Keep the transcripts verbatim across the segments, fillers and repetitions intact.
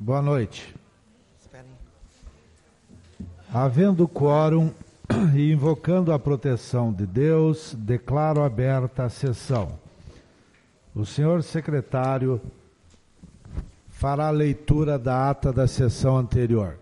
Boa noite. Havendo quórum e invocando a proteção de Deus, declaro aberta a sessão. O senhor secretário fará a leitura da ata da sessão anterior.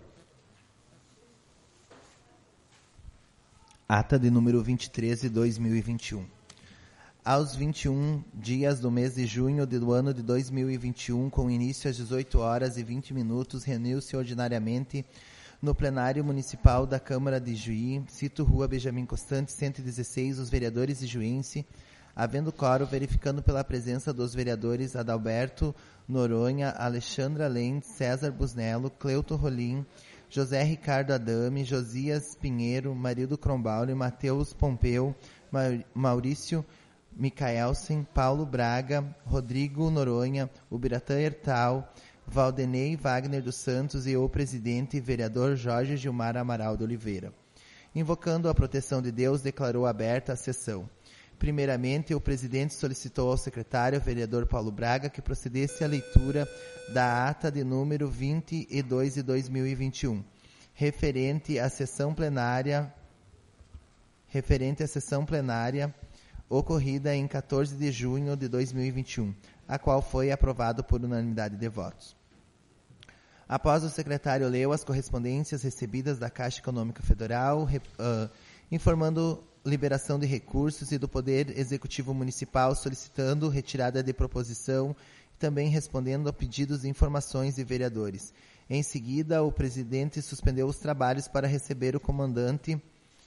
Ata de número vinte e três de dois mil e vinte e um. Aos vinte e um dias do mês de junho do ano de dois mil e vinte e um, com início às dezoito horas e vinte minutos, reuniu-se ordinariamente no plenário municipal da Câmara de Juí, cito Rua Benjamin Constant, cento e dezesseis, os vereadores de Juíense, havendo quórum, verificando pela presença dos vereadores Adalberto Noronha, Alexandra Lenz, César Busnello, Cleuto Rolim, José Ricardo Adame, Josias Pinheiro, Marildo Crombauli, Matheus Pompeu, Maurício Micaelsen, Paulo Braga, Rodrigo Noronha, Ubiratã Hertal, Valdenei Wagner dos Santos e o presidente, vereador Jorge Gilmar Amaral de Oliveira. Invocando a proteção de Deus, declarou aberta a sessão. Primeiramente, o presidente solicitou ao secretário, vereador Paulo Braga, que procedesse à leitura da ata de número vinte e dois de dois mil e vinte e um, referente à sessão plenária, referente à sessão plenária ocorrida em quatorze de junho de dois mil e vinte e um, a qual foi aprovado por unanimidade de votos. Após o secretário leu as correspondências recebidas da Caixa Econômica Federal, uh, informando liberação de recursos e do Poder Executivo Municipal solicitando retirada de proposição e também respondendo a pedidos de informações de vereadores. Em seguida, o presidente suspendeu os trabalhos para receber o comandante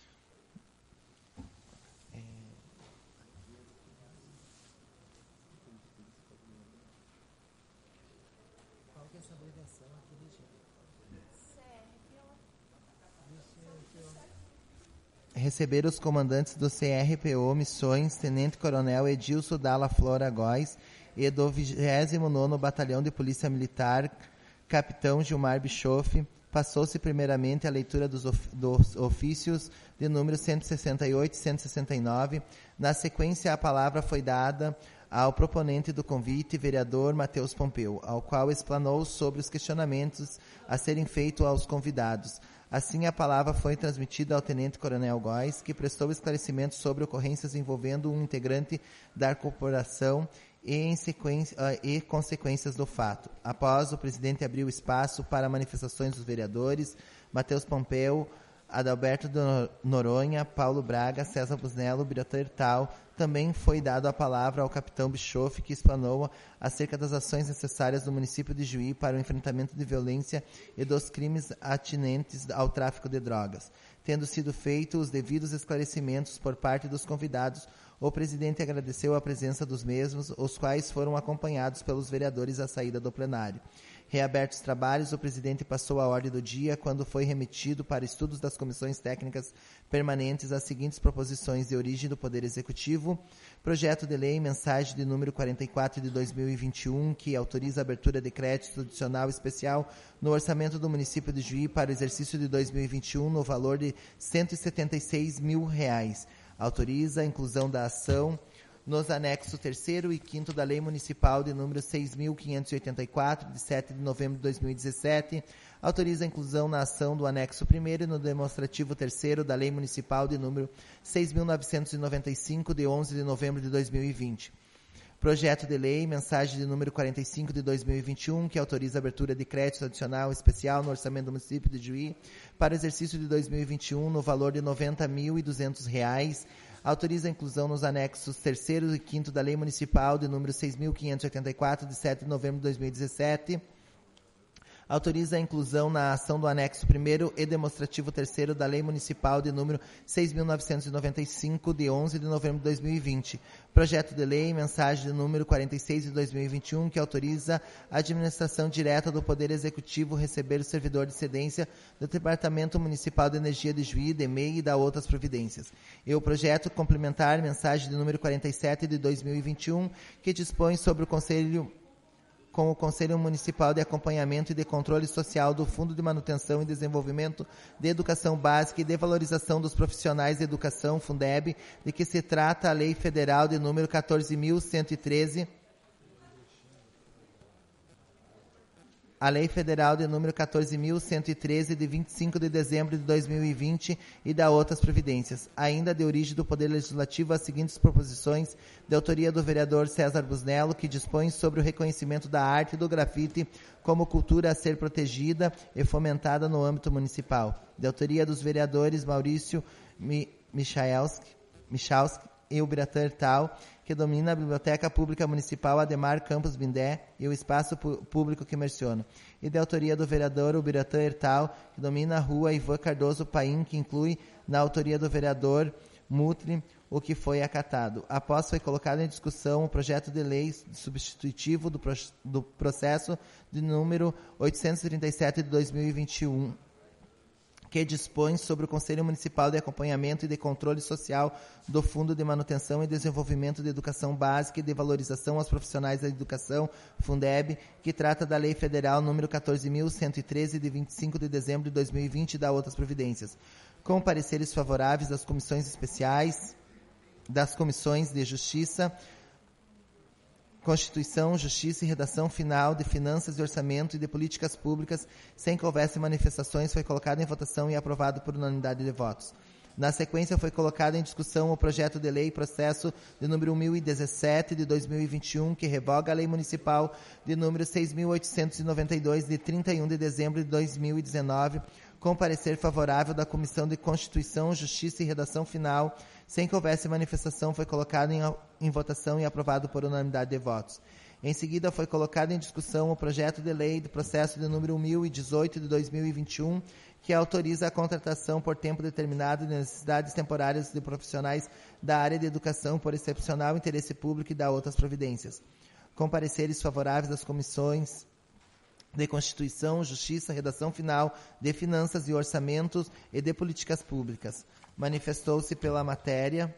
receber os comandantes do C R P O Missões, Tenente Coronel Edilson Dalla Flora Góes e do vigésimo nono Batalhão de Polícia Militar, Capitão Gilmar Bischoff. Passou-se primeiramente a leitura dos, of- dos ofícios de número cento e sessenta e oito e cento e sessenta e nove. Na sequência, a palavra foi dada ao proponente do convite, vereador Matheus Pompeu, ao qual explanou sobre os questionamentos a serem feitos aos convidados. Assim, a palavra foi transmitida ao Tenente Coronel Góes, que prestou esclarecimentos sobre ocorrências envolvendo um integrante da corporação e, em sequência, uh, e consequências do fato. Após, o presidente abriu espaço para manifestações dos vereadores Matheus Pompeu, Adalberto Noronha, Paulo Braga, César Busnello, Ubiratã Hertal. Também foi dado a palavra ao capitão Bischoff, que explanou acerca das ações necessárias do município de Juí para o enfrentamento de violência e dos crimes atinentes ao tráfico de drogas. Tendo sido feitos os devidos esclarecimentos por parte dos convidados, o presidente agradeceu a presença dos mesmos, os quais foram acompanhados pelos vereadores à saída do plenário. Reabertos os trabalhos, o presidente passou a ordem do dia, quando foi remetido para estudos das comissões técnicas permanentes as seguintes proposições de origem do Poder Executivo. Projeto de lei, mensagem de número quarenta e quatro de dois mil e vinte e um, que autoriza a abertura de crédito adicional especial no orçamento do município de Juí para o exercício de dois mil e vinte e um no valor de cento e setenta e seis mil reais. Autoriza a inclusão da ação nos anexos terceiro e quinto da Lei Municipal de número seis mil quinhentos e oitenta e quatro, de sete de novembro de dois mil e dezessete, autoriza a inclusão na ação do anexo primeiro e no demonstrativo terceiro da Lei Municipal de número seis mil novecentos e noventa e cinco, de onze de novembro de dois mil e vinte. Projeto de lei, mensagem de número quarenta e cinco de dois mil e vinte e um, que autoriza a abertura de crédito adicional especial no orçamento do município de Juí para o exercício de dois mil e vinte e um no valor de noventa mil e duzentos reais. Autoriza a inclusão nos anexos terceiro e quinto da Lei Municipal de número seis mil quinhentos e oitenta e quatro, de sete de novembro de dois mil e dezessete. Autoriza a inclusão na ação do anexo primeiro e demonstrativo terceiro da Lei Municipal de número seis mil novecentos e noventa e cinco, de onze de novembro de dois mil e vinte. Projeto de lei, mensagem de número quarenta e seis de dois mil e vinte e um, que autoriza a administração direta do Poder Executivo receber o servidor de cedência do Departamento Municipal de Energia de Juí, D M E I, e da outras providências. E o projeto complementar, mensagem de número quarenta e sete de dois mil e vinte e um, que dispõe sobre o Conselho com o Conselho Municipal de Acompanhamento e de Controle Social do Fundo de Manutenção e Desenvolvimento de Educação Básica e de Valorização dos Profissionais de Educação, Fundeb, de que se trata a Lei Federal de número quatorze mil cento e treze, a Lei Federal de número quatorze mil cento e treze, de vinte e cinco de dezembro de dois mil e vinte, e da outras providências. Ainda de origem do Poder Legislativo as seguintes proposições, de autoria do vereador César Busnello, que dispõe sobre o reconhecimento da arte do grafite como cultura a ser protegida e fomentada no âmbito municipal. De autoria dos vereadores Maurício Michalski, Michalski e Ubiratã Hertal, que domina a Biblioteca Pública Municipal Ademar Campos Bindé e o espaço público que menciona. E de autoria do vereador Ubiratã Hertal, que domina a rua Ivan Cardoso Paim, que inclui na autoria do vereador Mutri o que foi acatado. Após foi colocado em discussão o projeto de lei substitutivo do, pro, do processo de número oitocentos e trinta e sete de dois mil e vinte e um, que dispõe sobre o Conselho Municipal de Acompanhamento e de Controle Social do Fundo de Manutenção e Desenvolvimento de Educação Básica e de Valorização aos Profissionais da Educação, Fundeb, que trata da Lei Federal número quatorze mil cento e treze, de vinte e cinco de dezembro de dois mil e vinte, e da outras providências. Com pareceres favoráveis das comissões especiais, das comissões de Justiça, Constituição, Justiça e Redação Final, de Finanças e Orçamento e de Políticas Públicas, sem que houvesse manifestações, foi colocado em votação e aprovado por unanimidade de votos. Na sequência, foi colocado em discussão o projeto de lei processo de número mil e dezessete de dois mil e vinte e um, que revoga a lei municipal de número seis mil oitocentos e noventa e dois, de trinta e um de dezembro de dois mil e dezenove, com parecer favorável da Comissão de Constituição, Justiça e Redação Final, sem que houvesse manifestação, foi colocado em, em votação e aprovado por unanimidade de votos. Em seguida, foi colocado em discussão o projeto de lei do processo de número mil e dezoito de dois mil e vinte e um, que autoriza a contratação por tempo determinado de necessidades temporárias de profissionais da área de educação por excepcional interesse público e da outras providências. Com pareceres favoráveis das comissões de Constituição, Justiça, Redação Final, de Finanças e Orçamentos e de Políticas Públicas. Manifestou-se pela matéria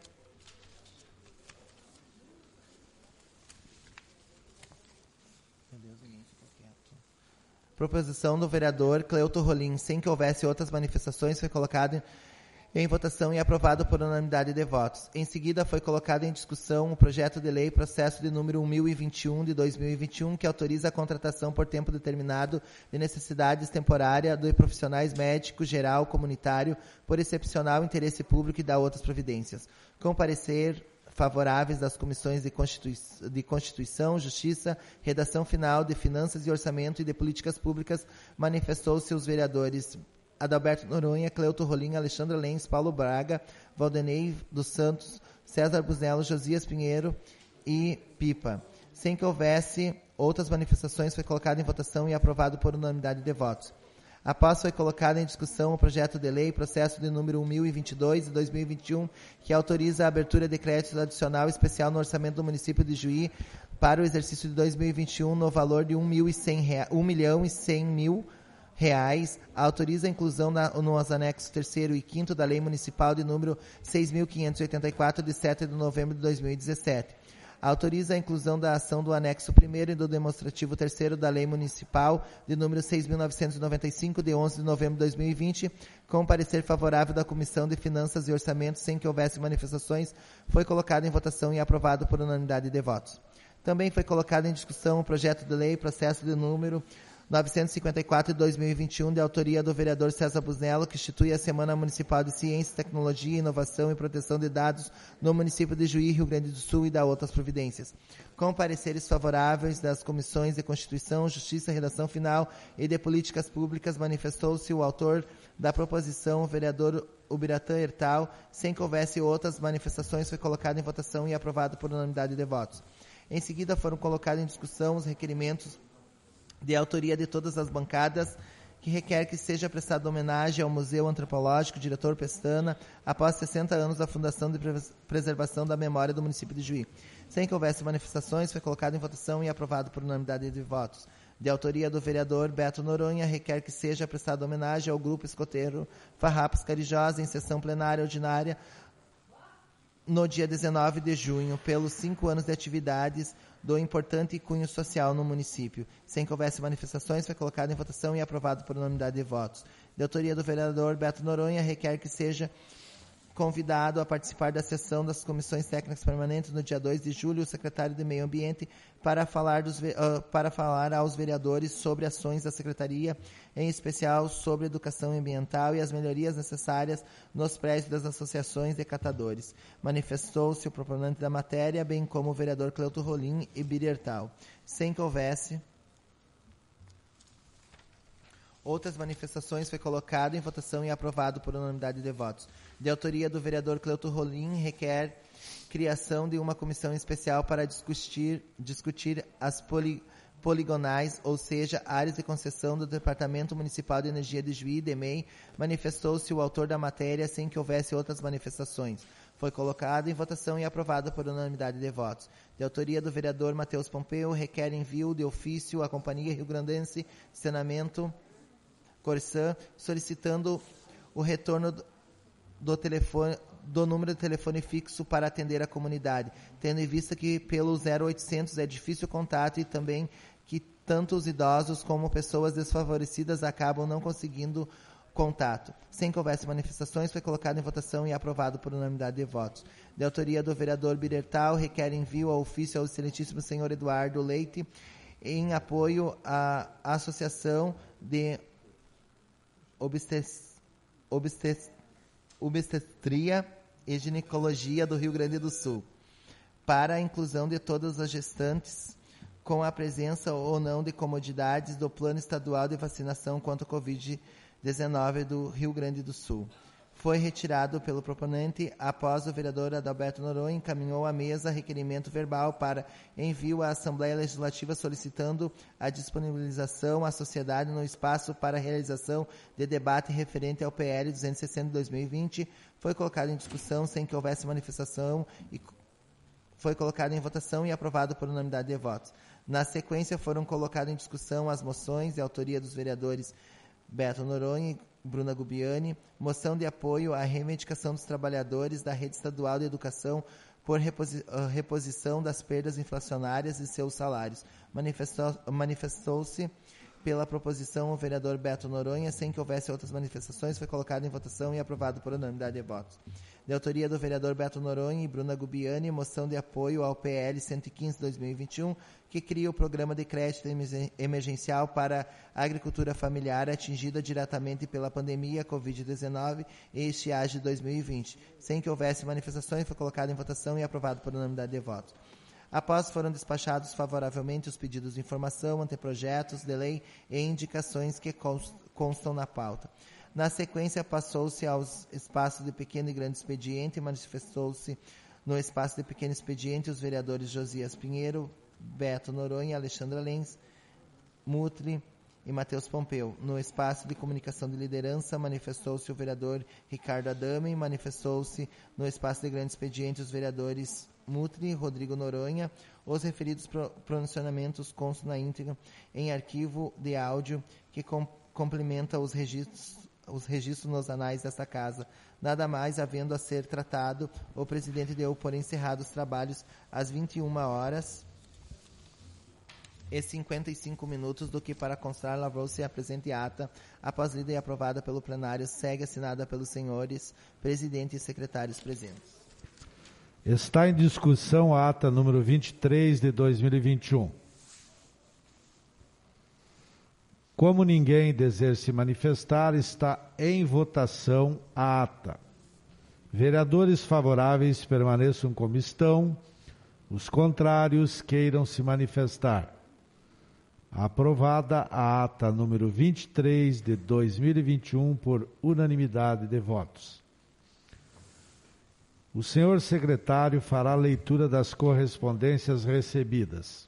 proposição do vereador Cleuto Rolim, sem que houvesse outras manifestações, foi colocado em votação e aprovado por unanimidade de votos. Em seguida, foi colocado em discussão o projeto de lei processo de número mil e vinte e um de dois mil e vinte e um, que autoriza a contratação por tempo determinado de necessidades temporárias de profissionais médico, geral, comunitário, por excepcional interesse público e da outras providências. Com parecer favoráveis das comissões de, Constitui- de Constituição, Justiça, Redação Final, de Finanças e Orçamento e de Políticas Públicas, manifestou-se os vereadores Adalberto Noronha, Cleuto Rolim, Alexandre Lenz, Paulo Braga, Valdenei dos Santos, César Busnello, Josias Pinheiro e Pipa. Sem que houvesse outras manifestações, foi colocado em votação e aprovado por unanimidade de votos. Após foi colocado em discussão o projeto de lei, processo de número mil e vinte e dois de dois mil e vinte e um, que autoriza a abertura de crédito adicional especial no orçamento do município de Juí para o exercício de dois mil e vinte e um no valor de um milhão e cem mil reais, autoriza a inclusão na, nos anexos terceiro e quinto da Lei Municipal de número seis mil quinhentos e oitenta e quatro, de sete de novembro de dois mil e dezessete. Autoriza a inclusão da ação do anexo primeiro e do demonstrativo terceiro da Lei Municipal de número seis mil novecentos e noventa e cinco, de onze de novembro de dois mil e vinte, com parecer favorável da Comissão de Finanças e Orçamento, sem que houvesse manifestações, foi colocado em votação e aprovado por unanimidade de votos. Também foi colocado em discussão o projeto de lei, processo de número novecentos e cinquenta e quatro de dois mil e vinte e um, de autoria do vereador César Busnello, que institui a Semana Municipal de Ciência, Tecnologia, Inovação e Proteção de Dados no município de Juí, Rio Grande do Sul, e da outras providências. Com pareceres favoráveis das comissões de Constituição, Justiça, Redação Final e de Políticas Públicas, manifestou-se o autor da proposição, o vereador Ubiratã Hertal, sem que houvesse outras manifestações, foi colocado em votação e aprovado por unanimidade de votos. Em seguida, foram colocados em discussão os requerimentos de autoria de todas as bancadas, que requer que seja prestada homenagem ao Museu Antropológico Diretor Pestana, após sessenta anos da Fundação de Preservação da Memória do município de Juí. Sem que houvesse manifestações, foi colocado em votação e aprovado por unanimidade de votos. De autoria do vereador Beto Noronha, requer que seja prestada homenagem ao Grupo Escoteiro Farrapos Carijosa, em sessão plenária ordinária, no dia dezenove de junho, pelos cinco anos de atividades do importante cunho social no município. Sem que houvesse manifestações, foi colocado em votação e aprovado por unanimidade de votos. De autoria do vereador Beto Noronha, requer que seja Convidado a participar da sessão das comissões técnicas permanentes no dia dois de julho, o secretário de Meio Ambiente, para falar, dos, uh, para falar aos vereadores sobre ações da Secretaria, em especial sobre educação ambiental e as melhorias necessárias nos prédios das associações de catadores. Manifestou-se o proponente da matéria, bem como o vereador Cleuto Rolim e Birertal. Sem que houvesse outras manifestações, foi colocado em votação e aprovado por unanimidade de votos. De autoria do vereador Cleuto Rolim, requer criação de uma comissão especial para discutir, discutir as poli, poligonais, ou seja, áreas de concessão do Departamento Municipal de Energia de Juí, D E M E I. Manifestou-se o autor da matéria sem que houvesse outras manifestações. Foi colocado em votação e aprovado por unanimidade de votos. De autoria do vereador Matheus Pompeu, requer envio de ofício à Companhia Rio Grandense de Saneamento Corsã, solicitando o retorno do, telefone, do número de telefone fixo para atender a comunidade, tendo em vista que pelo zero oitocentos é difícil o contato e também que tanto os idosos como pessoas desfavorecidas acabam não conseguindo contato. Sem que houvesse manifestações, foi colocado em votação e aprovado por unanimidade de votos. De autoria do vereador Birertal, requer envio ao ofício ao excelentíssimo senhor Eduardo Leite, em apoio à Associação de Obstes, Obstes, Obstetria e Ginecologia do Rio Grande do Sul, para a inclusão de todas as gestantes com a presença ou não de comodidades do Plano Estadual de Vacinação contra a covid dezenove do Rio Grande do Sul. Foi retirado pelo proponente após o vereador Adalberto Noronha encaminhou à mesa requerimento verbal para envio à Assembleia Legislativa solicitando a disponibilização à sociedade no espaço para a realização de debate referente ao P L duzentos e sessenta de dois mil e vinte. Foi colocado em discussão sem que houvesse manifestação e foi colocado em votação e aprovado por unanimidade de votos. Na sequência, foram colocadas em discussão as moções de autoria dos vereadores Beto Noronha e Bruna Gubiani, moção de apoio à reivindicação dos trabalhadores da Rede Estadual de Educação por reposi- reposição das perdas inflacionárias de seus salários. Manifestou, manifestou-se pela proposição o vereador Beto Noronha, sem que houvesse outras manifestações, foi colocado em votação e aprovado por unanimidade de votos. De autoria do vereador Beto Noronha e Bruna Gubiani, moção de apoio ao P L cento e quinze de dois mil e vinte e um, que cria o Programa de Crédito Emergencial para a Agricultura Familiar atingida diretamente pela pandemia covid dezenove e estiagem de dois mil e vinte. Sem que houvesse manifestações, foi colocado em votação e aprovado por unanimidade de votos. Após foram despachados favoravelmente os pedidos de informação, anteprojetos de lei e indicações que constam na pauta. Na sequência, passou-se aos espaços de pequeno e grande expediente e manifestou-se no espaço de pequeno expediente os vereadores Josias Pinheiro, Beto Noronha, Alexandra Lenz, Mutri e Matheus Pompeu. No espaço de comunicação de liderança, manifestou-se o vereador Ricardo Adame e manifestou-se no espaço de grande expediente os vereadores Mutri, Rodrigo Noronha. Os referidos pro, pronunciamentos constam na íntegra em arquivo de áudio que com, complementa os registros, os registros nos anais desta casa. Nada mais havendo a ser tratado, o presidente deu por encerrados os trabalhos às vinte e uma horas e cinquenta e cinco minutos, do que para constar lavrou-se a presente ata, após lida e aprovada pelo plenário, segue assinada pelos senhores presidente e secretários presentes. Está em discussão a ata número vinte e três de dois mil e vinte e um. Como ninguém deseja se manifestar, está em votação a ata. Vereadores favoráveis permaneçam como estão. Os contrários queiram se manifestar. Aprovada a ata número vinte e três de dois mil e vinte e um por unanimidade de votos. O senhor secretário fará a leitura das correspondências recebidas.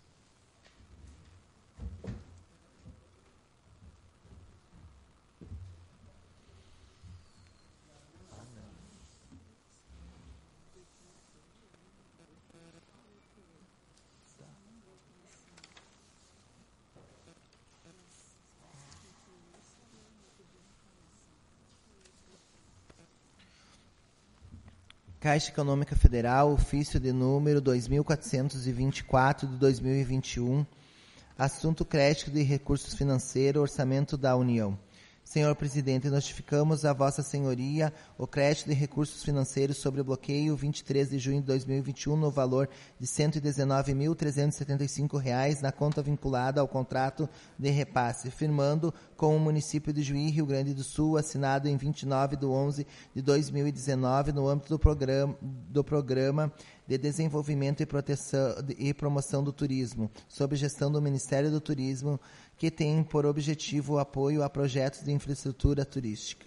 Caixa Econômica Federal, ofício de número dois mil quatrocentos e vinte e quatro de dois mil e vinte e um, assunto crédito de recursos financeiros, orçamento da União. Senhor Presidente, notificamos a Vossa Senhoria o crédito de recursos financeiros sobre o bloqueio vinte e três de junho de dois mil e vinte e um no valor de cento e dezenove mil, trezentos e setenta e cinco reais na conta vinculada ao contrato de repasse, firmando com o município de Juí, Rio Grande do Sul, assinado em vinte e nove de onze de dois mil e dezenove no âmbito do programa, do programa de Desenvolvimento e, Proteção, e Promoção do Turismo, sob gestão do Ministério do Turismo, que tem por objetivo o apoio a projetos de infraestrutura turística.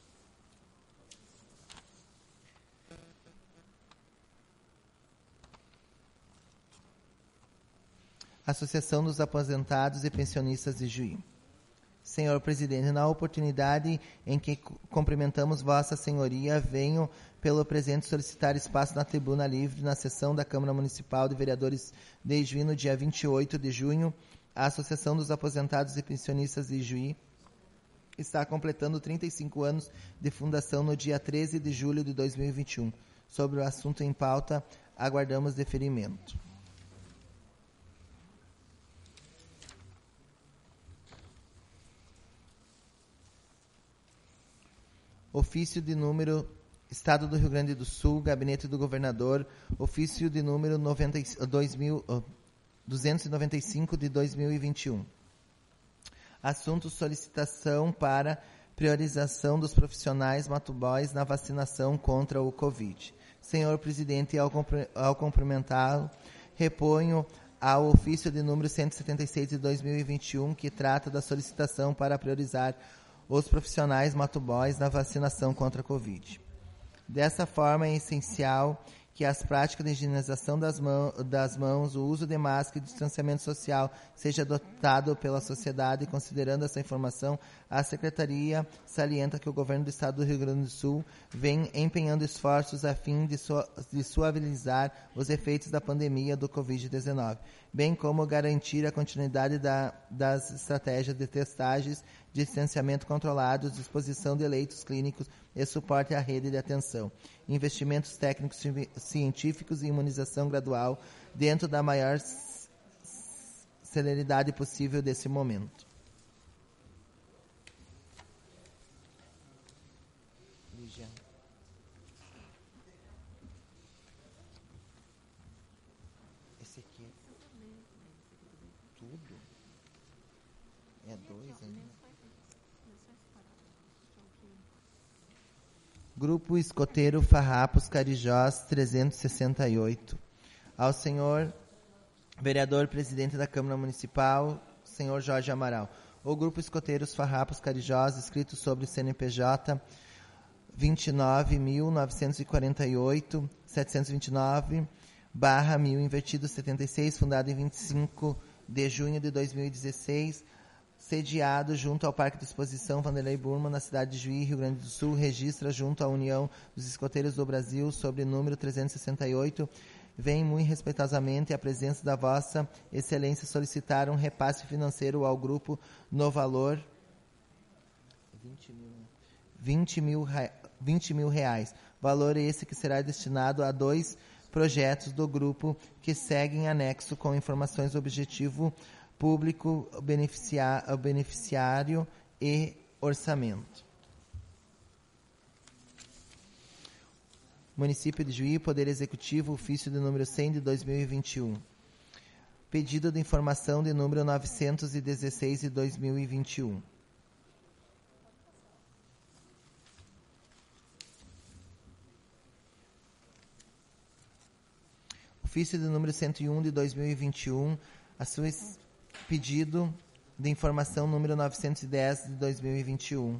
Associação dos Aposentados e Pensionistas de Juí. Senhor Presidente, na oportunidade em que cumprimentamos Vossa Senhoria, venho pelo presente solicitar espaço na tribuna livre na sessão da Câmara Municipal de Vereadores de Juí no dia vinte e oito de junho. A Associação dos Aposentados e Pensionistas de Juí está completando trinta e cinco anos de fundação no dia treze de julho de dois mil e vinte e um. Sobre o assunto em pauta, aguardamos deferimento. Ofício de número Estado do Rio Grande do Sul, Gabinete do Governador, ofício de número noventa, dois mil, duzentos e noventa e cinco de dois mil e vinte e um. Assunto: solicitação para priorização dos profissionais motoboys na vacinação contra o Covid. Senhor Presidente, ao, ao cumprimentá-lo, reponho ao ofício de número cento e setenta e seis de dois mil e vinte e um, que trata da solicitação para priorizar os profissionais motoboys na vacinação contra a Covid. Dessa forma, é essencial que as práticas de higienização das, mão, das mãos, o uso de máscara e distanciamento social seja adotado pela sociedade. Considerando essa informação, a Secretaria salienta que o Governo do Estado do Rio Grande do Sul vem empenhando esforços a fim de, su de suavizar os efeitos da pandemia do covid dezenove, bem como garantir a continuidade da, das estratégias de testagens, distanciamento controlado, disposição de leitos clínicos e suporte à rede de atenção, investimentos técnicos científicos e imunização gradual dentro da maior celeridade possível desse momento. Esse aqui é tudo? É dois ainda? Grupo Escoteiro Farrapos Carijós trezentos e sessenta e oito. Ao senhor vereador presidente da Câmara Municipal, senhor Jorge Amaral. O Grupo Escoteiros Farrapos Carijós, escrito sobre C N P J vinte e nove mil novecentos e quarenta e oito, setecentos e vinte e nove, barra mil invertido setenta e seis, fundado em vinte e cinco de junho de dois mil e dezesseis, sediado junto ao Parque de Exposição Vanderlei Burman, na cidade de Juí, Rio Grande do Sul, registra junto à União dos Escoteiros do Brasil, sobre número trezentos e sessenta e oito, vem muito respeitosamente a presença da Vossa Excelência solicitar um repasse financeiro ao grupo no valor vinte mil reais. Valor esse que será destinado a dois projetos do grupo que seguem anexo com informações do objetivo público, beneficiar, beneficiário e orçamento. Município de Juí, Poder Executivo, ofício de número cem de dois mil e vinte e um. Pedido de informação de número novecentos e dezesseis de dois mil e vinte e um. Ofício de número cento e um de dois mil e vinte e um, a sua pedido de informação número novecentos e dez de dois mil e vinte e um.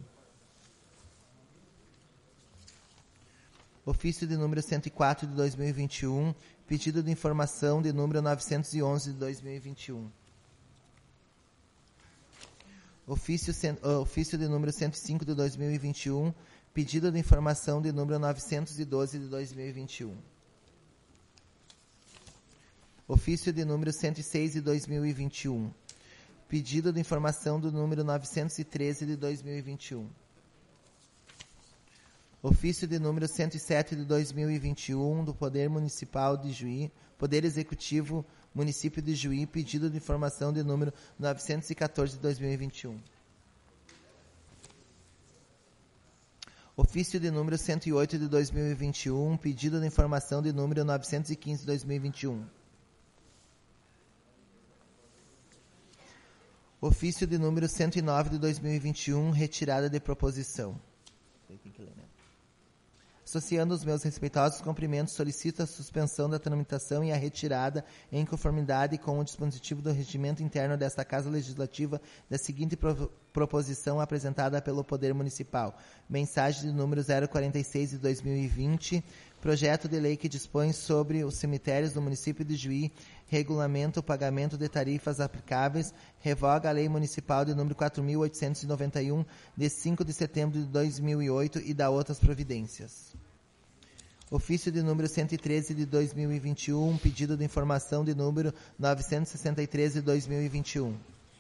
Ofício de número cento e quatro de dois mil e vinte e um, pedido de informação de número novecentos e onze de dois mil e vinte e um. Ofício, ofício de número cento e cinco de dois mil e vinte e um, pedido de informação de número novecentos e doze de dois mil e vinte e um. Ofício de número cento e seis de dois mil e vinte e um. Pedido de informação do número novecentos e treze de dois mil e vinte e um. Ofício de número cento e sete de dois mil e vinte e um do Poder Municipal de Juí, Poder Executivo, Município de Juí, pedido de informação de número novecentos e quatorze de dois mil e vinte e um. Ofício de número cento e oito de dois mil e vinte e um, pedido de informação de número novecentos e quinze de dois mil e vinte e um. Ofício de número cento e nove de dois mil e vinte e um, retirada de proposição. Associando os meus respeitosos cumprimentos, solicito a suspensão da tramitação e a retirada, em conformidade com o dispositivo do regimento interno desta Casa Legislativa, da seguinte pro- proposição apresentada pelo Poder Municipal. Mensagem de número zero quarenta e seis de dois mil e vinte, projeto de lei que dispõe sobre os cemitérios do município de Juí, regulamenta o pagamento de tarifas aplicáveis, revoga a Lei Municipal de número quatro mil oitocentos e noventa e um, de cinco de setembro de dois mil e oito e dá outras providências. Ofício de número cento e treze de dois mil e vinte e um, pedido de informação de número novecentos e sessenta e três de dois mil e vinte e um.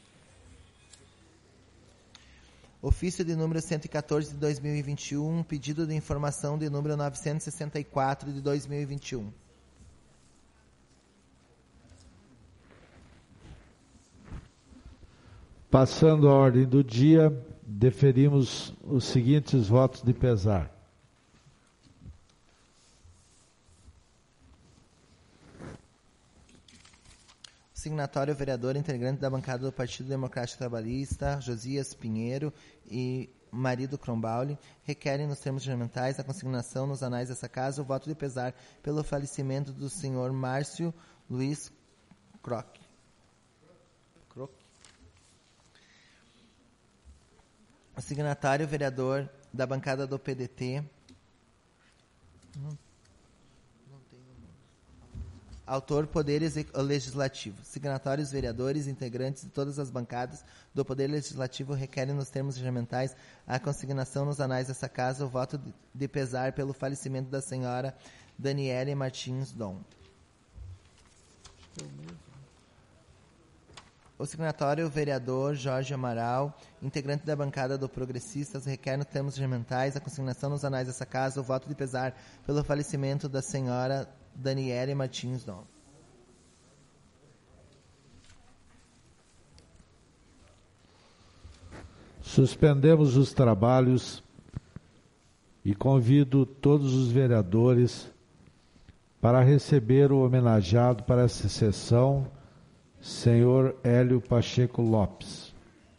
Ofício de número cento e quatorze de dois mil e vinte e um, pedido de informação de número novecentos e sessenta e quatro de dois mil e vinte e um. Passando a ordem do dia, deferimos os seguintes votos de pesar. Signatório, vereador integrante da bancada do Partido Democrático Trabalhista, Josias Pinheiro e marido Crombauli, requerem nos termos regimentais a consignação nos anais dessa casa o voto de pesar pelo falecimento do senhor Márcio Luiz Croc. Croc. O signatário, vereador da bancada do P D T. Não. Autor, Poder Legislativo. Signatários, vereadores, integrantes de todas as bancadas do Poder Legislativo requerem nos termos regimentais a consignação nos anais dessa casa o voto de pesar pelo falecimento da senhora Daniele Martins Dom. O signatório, vereador Jorge Amaral, integrante da bancada do Progressistas, requer nos termos regimentais a consignação nos anais dessa casa o voto de pesar pelo falecimento da senhora Daniele Martins Dom. Suspendemos os trabalhos e convido todos os vereadores para receber o homenageado para essa sessão, senhor Hélio Pacheco Lopes.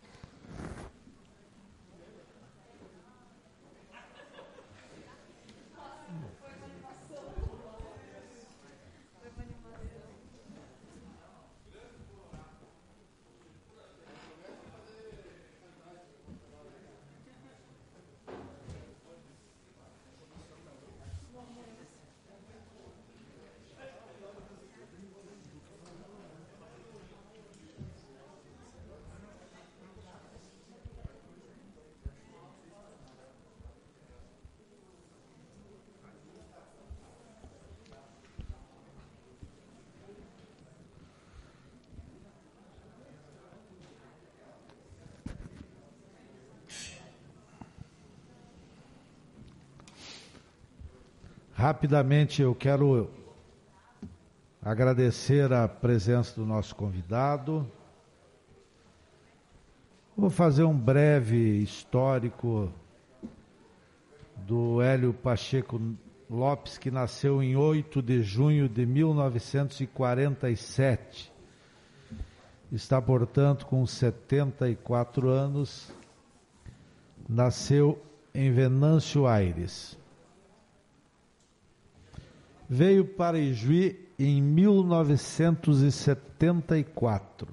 Rapidamente eu quero agradecer a presença do nosso convidado. Vou fazer um breve histórico do Hélio Pacheco Lopes, que nasceu em oito de junho de mil novecentos e quarenta e sete. Está, portanto, com setenta e quatro anos. Nasceu em Venâncio Aires. Veio para Ijuí em mil novecentos e setenta e quatro.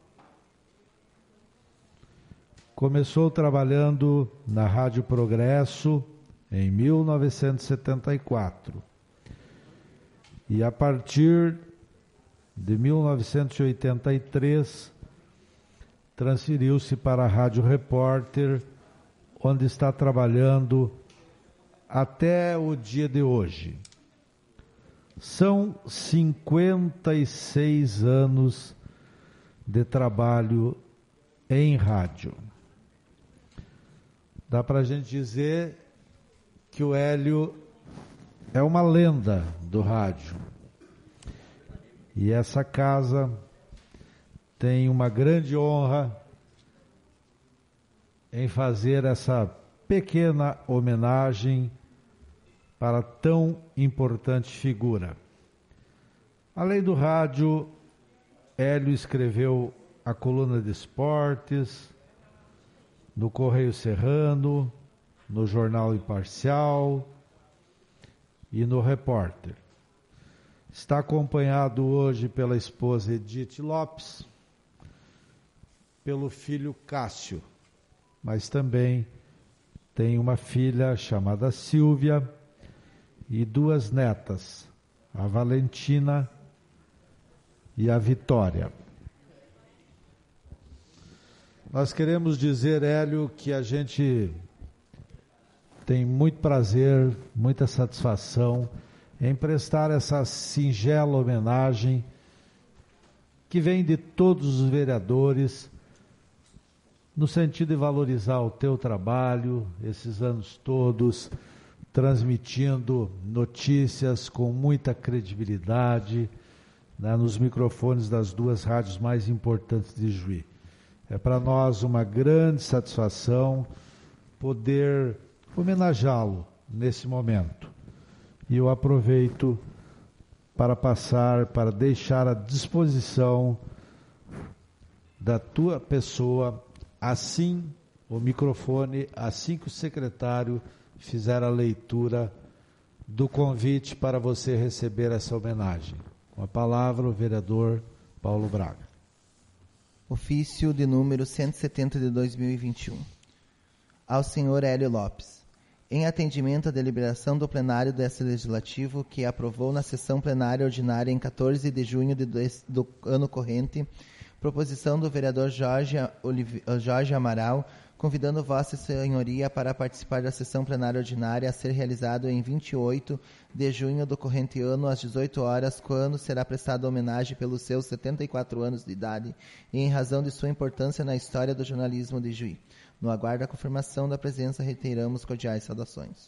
Começou trabalhando na Rádio Progresso em mil novecentos e setenta e quatro. E a partir de mil novecentos e oitenta e três, transferiu-se para a Rádio Repórter, onde está trabalhando até o dia de hoje. São cinquenta e seis anos de trabalho em rádio. Dá para a gente dizer que o Hélio é uma lenda do rádio. E essa casa tem uma grande honra em fazer essa pequena homenagem para tão importante figura. Além do rádio, Hélio escreveu a coluna de esportes, no Correio Serrano, no Jornal Imparcial e no Repórter. Está acompanhado hoje pela esposa Edith Lopes, pelo filho Cássio, mas também tem uma filha chamada Silvia e duas netas, a Valentina e a Vitória. Nós queremos dizer, Hélio, que a gente tem muito prazer, muita satisfação em prestar essa singela homenagem que vem de todos os vereadores, no sentido de valorizar o teu trabalho, esses anos todos, transmitindo notícias com muita credibilidade, né, nos microfones das duas rádios mais importantes de Juí. É para nós uma grande satisfação poder homenageá-lo nesse momento. E eu aproveito para passar, para deixar à disposição da tua pessoa, assim, o microfone, assim que o secretário fizer a leitura do convite para você receber essa homenagem. Com a palavra, o vereador Paulo Braga. Ofício de número cento e setenta de dois mil e vinte e um. Ao senhor Hélio Lopes. Em atendimento à deliberação do plenário deste legislativo, que aprovou na sessão plenária ordinária em quatorze de junho de dois, do ano corrente, proposição do vereador Jorge, Olive, Jorge Amaral, convidando Vossa Senhoria para participar da sessão plenária ordinária a ser realizado em vinte e oito de junho do corrente ano, às dezoito horas, quando será prestada homenagem pelos seus setenta e quatro anos de idade e em razão de sua importância na história do jornalismo de Juí. No aguardo da confirmação da presença, reiteramos cordiais saudações.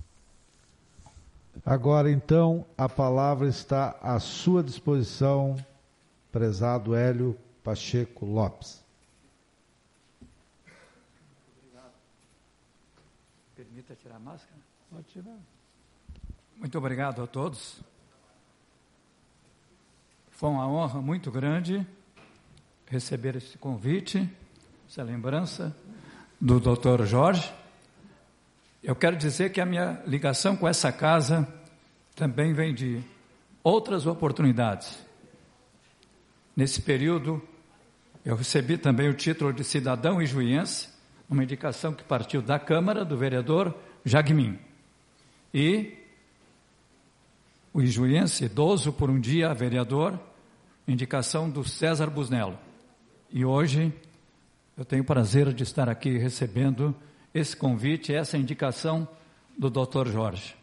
Agora, então, a palavra está à sua disposição, prezado Hélio Pacheco Lopes. Obrigado. Permita tirar a máscara? Pode tirar. Muito obrigado a todos. Foi uma honra muito grande receber esse convite, essa lembrança do doutor Jorge. Eu quero dizer que a minha ligação com essa casa também vem de outras oportunidades. Nesse período, eu recebi também o título de cidadão ijuiense, uma indicação que partiu da Câmara, do vereador Jagmin. E o ijuiense, idoso por um dia, vereador, indicação do César Busnello. E hoje eu tenho o prazer de estar aqui recebendo esse convite, essa indicação do doutor Jorge.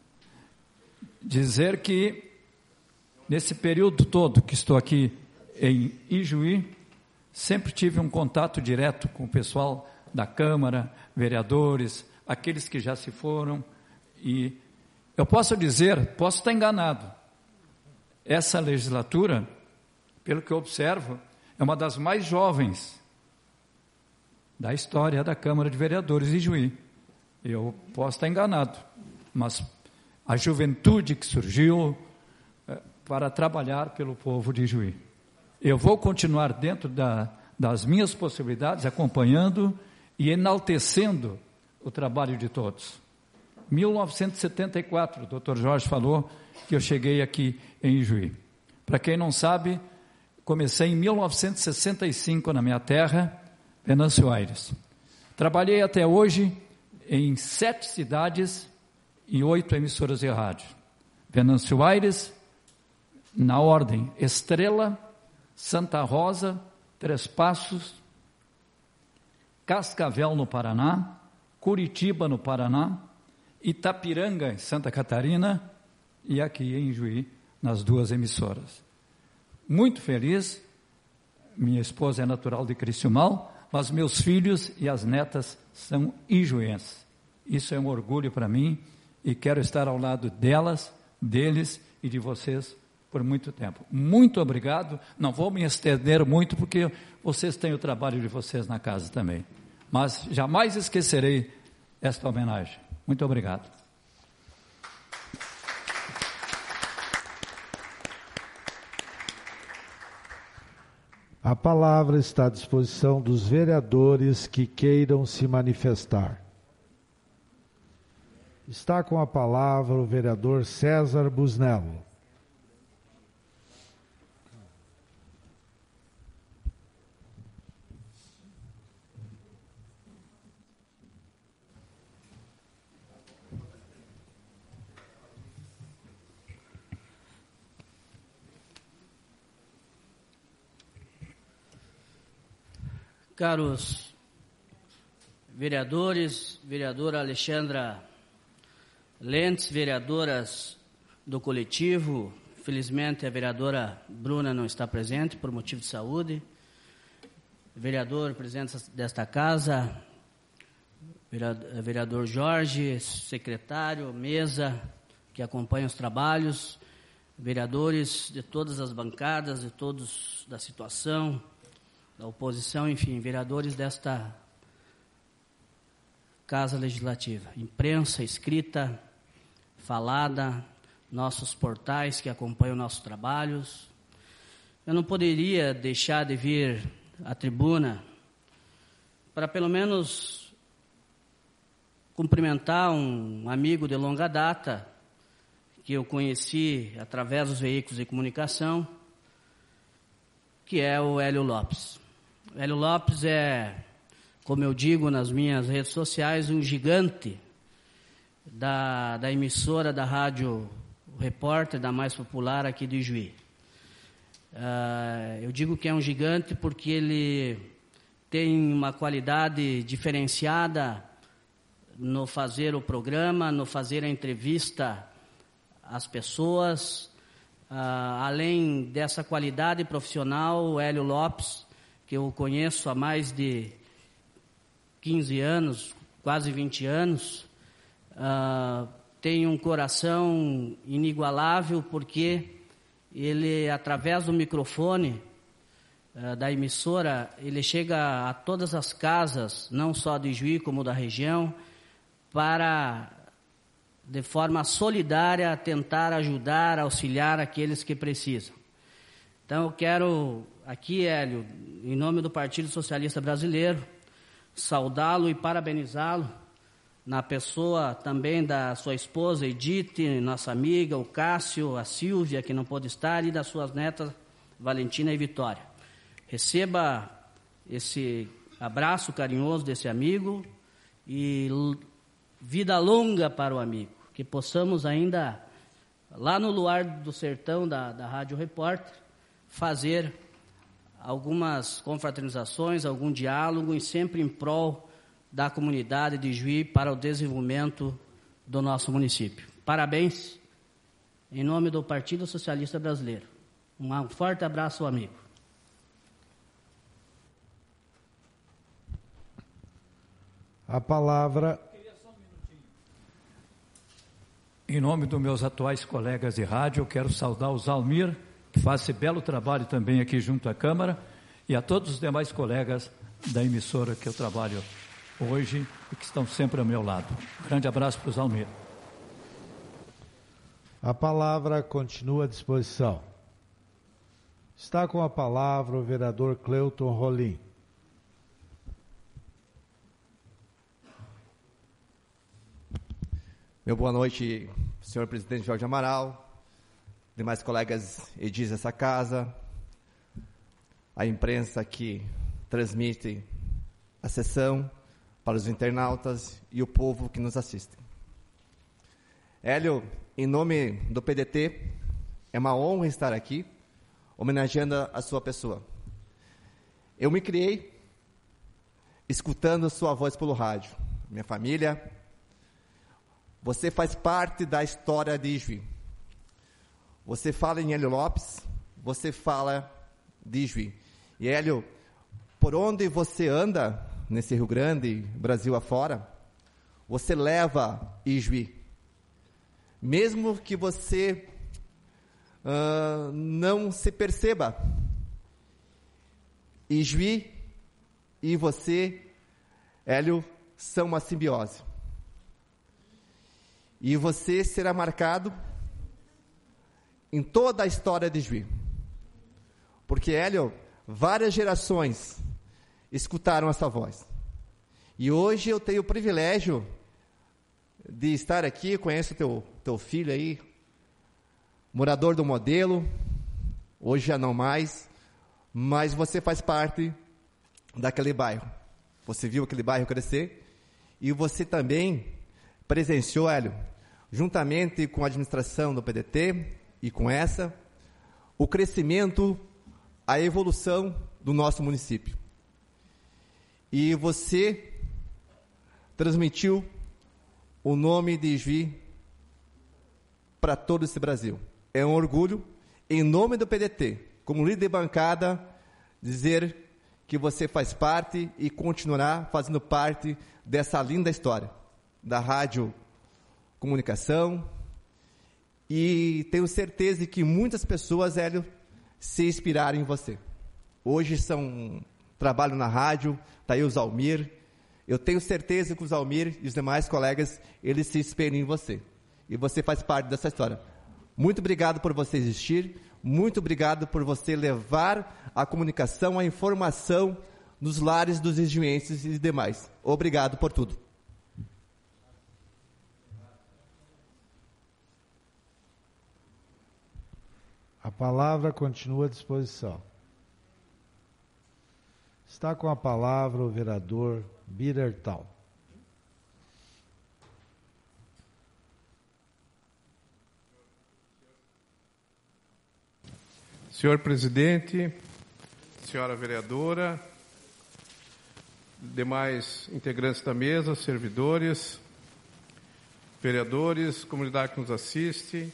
Dizer que, nesse período todo que estou aqui em Ijuí, sempre tive um contato direto com o pessoal da Câmara, vereadores, aqueles que já se foram, e eu posso dizer, posso estar enganado, essa legislatura, pelo que eu observo, é uma das mais jovens da história da Câmara de Vereadores de Juí. Eu posso estar enganado, mas a juventude que surgiu é, para trabalhar pelo povo de Juí. Eu vou continuar dentro da, das minhas possibilidades, acompanhando e enaltecendo o trabalho de todos. mil novecentos e setenta e quatro, o doutor Jorge falou que eu cheguei aqui em Juí. Para quem não sabe, comecei em mil novecentos e sessenta e cinco na minha terra, Venâncio Aires. Trabalhei até hoje em sete cidades e oito emissoras de rádio. Venâncio Aires, na ordem, Estrela, Santa Rosa, Três Passos, Cascavel, no Paraná, Curitiba, no Paraná, Itapiranga, em Santa Catarina, e aqui em Juí, nas duas emissoras. Muito feliz, minha esposa é natural de Criciúmal, mas meus filhos e as netas são ijuenses. Isso é um orgulho para mim e quero estar ao lado delas, deles e de vocês por muito tempo. Muito obrigado, não vou me estender muito porque vocês têm o trabalho de vocês na casa também, mas jamais esquecerei esta homenagem. Muito obrigado. A palavra está à disposição dos vereadores que queiram se manifestar. Está com a palavra o vereador César Busnello. Caros vereadores, vereadora Alexandra Lentz, vereadoras do coletivo, felizmente a vereadora Bruna não está presente por motivo de saúde, vereador presidente desta casa, vereador Jorge, secretário, mesa, que acompanha os trabalhos, vereadores de todas as bancadas, de todos da situação, da oposição, enfim, vereadores desta Casa Legislativa, imprensa, escrita, falada, nossos portais que acompanham nossos trabalhos. Eu não poderia deixar de vir à tribuna para pelo menos cumprimentar um amigo de longa data que eu conheci através dos veículos de comunicação, que é o Hélio Lopes. O Hélio Lopes é, como eu digo nas minhas redes sociais, um gigante da, da emissora da Rádio Repórter, da mais popular aqui do Ijuí. Uh, eu digo que é um gigante porque ele tem uma qualidade diferenciada no fazer o programa, no fazer a entrevista às pessoas. Uh, além dessa qualidade profissional, o Hélio Lopes, que eu conheço há mais de quinze anos, quase vinte anos, uh, tem um coração inigualável, porque ele, através do microfone uh, da emissora, ele chega a todas as casas, não só de Ijuí, como da região, para, de forma solidária, tentar ajudar, auxiliar aqueles que precisam. Então, eu quero aqui, Hélio, em nome do Partido Socialista Brasileiro, saudá-lo e parabenizá-lo, na pessoa também da sua esposa Edith, nossa amiga, o Cássio, a Silvia, que não pôde estar, e das suas netas Valentina e Vitória. Receba esse abraço carinhoso desse amigo e vida longa para o amigo, que possamos ainda, lá no luar do sertão da, da Rádio Repórter, fazer algumas confraternizações, algum diálogo, e sempre em prol da comunidade de Ijuí para o desenvolvimento do nosso município. Parabéns, em nome do Partido Socialista Brasileiro. Um forte abraço, amigo. A palavra... Em nome dos meus atuais colegas de rádio, eu quero saudar o Zalmir, que faz esse belo trabalho também aqui junto à Câmara, e a todos os demais colegas da emissora que eu trabalho hoje e que estão sempre ao meu lado. Grande abraço para o Zalmir. A palavra continua à disposição. Está com a palavra o vereador Cleuton Rolim. Meu boa noite, senhor presidente Jorge Amaral, demais colegas edis dessa casa, a imprensa que transmite a sessão, para os internautas e o povo que nos assiste. Hélio, em nome do P D T, é uma honra estar aqui, homenageando a sua pessoa. Eu me criei escutando sua voz pelo rádio. Minha família, você faz parte da história de Ijuí. Você fala em Hélio Lopes, você fala de Ijuí. E Hélio, por onde você anda nesse Rio Grande, Brasil afora, você leva Ijuí. Mesmo que você uh, não se perceba, Ijuí e você, Hélio, são uma simbiose. E você será marcado em toda a história de Juí. Porque, Hélio, várias gerações escutaram essa voz. E hoje eu tenho o privilégio de estar aqui, conheço teu, teu filho aí, morador do Modelo, hoje já não mais, mas você faz parte daquele bairro. Você viu aquele bairro crescer e você também presenciou, Hélio, juntamente com a administração do P D T e com essa, o crescimento, a evolução do nosso município. E você transmitiu o nome de Juí para todo esse Brasil. É um orgulho, em nome do P D T, como líder de bancada, dizer que você faz parte e continuará fazendo parte dessa linda história da rádio comunicação. E tenho certeza de que muitas pessoas, Hélio, se inspiraram em você. Hoje são trabalho na rádio, está aí o Zalmir. Eu tenho certeza que o Zalmir e os demais colegas, eles se inspiram em você. E você faz parte dessa história. Muito obrigado por você existir. Muito obrigado por você levar a comunicação, a informação nos lares dos ijuenses e demais. Obrigado por tudo. A palavra continua à disposição. Está com a palavra o vereador Birertal. Senhor presidente, senhora vereadora, demais integrantes da mesa, servidores, vereadores, comunidade que nos assiste.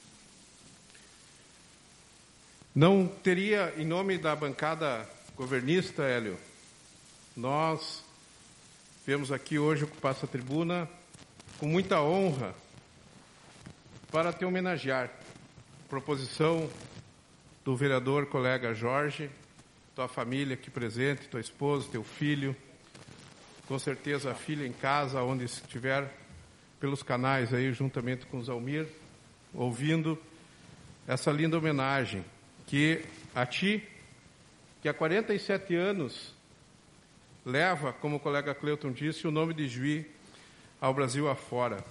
Não teria, em nome da bancada governista, Hélio, nós viemos aqui hoje ocupar essa tribuna com muita honra para te homenagear. Proposição do vereador colega Jorge, tua família aqui presente, tua esposa, teu filho, com certeza a filha em casa, onde estiver, pelos canais aí, juntamente com o Zalmir, ouvindo essa linda homenagem que a ti, que há quarenta e sete anos leva, como o colega Cleuton disse, o nome de Juí ao Brasil afora.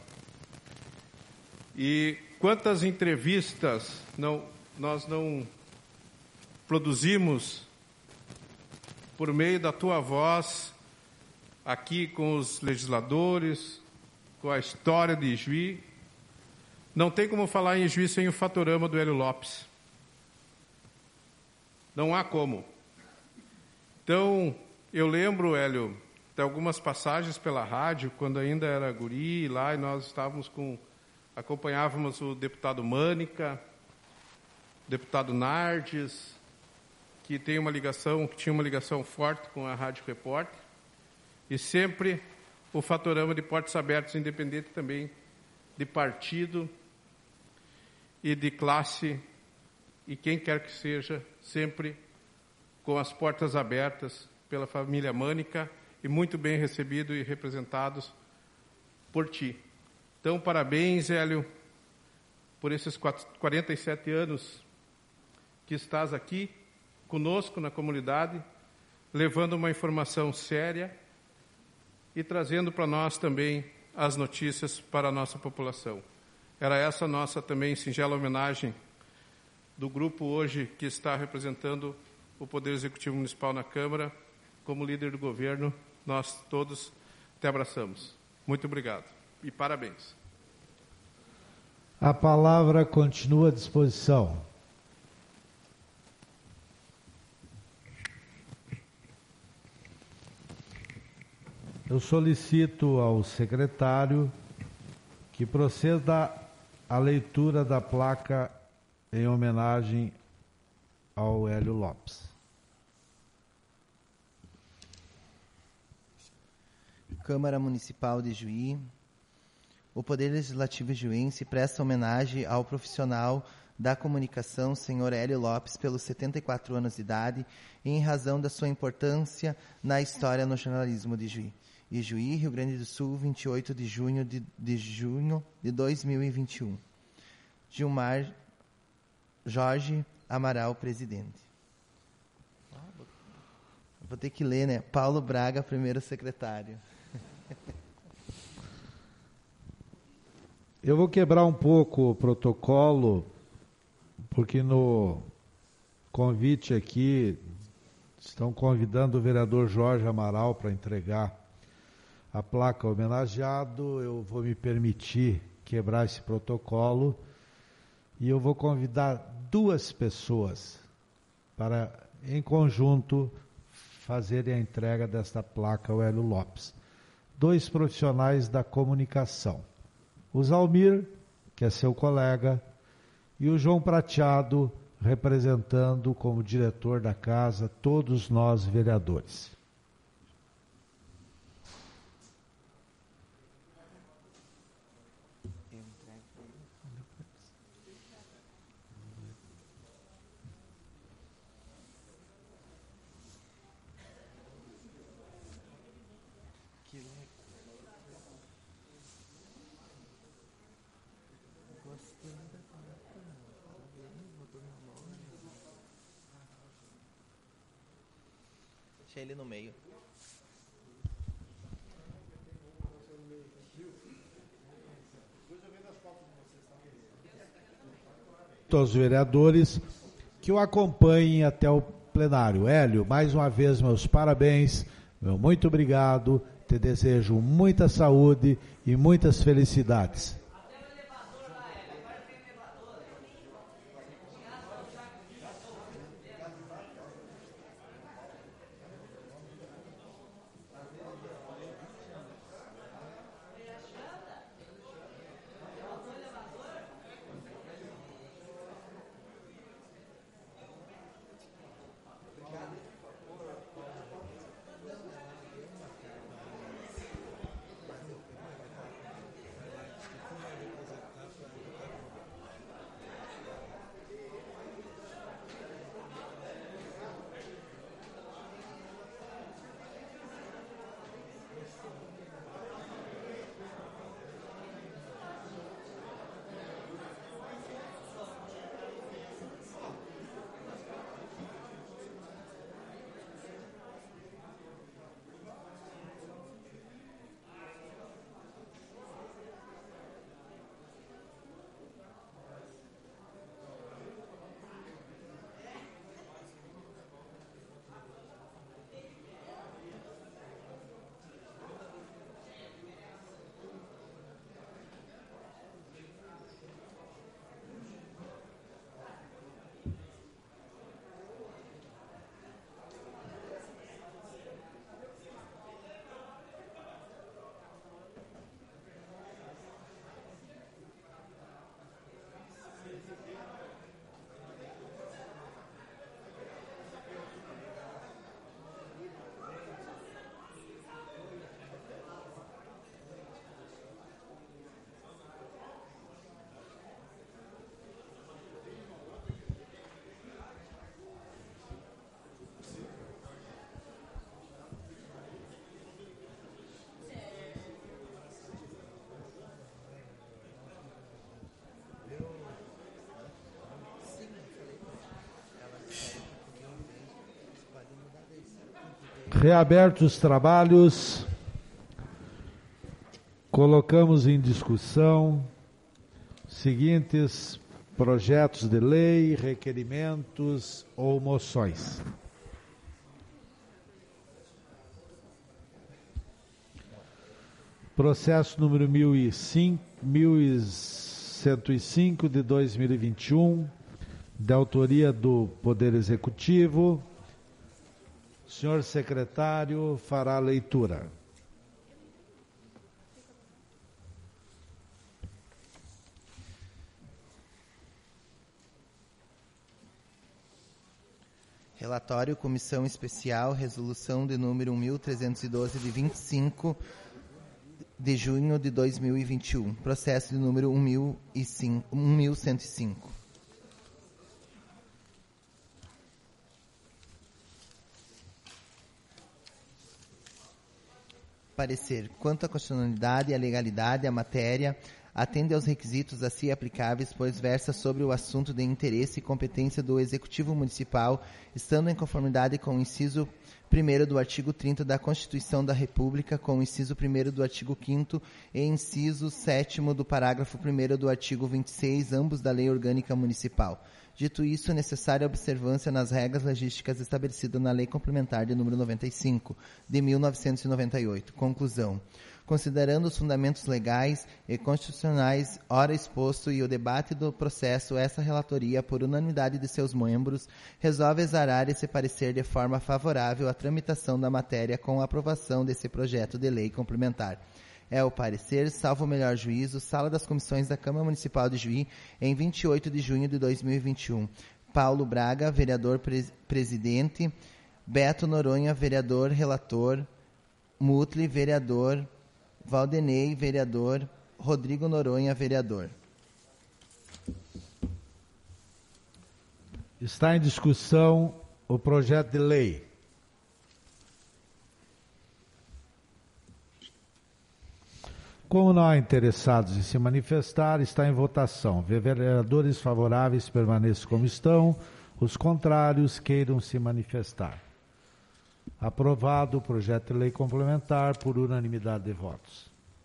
E quantas entrevistas não, nós não produzimos por meio da tua voz aqui com os legisladores, com a história de Juí. Não tem como falar em Juí sem o fatorama do Hélio Lopes. Não há como. Então, eu lembro, Hélio, de algumas passagens pela rádio, quando ainda era guri, lá, e nós estávamos com, acompanhávamos o deputado Mânica, o deputado Nardes, que tem uma ligação, que tinha uma ligação forte com a Rádio Repórter, e sempre o fatorama de portas abertas, independente também de partido e de classe, e quem quer que seja, sempre com as portas abertas pela família Mânica e muito bem recebido e representados por ti. Então, parabéns, Hélio, por esses quarenta e sete anos que estás aqui conosco na comunidade, levando uma informação séria e trazendo para nós também as notícias para a nossa população. Era essa nossa também singela homenagem do grupo hoje que está representando o Poder Executivo Municipal na Câmara. Como líder do governo, nós todos te abraçamos. Muito obrigado e parabéns. A palavra continua à disposição. Eu solicito ao secretário que proceda à leitura da placa em homenagem ao Hélio Lopes. Câmara Municipal de Juí. O Poder Legislativo juiense presta homenagem ao profissional da comunicação, senhor Hélio Lopes, pelos setenta e quatro anos de idade, em razão da sua importância na história no jornalismo de Juí. Ijuí, Rio Grande do Sul, vinte e oito de junho de, de junho de dois mil e vinte e um. Gilmar Jorge Amaral, presidente. Vou ter que ler, né? Paulo Braga, primeiro secretário. Eu vou quebrar um pouco o protocolo, porque no convite aqui estão convidando o vereador Jorge Amaral para entregar a placa homenageado. Eu vou me permitir quebrar esse protocolo e eu vou convidar duas pessoas para, em conjunto, fazerem a entrega desta placa ao Hélio Lopes. Dois profissionais da comunicação. O Zalmir, que é seu colega, e o João Prateado, representando como diretor da casa todos nós vereadores. Deixa ele no meio. Aos vereadores que o acompanhem até o plenário. Hélio, mais uma vez, meus parabéns, meu muito obrigado, te desejo muita saúde e muitas felicidades. Reabertos os trabalhos, colocamos em discussão os seguintes projetos de lei, requerimentos ou moções. Processo número mil e cento e cinco de dois mil e vinte e um, de autoria do Poder Executivo. O senhor secretário fará a leitura. Relatório Comissão Especial, Resolução de número mil trezentos e doze de vinte e cinco de junho de dois mil e vinte e um. Processo de número um mil cento e cinco. Parecer. Quanto à constitucionalidade e à legalidade, a matéria atende aos requisitos a si aplicáveis, pois versa sobre o assunto de interesse e competência do Executivo Municipal, estando em conformidade com o inciso primeiro do artigo trinta da Constituição da República, com o inciso primeiro do artigo quinto e inciso sétimo do parágrafo primeiro do artigo vinte e seis, ambos da Lei Orgânica Municipal. Dito isso, é necessária a observância nas regras logísticas estabelecidas na Lei Complementar de número noventa e cinco, de mil novecentos e noventa e oito. Conclusão. Considerando os fundamentos legais e constitucionais ora exposto e o debate do processo, essa relatoria, por unanimidade de seus membros, resolve exarar esse parecer de forma favorável à tramitação da matéria com a aprovação desse projeto de lei complementar. É o parecer, salvo o melhor juízo, Sala das Comissões da Câmara Municipal de Juí, em vinte e oito de junho de dois mil e vinte e um. Paulo Braga, vereador pres- presidente. Beto Noronha, vereador relator. Mutli, vereador. Valdenei, vereador. Rodrigo Noronha, vereador. Está em discussão o projeto de lei. Como não há interessados em se manifestar, está em votação. Vereadores favoráveis permaneçam como estão, os contrários queiram se manifestar. Aprovado o projeto de lei complementar por unanimidade de votos.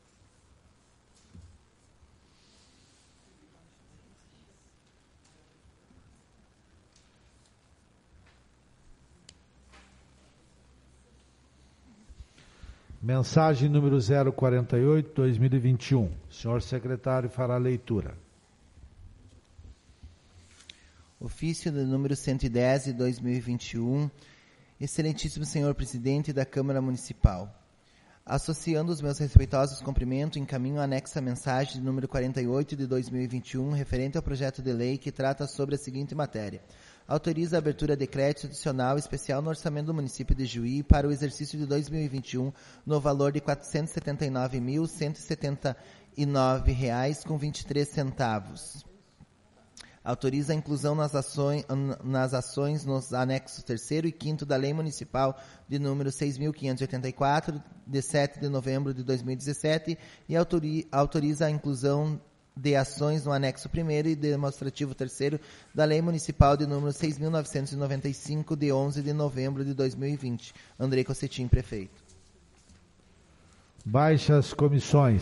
Mensagem número zero quarenta e oito, dois mil e vinte e um. O senhor secretário fará a leitura. Ofício do número cento e dez de dois mil e vinte e um. Excelentíssimo senhor presidente da Câmara Municipal. Associando os meus respeitosos cumprimentos, encaminho anexo à mensagem de número quarenta e oito de dois mil e vinte e um, referente ao projeto de lei que trata sobre a seguinte matéria. Autoriza a abertura de crédito adicional especial no orçamento do município de Juí para o exercício de dois mil e vinte e um no valor de quatrocentos e setenta e nove mil, cento e setenta e nove reais com vinte e três centavos. Autoriza a inclusão nas ações, nas ações nos anexos terceiro e quinto da Lei Municipal de número seis mil quinhentos e oitenta e quatro, de sete de novembro de dois mil e dezessete, e autori, autoriza a inclusão de ações no anexo primeiro e demonstrativo terceiro da Lei Municipal de número seis mil novecentos e noventa e cinco, de onze de novembro de dois mil e vinte. Andrei Cossetim, prefeito. Baixa as comissões.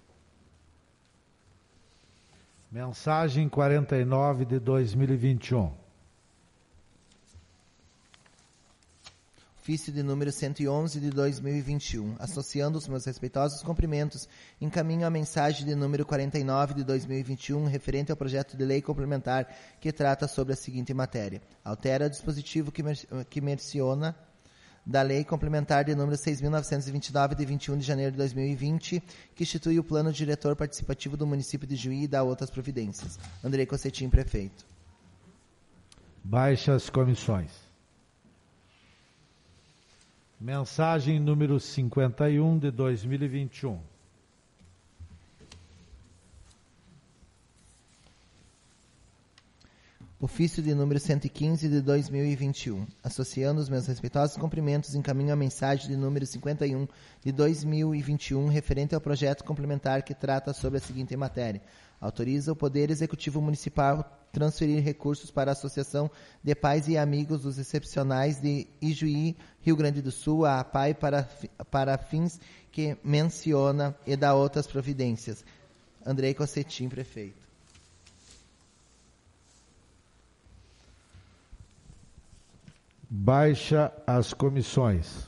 Mensagem quarenta e nove de dois mil e vinte e um. Ofício de número cento e onze de dois mil e vinte e um. Associando os meus respeitosos cumprimentos, encaminho a mensagem de número quarenta e nove de dois mil e vinte e um, referente ao projeto de lei complementar que trata sobre a seguinte matéria. Altera o dispositivo que, mer- que menciona da Lei Complementar de número seis mil novecentos e vinte e nove, de vinte e um de janeiro de dois mil e vinte, que institui o Plano Diretor Participativo do município de Juí e dá outras providências. Andrei Cossetim, prefeito. Baixa as comissões. Mensagem número cinquenta e um de dois mil e vinte e um. Ofício de número cento e quinze de dois mil e vinte e um. Associando os meus respeitosos cumprimentos, encaminho a mensagem de número cinquenta e um de dois mil e vinte e um, referente ao projeto complementar que trata sobre a seguinte matéria. Autoriza o Poder Executivo Municipal transferir recursos para a Associação de Pais e Amigos dos Excepcionais de Ijuí, Rio Grande do Sul, a APAI, para, para fins que menciona e dá outras providências. Andrei Cossetim, prefeito. Baixa as comissões.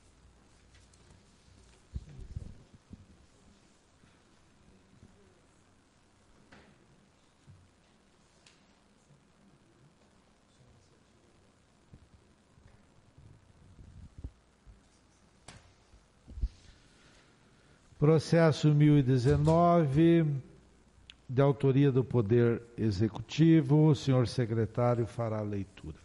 Processo mil e dezenove, de autoria do Poder Executivo, o senhor secretário fará a leitura.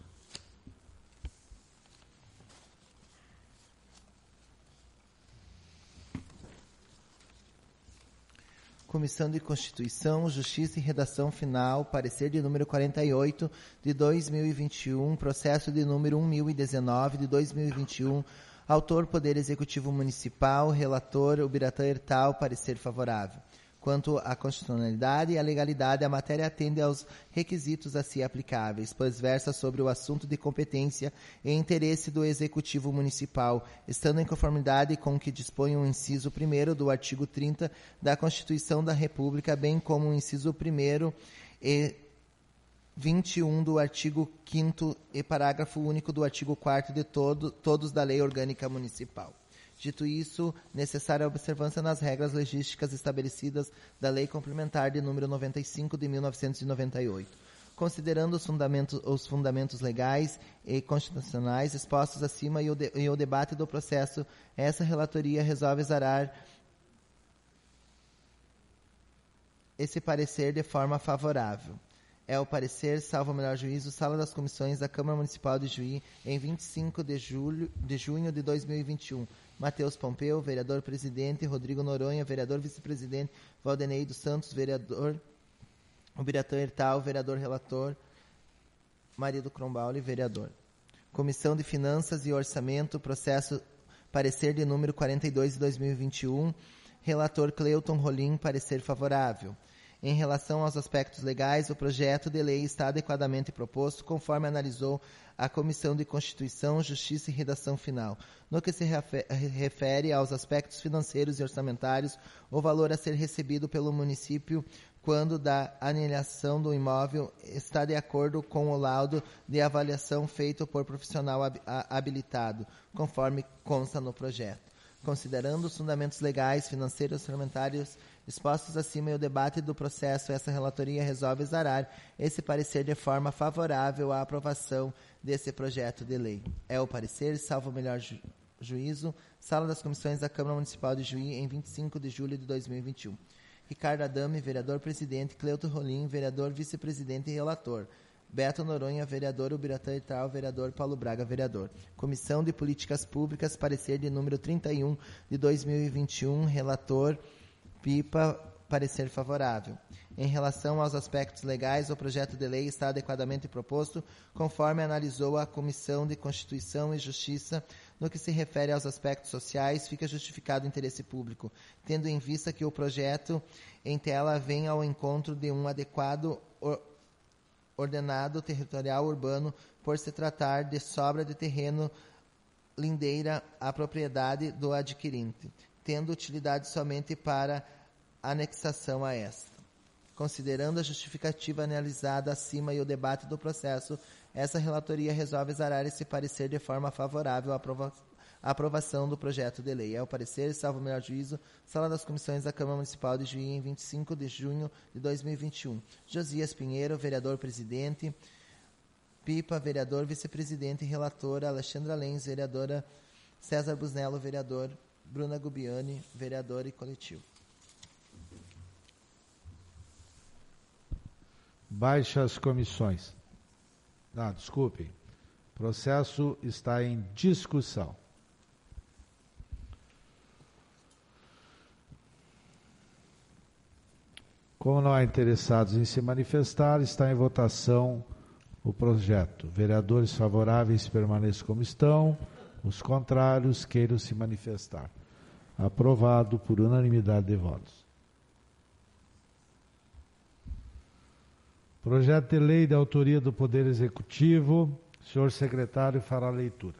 Comissão de Constituição, Justiça e Redação Final, parecer de número quarenta e oito de dois mil e vinte e um, processo de número um mil e dezenove de dois mil e vinte e um, Autor, Poder Executivo Municipal. Relator, Ubiratã Hertal. Parecer favorável. Quanto à constitucionalidade e à legalidade, a matéria atende aos requisitos a si aplicáveis, pois versa sobre o assunto de competência e interesse do Executivo Municipal, estando em conformidade com o que dispõe o inciso primeiro do artigo trinta da Constituição da República, bem como o inciso primeiro e vinte e um do artigo quinto e parágrafo único do artigo quarto de todo, todos da Lei Orgânica Municipal. Dito isso, necessária a observância nas regras legísticas estabelecidas da Lei Complementar de número noventa e cinco de mil novecentos e noventa e oito. Considerando os fundamentos, os fundamentos legais e constitucionais expostos acima e o, de, e o debate do processo, essa relatoria resolve exarar esse parecer de forma favorável. É o parecer, salvo o melhor juízo, Sala das Comissões da Câmara Municipal de Juí, em vinte e cinco de, julho, de junho de dois mil e vinte e um. Matheus Pompeu, vereador-presidente. Rodrigo Noronha, vereador-vice-presidente. Valdenei dos Santos, vereador. Ubiratã Hertal, vereador-relator. Marido Crombauli, vereador. Comissão de Finanças e Orçamento, processo parecer de número quarenta e dois de dois mil e vinte e um. Relator Cleuton Rolim, parecer favorável. Em relação aos aspectos legais, o projeto de lei está adequadamente proposto, conforme analisou a Comissão de Constituição, Justiça e Redação Final. No que se refere aos aspectos financeiros e orçamentários, o valor a ser recebido pelo município quando da alienação do imóvel está de acordo com o laudo de avaliação feito por profissional habilitado, conforme consta no projeto. Considerando os fundamentos legais, financeiros e orçamentários expostos acima e o debate do processo, essa relatoria resolve exarar esse parecer de forma favorável à aprovação desse projeto de lei. É o parecer, salvo o melhor ju- juízo, Sala das Comissões da Câmara Municipal de Juí, em vinte e cinco de julho de dois mil e vinte e um. Ricardo Adame, vereador-presidente. Cleuton Rolim, vereador-vice-presidente e relator. Beto Noronha, vereador. Ubiratã Hertal, vereador. Paulo Braga, vereador. Comissão de Políticas Públicas, parecer de número trinta e um de dois mil e vinte e um, relator Pipa, parecer favorável. Em relação aos aspectos legais, o projeto de lei está adequadamente proposto, conforme analisou a Comissão de Constituição e Justiça. No que se refere aos aspectos sociais, fica justificado o interesse público, tendo em vista que o projeto em tela vem ao encontro de um adequado or- ordenado territorial urbano, por se tratar de sobra de terreno lindeira à propriedade do adquirente, tendo utilidade somente para anexação a esta. Considerando a justificativa analisada acima e o debate do processo, essa relatoria resolve exarar esse parecer de forma favorável à aprova- à aprovação do projeto de lei. É o parecer, salvo o melhor juízo, Sala das Comissões da Câmara Municipal de Juí, em vinte e cinco de junho de dois mil e vinte e um. Josias Pinheiro, vereador-presidente. Pipa, vereador, vice-presidente e relatora. Alexandra Lenz, vereadora. César Busnello, vereador. Bruna Gubiani, vereadora e coletivo. Baixa as comissões. Ah, desculpem. O processo está em discussão. Como não há interessados em se manifestar, está em votação o projeto. Vereadores favoráveis permaneçam como estão. Os contrários queiram se manifestar. Aprovado por unanimidade de votos. Projeto de lei de autoria do Poder Executivo. O senhor secretário fará a leitura.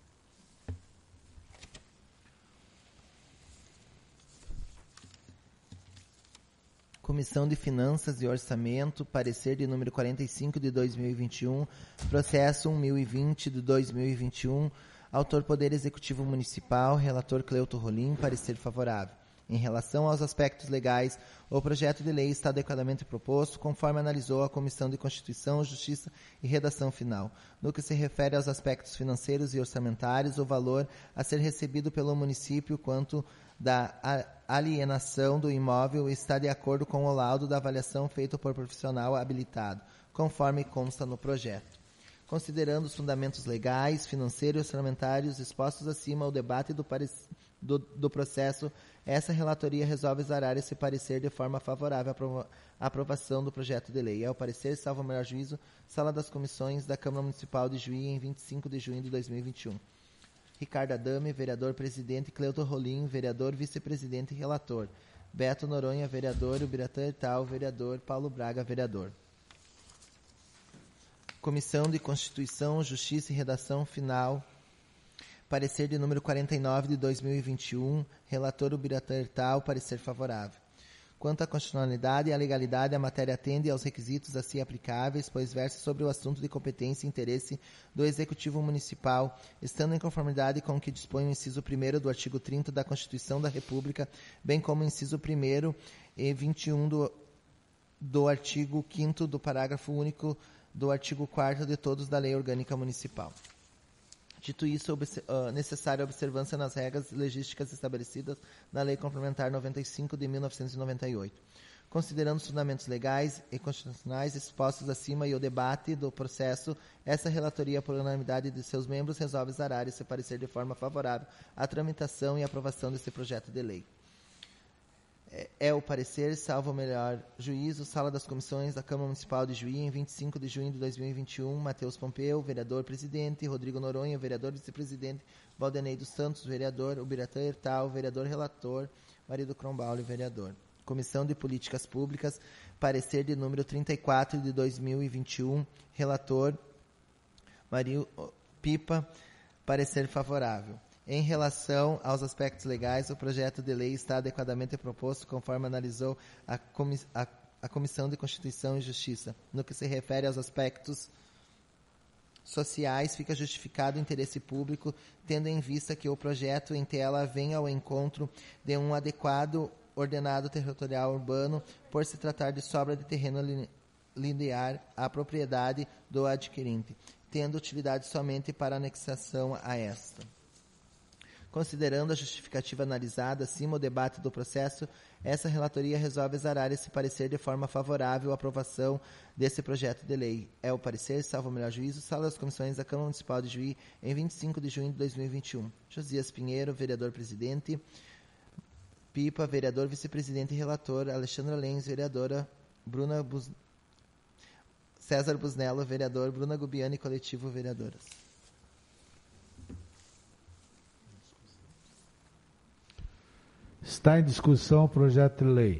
Comissão de Finanças e Orçamento, parecer de número quarenta e cinco de dois mil e vinte e um, processo um mil e vinte de dois mil e vinte e um, autor Poder Executivo Municipal, relator Cleuton Rolim, parecer favorável. Em relação aos aspectos legais, o projeto de lei está adequadamente proposto, conforme analisou a Comissão de Constituição, Justiça e Redação Final. No que se refere aos aspectos financeiros e orçamentários, o valor a ser recebido pelo município quanto da alienação do imóvel está de acordo com o laudo da avaliação feito por profissional habilitado, conforme consta no projeto. Considerando os fundamentos legais, financeiros e orçamentários expostos acima ao debate do, do, do processo, essa relatoria resolve exarar esse parecer de forma favorável à aprova aprovação do projeto de lei. É o parecer, salvo o melhor juízo, Sala das Comissões da Câmara Municipal de Juí, em vinte e cinco de junho de dois mil e vinte e um. Ricardo Adame, vereador-presidente, Cleuto Rolim, vereador, vice-presidente e relator. Beto Noronha, vereador, Ubiratã Hertal, vereador, Paulo Braga, vereador. Comissão de Constituição, Justiça e Redação Final, parecer de número quarenta e nove de dois mil e vinte e um, relator Ubiratã Hertal, parecer favorável. Quanto à constitucionalidade e à legalidade, a matéria atende aos requisitos a si aplicáveis, pois versa sobre o assunto de competência e interesse do Executivo Municipal, estando em conformidade com o que dispõe o inciso primeiro do artigo trinta da Constituição da República, bem como o inciso primeiro e vinte e um do, do artigo quinto do parágrafo único do artigo quarto de todos da Lei Orgânica Municipal. Dito isso, obse- uh, necessária a observância nas regras legísticas estabelecidas na Lei Complementar noventa e cinco de mil novecentos e noventa e oito. Considerando os fundamentos legais e constitucionais expostos acima e o debate do processo, essa relatoria, por unanimidade de seus membros, resolve exarar e se parecer de forma favorável à tramitação e aprovação desse projeto de lei. É o parecer, salvo o melhor juízo, Sala das Comissões da Câmara Municipal de Juí, em vinte e cinco de junho de dois mil e vinte e um, Matheus Pompeu, vereador-presidente, Rodrigo Noronha, vereador-vice-presidente, Valdenei dos Santos, vereador, Ubiratã Hertal, vereador-relator, Marido Crombauli, vereador. Comissão de Políticas Públicas, parecer de número trinta e quatro de dois mil e vinte e um, relator, Mario Pipa, parecer favorável. Em relação aos aspectos legais, o projeto de lei está adequadamente proposto, conforme analisou a, comiss- a, a Comissão de Constituição e Justiça. No que se refere aos aspectos sociais, fica justificado o interesse público, tendo em vista que o projeto em tela vem ao encontro de um adequado ordenado territorial urbano, por se tratar de sobra de terreno li- linear à propriedade do adquirente, tendo utilidade somente para anexação a esta. Considerando a justificativa analisada acima o debate do processo, essa relatoria resolve exarar esse parecer de forma favorável à aprovação desse projeto de lei. É o parecer, salvo o melhor juízo, Sala das Comissões da Câmara Municipal de Juí, em vinte e cinco de junho de dois mil e vinte e um. Josias Pinheiro, vereador-presidente. Pipa, vereador, vice-presidente e relator. Alexandra Lenz, vereadora. Bruna Bus... César Busnello, vereador. Bruna Gubiani, coletivo, vereadoras. Está em discussão o projeto de lei.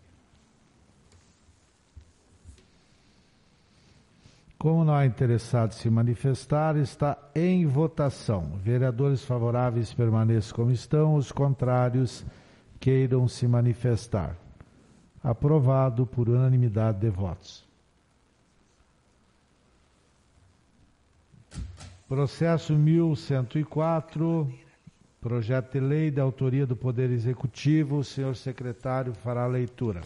Como não há interessado em se manifestar, está em votação. Vereadores favoráveis permaneçam como estão, os contrários queiram se manifestar. Aprovado por unanimidade de votos. Processo mil cento e quatro... Projeto de lei da autoria do Poder Executivo. O senhor secretário fará a leitura.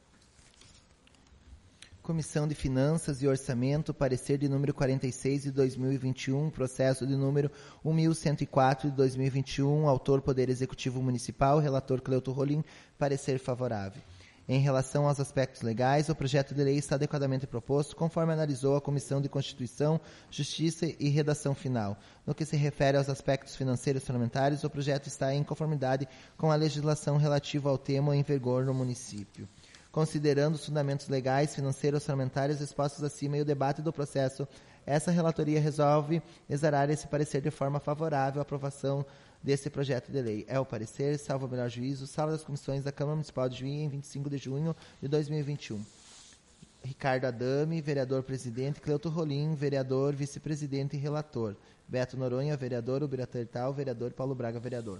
Comissão de Finanças e Orçamento, parecer de número quarenta e seis de dois mil e vinte e um, processo de número mil cento e quatro de dois mil e vinte e um, autor Poder Executivo Municipal, relator Cleuto Rolim, parecer favorável. Em relação aos aspectos legais, o projeto de lei está adequadamente proposto, conforme analisou a Comissão de Constituição, Justiça e Redação Final. No que se refere aos aspectos financeiros e orçamentários, o projeto está em conformidade com a legislação relativa ao tema em vigor no município. Considerando os fundamentos legais, financeiros e orçamentários expostos acima e o debate do processo, essa relatoria resolve exarar esse parecer de forma favorável à aprovação desse projeto de lei. É o parecer, salvo o melhor juízo, Sala das Comissões da Câmara Municipal de Juí, em vinte e cinco de junho de dois mil e vinte e um. Ricardo Adame, vereador-presidente, Cleuto Rolim, vereador, vice-presidente e relator. Beto Noronha, vereador, Ubiratã Hertal, vereador, Paulo Braga, vereador.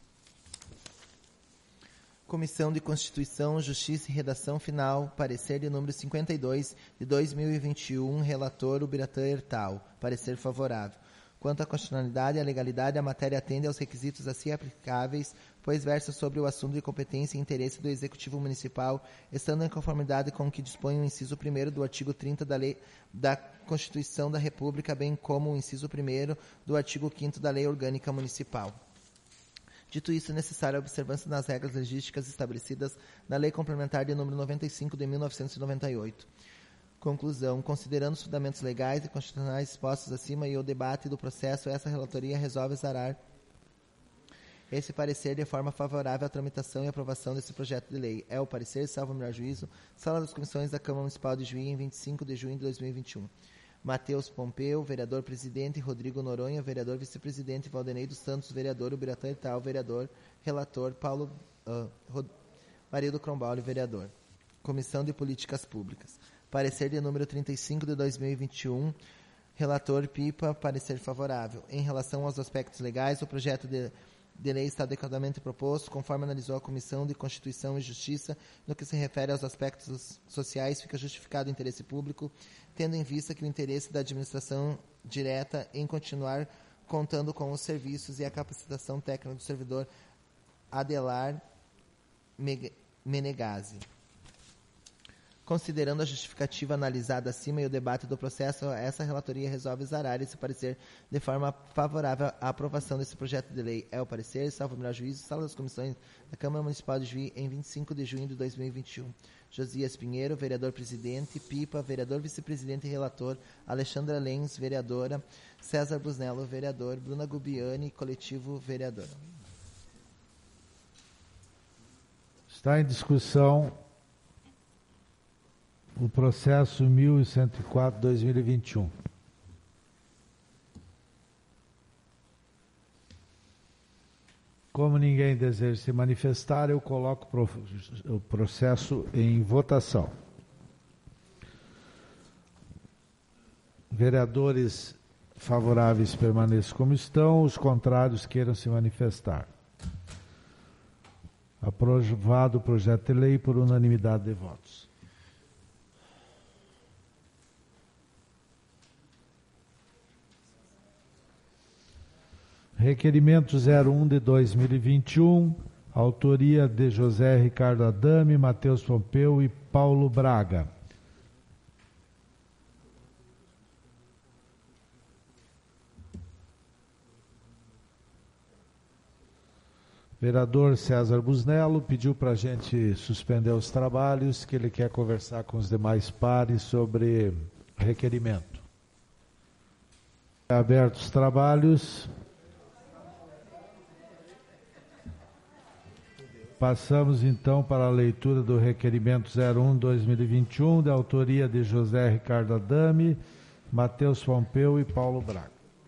Comissão de Constituição, Justiça e Redação Final, parecer de número cinquenta e dois de dois mil e vinte e um, relator Ubiratã Hertal, parecer favorável. Quanto à constitucionalidade e à legalidade, a matéria atende aos requisitos a si aplicáveis, pois versa sobre o assunto de competência e interesse do Executivo Municipal, estando em conformidade com o que dispõe o inciso primeiro do artigo trinta da Lei da Constituição da República, bem como o inciso primeiro do artigo quinto da Lei Orgânica Municipal. Dito isso, é necessária a observância das regras legísticas estabelecidas na Lei Complementar de número noventa e cinco de mil novecentos e noventa e oito. Conclusão. Considerando os fundamentos legais e constitucionais expostos acima e o debate do processo, essa relatoria resolve exarar esse parecer de forma favorável à tramitação e aprovação desse projeto de lei. É o parecer, salvo o melhor juízo, Sala das Comissões da Câmara Municipal de Juí, em vinte e cinco de junho de dois mil e vinte e um. Matheus Pompeu, vereador presidente, Rodrigo Noronha, vereador vice-presidente, Valdenei dos Santos, vereador, Ubiratã e Tal, vereador, relator, Paulo uh, Rod... Marildo Crombauli, vereador. Comissão de Políticas Públicas. Parecer de número trinta e cinco de dois mil e vinte e um, relator Pipa, parecer favorável. Em relação aos aspectos legais, o projeto de de lei está adequadamente proposto, conforme analisou a Comissão de Constituição e Justiça, no que se refere aos aspectos sociais, fica justificado o interesse público, tendo em vista que o interesse da administração direta em continuar contando com os serviços e a capacitação técnica do servidor Adelar Menegazzi. Considerando a justificativa analisada acima e o debate do processo, essa relatoria resolve exarar esse parecer de forma favorável à aprovação desse projeto de lei. É o parecer, salvo o melhor juízo, sala das comissões da Câmara Municipal de Juí, em vinte e cinco de junho de dois mil e vinte e um. Josias Pinheiro, vereador-presidente, Pipa, vereador vice-presidente e relator, Alexandra Lenz, vereadora, César Busnello, vereador, Bruna Gubiani, coletivo, vereador. Está em discussão o processo mil cento e quatro barra dois mil e vinte e um. Como ninguém deseja se manifestar, eu coloco o processo em votação. Vereadores favoráveis permaneçam como estão, os contrários queiram se manifestar. Aprovado o projeto de lei por unanimidade de votos. Requerimento zero um de dois mil e vinte e um, autoria de José Ricardo Adame, Matheus Pompeu e Paulo Braga. Vereador César Busnello pediu para a gente suspender os trabalhos, que ele quer conversar com os demais pares sobre requerimento. Abertos os trabalhos. Passamos então para a leitura do requerimento zero um de dois mil e vinte e um, de autoria de José Ricardo Adame, Matheus Pompeu e Paulo Braga.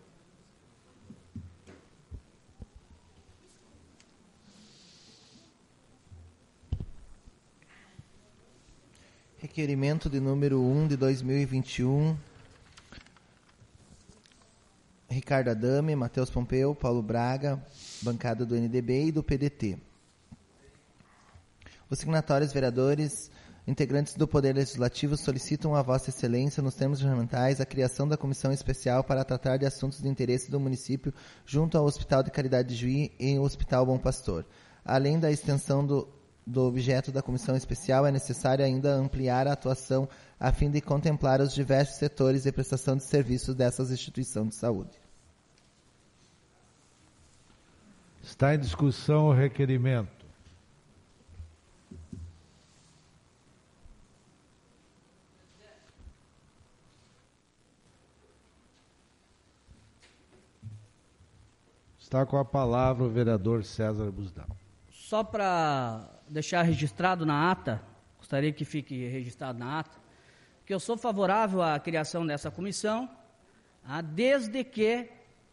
Requerimento de número um de dois mil e vinte e um, Ricardo Adame, Matheus Pompeu, Paulo Braga, bancada do N D B e do P D T. Os signatários vereadores, integrantes do Poder Legislativo, solicitam a Vossa Excelência, nos termos regimentais, a criação da comissão especial para tratar de assuntos de interesse do município junto ao Hospital de Caridade de Juí e ao Hospital Bom Pastor. Além da extensão do, do objeto da comissão especial, é necessário ainda ampliar a atuação a fim de contemplar os diversos setores de prestação de serviços dessas instituições de saúde. Está em discussão o requerimento. Está com a palavra o vereador César Busnello. Só para deixar registrado na ata, gostaria que fique registrado na ata, que eu sou favorável à criação dessa comissão, ah, desde que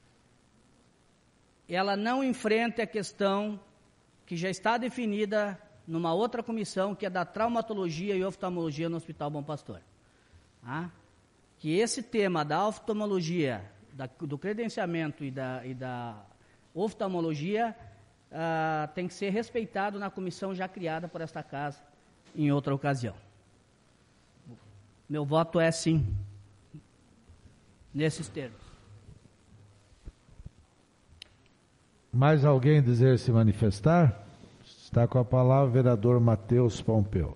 ela não enfrente a questão que já está definida numa outra comissão, que é da traumatologia e oftalmologia no Hospital Bom Pastor. Ah, que esse tema da oftalmologia, da, do credenciamento e da, e da oftalmologia uh, tem que ser respeitado na comissão já criada por esta casa em outra ocasião. Meu voto é sim, nesses termos. Mais alguém deseja se manifestar? Está com a palavra o vereador Matheus Pompeu.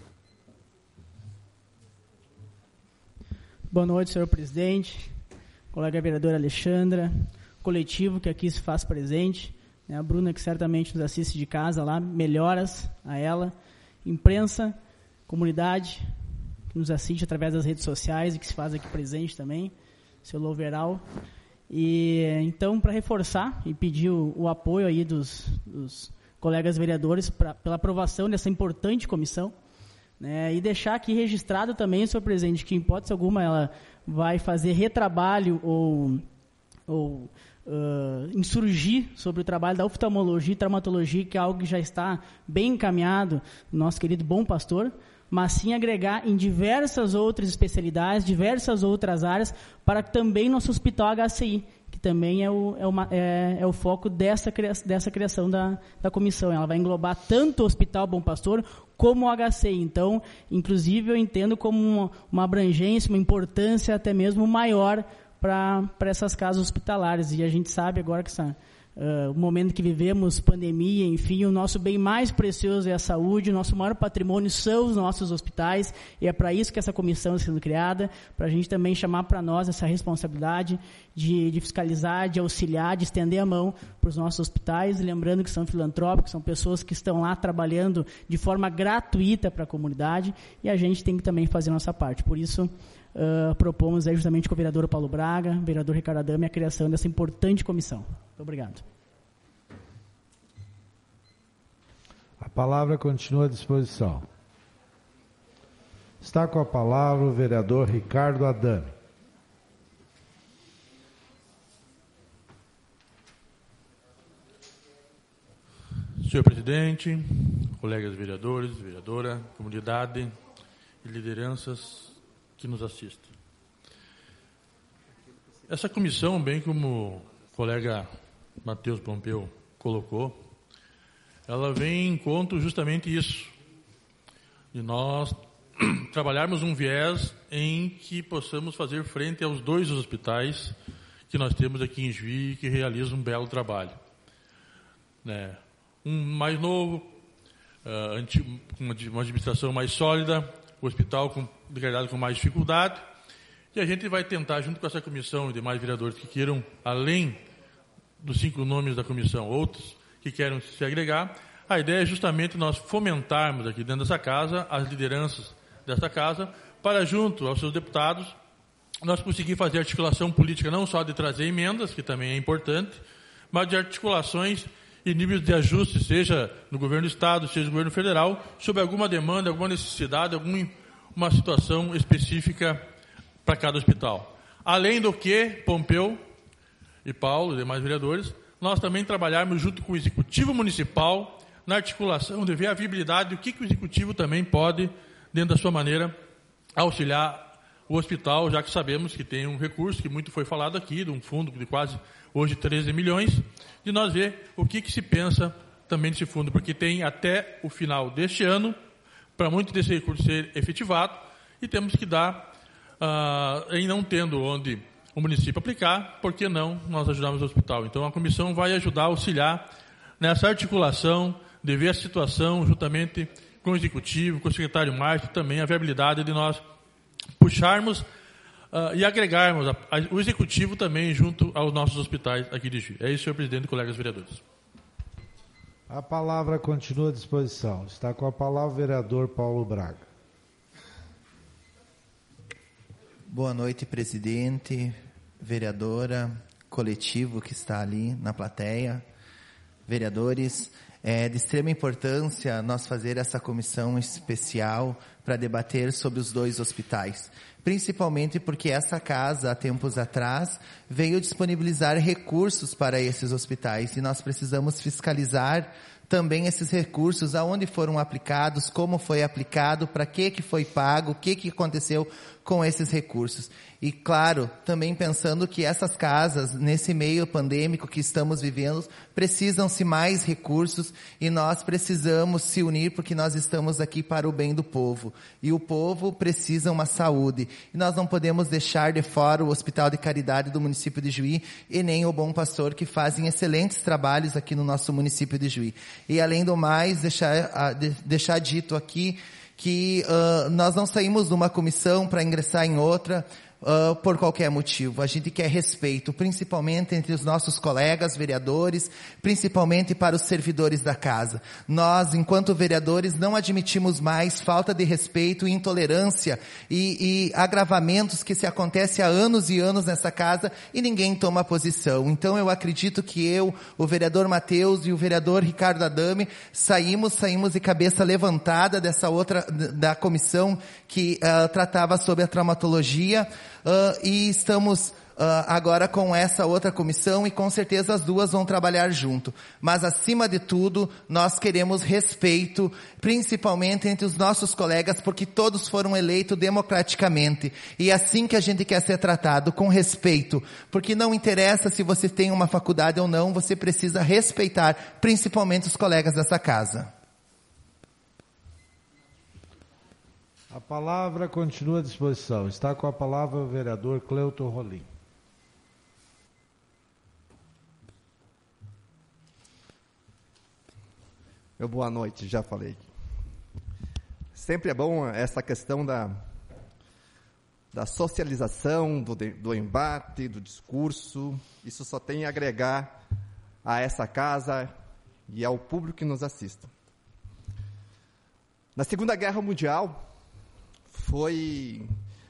Boa noite, senhor presidente, colega vereadora Alexandra, coletivo que aqui se faz presente, né, a Bruna que certamente nos assiste de casa lá, melhoras a ela, imprensa, comunidade que nos assiste através das redes sociais e que se faz aqui presente também, seu Louveral. E então, para reforçar e pedir o, o apoio aí dos, dos colegas vereadores pra, pela aprovação dessa importante comissão, né? E deixar aqui registrado também, senhor presidente, que em hipótese alguma ela vai fazer retrabalho ou, ou uh, insurgir sobre o trabalho da oftalmologia e traumatologia, que é algo que já está bem encaminhado no nosso querido bom pastor, mas sim agregar em diversas outras especialidades, diversas outras áreas, para que também nosso hospital H C I, que também é o, é uma, é, é o foco dessa, dessa criação da, da comissão. Ela vai englobar tanto o Hospital Bom Pastor como o H C I. Então, inclusive, eu entendo como uma, uma abrangência, uma importância até mesmo maior para essas casas hospitalares. E a gente sabe agora que essa, uh, o momento que vivemos, pandemia, enfim, o nosso bem mais precioso é a saúde, o nosso maior patrimônio são os nossos hospitais, e é para isso que essa comissão está sendo criada, para a gente também chamar para nós essa responsabilidade de, de fiscalizar, de auxiliar, de estender a mão para os nossos hospitais, lembrando que são filantrópicos, são pessoas que estão lá trabalhando de forma gratuita para a comunidade, e a gente tem que também fazer a nossa parte. Por isso, Uh, propomos aí, justamente com o vereador Paulo Braga, o vereador Ricardo Adame, a criação dessa importante comissão. Muito obrigado. A palavra continua à disposição. Está com a palavra o vereador Ricardo Adame. Senhor presidente, colegas vereadores, vereadora, comunidade e lideranças que nos assistem. Essa comissão, bem como o colega Matheus Pompeu colocou, ela vem em conta justamente isso, de nós trabalharmos um viés em que possamos fazer frente aos dois hospitais que nós temos aqui em Juí, que realizam um belo trabalho. Né? Um mais novo, uh, com uma administração mais sólida, o hospital com, degradado com mais dificuldade, e a gente vai tentar, junto com essa comissão e demais vereadores que queiram, além dos cinco nomes da comissão, outros que queiram se agregar, a ideia é justamente nós fomentarmos aqui dentro dessa casa as lideranças dessa casa, para junto aos seus deputados, nós conseguir fazer articulação política, não só de trazer emendas, que também é importante, mas de articulações e níveis de ajuste, seja no governo do Estado, seja no governo federal, sobre alguma demanda, alguma necessidade, alguma uma situação específica para cada hospital. Além do que, Pompeu e Paulo e demais vereadores, nós também trabalharmos junto com o Executivo Municipal na articulação de ver a viabilidade do que, que o Executivo também pode, dentro da sua maneira, auxiliar o hospital, já que sabemos que tem um recurso, que muito foi falado aqui, de um fundo de quase, hoje, treze milhões, de nós ver o que, que se pensa também desse fundo, porque tem até o final deste ano, para muito desse recurso ser efetivado, e temos que dar, uh, em não tendo onde o município aplicar, por que não nós ajudarmos o hospital? Então, a comissão vai ajudar a auxiliar nessa articulação, de ver a situação, juntamente com o Executivo, com o secretário Márcio, também a viabilidade de nós puxarmos uh, e agregarmos a, a, o Executivo também junto aos nossos hospitais aqui de Juí. É isso, senhor presidente e colegas vereadores. A palavra continua à disposição. Está com a palavra o vereador Paulo Braga. Boa noite, presidente, vereadora, coletivo que está ali na plateia, vereadores. É de extrema importância nós fazer essa comissão especial para debater sobre os dois hospitais, principalmente porque essa casa, há tempos atrás, veio disponibilizar recursos para esses hospitais e nós precisamos fiscalizar também esses recursos, aonde foram aplicados, como foi aplicado, para que que foi pago, o que que aconteceu com esses recursos. E, claro, também pensando que essas casas, nesse meio pandêmico que estamos vivendo, precisam-se mais recursos e nós precisamos se unir porque nós estamos aqui para o bem do povo. E o povo precisa uma saúde. E nós não podemos deixar de fora o Hospital de Caridade do município de Juí e nem o Bom Pastor, que fazem excelentes trabalhos aqui no nosso município de Juí. E, além do mais, deixar, deixar dito aqui que uh, nós não saímos de uma comissão para ingressar em outra, uh, por qualquer motivo. A gente quer respeito, principalmente entre os nossos colegas vereadores, principalmente para os servidores da casa. Nós, enquanto vereadores, não admitimos mais falta de respeito, intolerância e, e agravamentos que se acontecem há anos e anos nessa casa e ninguém toma posição. Então eu acredito que eu, o vereador Matheus e o vereador Ricardo Adame saímos, saímos de cabeça levantada dessa outra, da comissão que uh, tratava sobre a traumatologia uh, e estamos Uh, agora com essa outra comissão e com certeza as duas vão trabalhar junto. Mas acima de tudo, nós queremos respeito, principalmente entre os nossos colegas, porque todos foram eleitos democraticamente. E é assim que a gente quer ser tratado, com respeito. Porque não interessa se você tem uma faculdade ou não, você precisa respeitar, principalmente os colegas dessa casa. A palavra continua à disposição. Está com a palavra o vereador Cleuton Rolim. Meu boa noite, já falei. Sempre é bom essa questão da, da socialização, do, do embate, do discurso. Isso só tem a agregar a essa casa e ao público que nos assista. Na Segunda Guerra Mundial, foi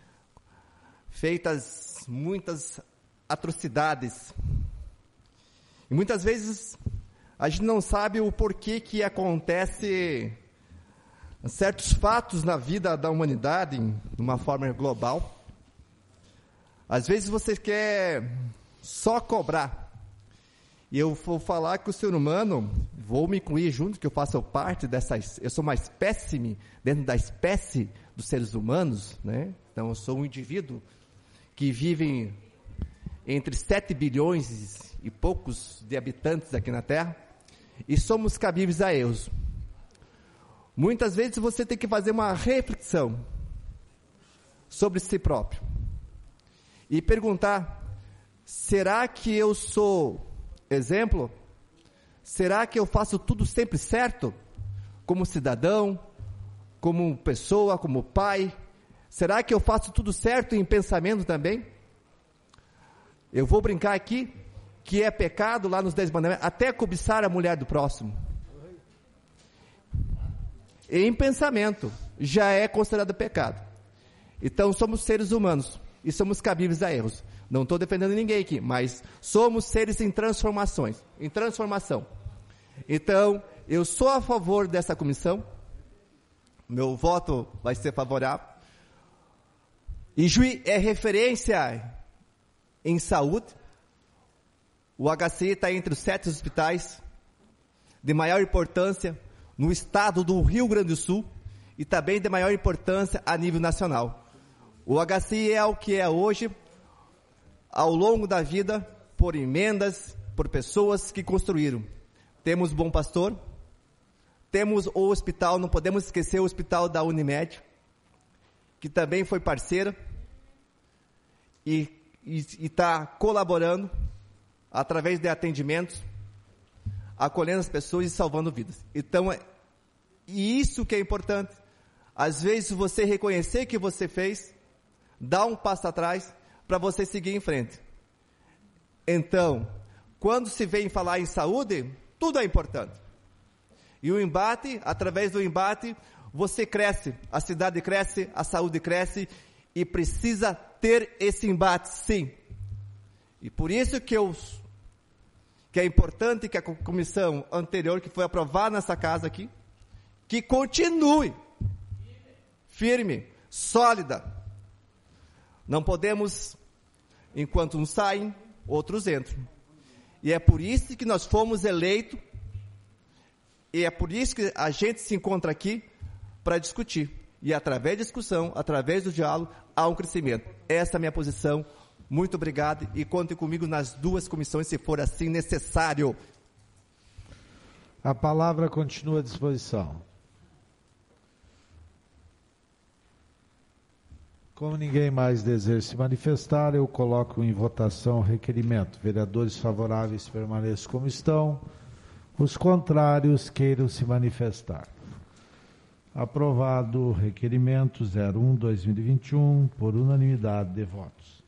feitas muitas atrocidades. E muitas vezes a gente não sabe o porquê que acontece certos fatos na vida da humanidade, de uma forma global. Às vezes você quer só cobrar. E eu vou falar que o ser humano, vou me incluir junto, que eu faço parte dessa, eu sou uma espécime dentro da espécie dos seres humanos, né? Então eu sou um indivíduo que vive entre sete bilhões e poucos de habitantes aqui na Terra, e somos cabíveis a erros. Muitas vezes você tem que fazer uma reflexão sobre si próprio e perguntar: será que eu sou exemplo? Será que eu faço tudo sempre certo? Como cidadão, como pessoa, como pai? Será que eu faço tudo certo em pensamento também? Eu vou brincar aqui que é pecado lá nos Dez Mandamentos até cobiçar a mulher do próximo. Em pensamento já é considerado pecado. Então somos seres humanos e somos cabíveis a erros. Não estou defendendo ninguém aqui, mas somos seres em transformações, em transformação. Então eu sou a favor dessa comissão. Meu voto vai ser favorável. Ijuí é referência em saúde. O H C I está entre os sete hospitais de maior importância no estado do Rio Grande do Sul e também de maior importância a nível nacional. O H C I é o que é hoje, ao longo da vida, por emendas, por pessoas que construíram. Temos Bom Pastor, temos o hospital, não podemos esquecer o hospital da Unimed, que também foi parceira e está colaborando através de atendimentos, acolhendo as pessoas e salvando vidas. Então, é, e isso que é importante. Às vezes você reconhecer que você fez, dá um passo atrás para você seguir em frente. Então, quando se vem falar em saúde, tudo é importante. E o embate, através do embate, você cresce, a cidade cresce, a saúde cresce e precisa ter esse embate, sim. E por isso que eu que é importante que a comissão anterior, que foi aprovada nessa casa aqui, que continue firme, sólida. Não podemos, enquanto uns saem, outros entram. E é por isso que nós fomos eleitos, e é por isso que a gente se encontra aqui para discutir. E através da discussão, através do diálogo, há um crescimento. Essa é a minha posição. Muito obrigado e contem comigo nas duas comissões, se for assim necessário. A palavra continua à disposição. Como ninguém mais deseja se manifestar, eu coloco em votação o requerimento. Vereadores favoráveis permaneçam como estão. Os contrários queiram se manifestar. Aprovado o requerimento zero um barra dois mil e vinte e um por unanimidade de votos.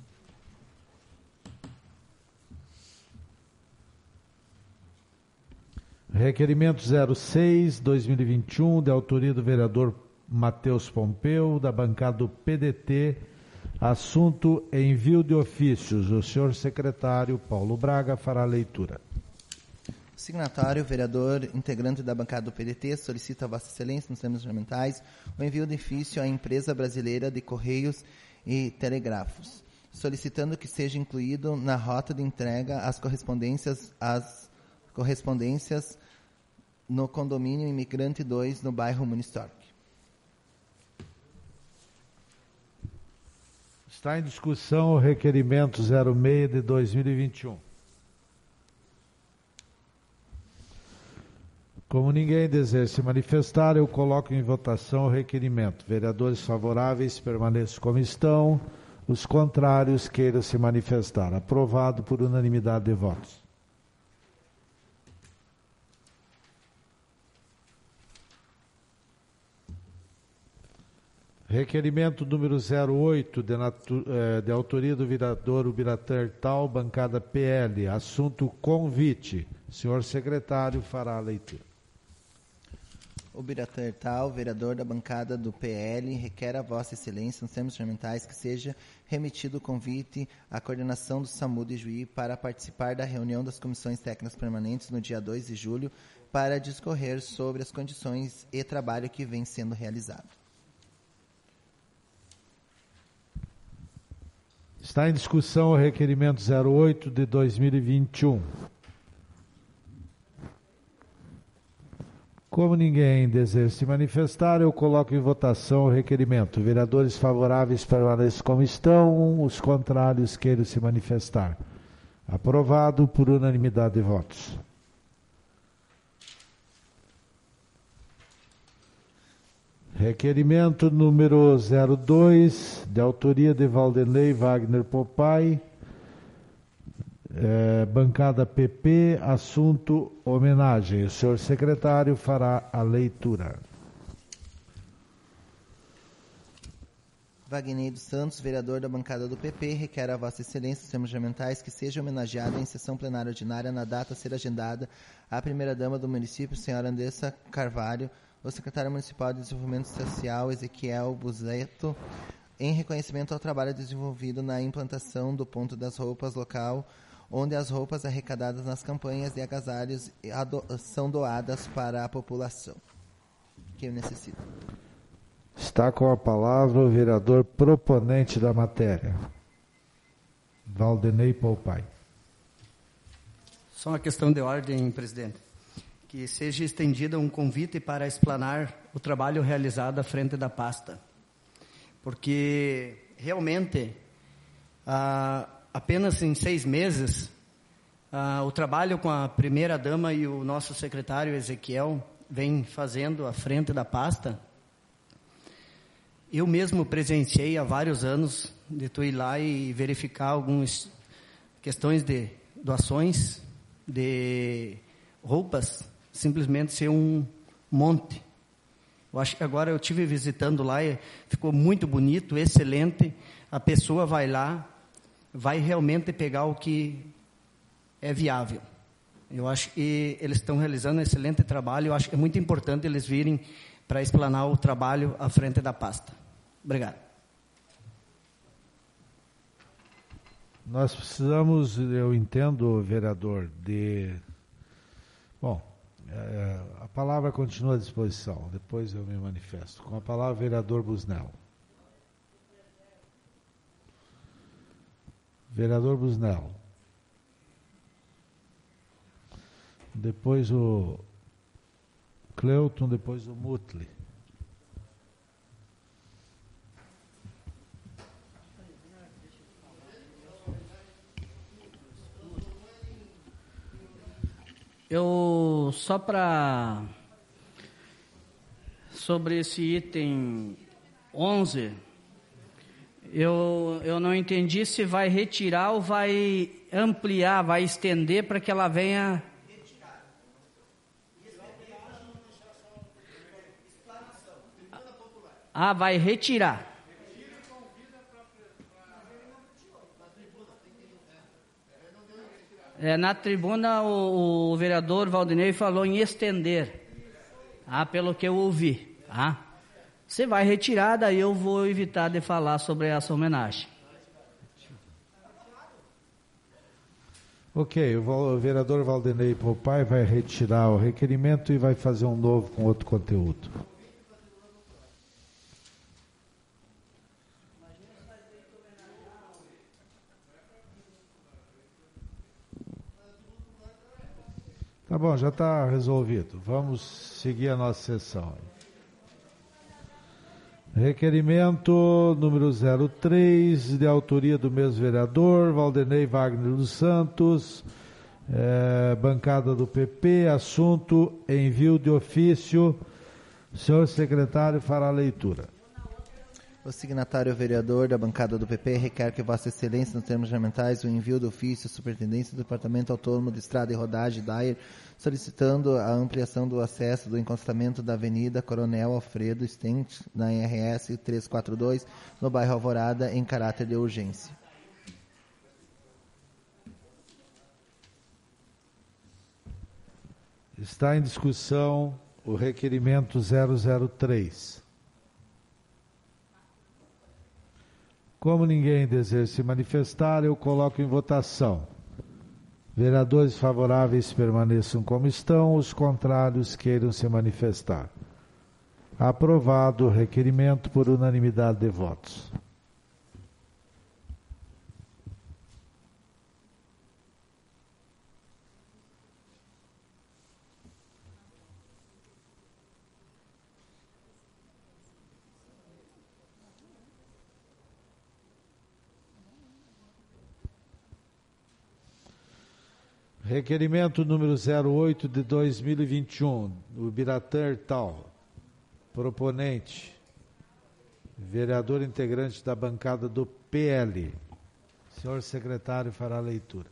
Requerimento zero seis barra dois mil e vinte e um, de autoria do vereador Matheus Pompeu, da bancada do P D T, assunto envio de ofícios. O senhor secretário Paulo Braga fará a leitura. Signatário, vereador integrante da bancada do P D T, solicita a Vossa Excelência, nos termos orçamentais, o envio de ofício à Empresa Brasileira de Correios e Telégrafos, solicitando que seja incluído na rota de entrega as correspondências, as correspondências no condomínio Imigrante dois, no bairro Munistorque. Está em discussão o requerimento zero seis de dois mil e vinte e um. Como ninguém deseja se manifestar, eu coloco em votação o requerimento. Vereadores favoráveis permaneçam como estão. Os contrários queiram se manifestar. Aprovado por unanimidade de votos. Requerimento número zero oito, de, natu, eh, de autoria do vereador Ubirater Tal, bancada P L. Assunto convite. O senhor secretário fará a leitura. Ubirater Tal, vereador da bancada do P L, requer a Vossa Excelência, nos termos orçamentais, que seja remetido o convite à coordenação do SAMU de Juí para participar da reunião das comissões técnicas permanentes no dia dois de julho para discorrer sobre as condições e trabalho que vem sendo realizado. Está em discussão o requerimento zero oito de dois mil e vinte e um. Como ninguém deseja se manifestar, eu coloco em votação o requerimento. Vereadores favoráveis permaneçam como estão, os contrários queiram se manifestar. Aprovado por unanimidade de votos. Requerimento número zero dois, de autoria de Valdenei Wagner Popai, é, bancada P P, assunto homenagem. O senhor secretário fará a leitura. Wagner dos Santos, vereador da bancada do P P, requer a Vossa Excelência, nos termos orçamentais, que seja homenageado em sessão plenária ordinária na data a ser agendada a primeira-dama do município, senhora Andressa Carvalho, o secretário municipal de Desenvolvimento Social, Ezequiel Buzeto, em reconhecimento ao trabalho desenvolvido na implantação do ponto das roupas local, onde as roupas arrecadadas nas campanhas de agasalhos são doadas para a população que necessita. Está com a palavra o vereador proponente da matéria, Valdenei Popai. Só uma questão de ordem, presidente. Que seja estendido um convite para explanar o trabalho realizado à frente da pasta. Porque, realmente, ah, apenas em seis meses, ah, o trabalho com a primeira-dama e o nosso secretário Ezequiel vem fazendo à frente da pasta. Eu mesmo presenciei há vários anos de tu ir lá e verificar algumas questões de doações, de roupas, simplesmente ser um monte. Eu acho que agora eu estive visitando lá e ficou muito bonito, excelente. A pessoa vai lá, vai realmente pegar o que é viável. Eu acho que eles estão realizando um excelente trabalho. Eu acho que é muito importante eles virem para explanar o trabalho à frente da pasta. Obrigado. Nós precisamos, eu entendo, vereador, de... Bom, é, a palavra continua à disposição, depois eu me manifesto. Com a palavra, vereador Busnel. Vereador Busnel. Depois o Cleuton, depois o Mutli. Eu, só para, sobre esse item onze, eu, eu não entendi se vai retirar ou vai ampliar, vai estender para que ela venha... Ah, vai retirar. É, na tribuna, o, o vereador Valdinei falou em estender. Ah, pelo que eu ouvi. Ah, você vai retirar, daí eu vou evitar de falar sobre essa homenagem. Ok, o vereador Valdinei Poupai vai retirar o requerimento e vai fazer um novo com outro conteúdo. Tá bom, já está resolvido. Vamos seguir a nossa sessão. Requerimento número zero três, de autoria do mesmo vereador, Valdinei Wagner dos Santos, é, bancada do P P, assunto envio de ofício. O senhor secretário fará a leitura. O signatário vereador da bancada do P P requer que Vossa Excelência, nos termos regimentais, o envio do ofício à Superintendência do Departamento Autônomo de Estrada e Rodagem, D A I R, solicitando a ampliação do acesso do encostamento da Avenida Coronel Alfredo Stent, na R S trezentos e quarenta e dois, no bairro Alvorada, em caráter de urgência. Está em discussão o requerimento zero zero três. Como ninguém deseja se manifestar, eu coloco em votação. Vereadores favoráveis permaneçam como estão, os contrários queiram se manifestar. Aprovado o requerimento por unanimidade de votos. Requerimento número zero oito de dois mil e vinte e um, o Biratã Hertal. Proponente, vereador integrante da bancada do P L. Senhor secretário fará a leitura.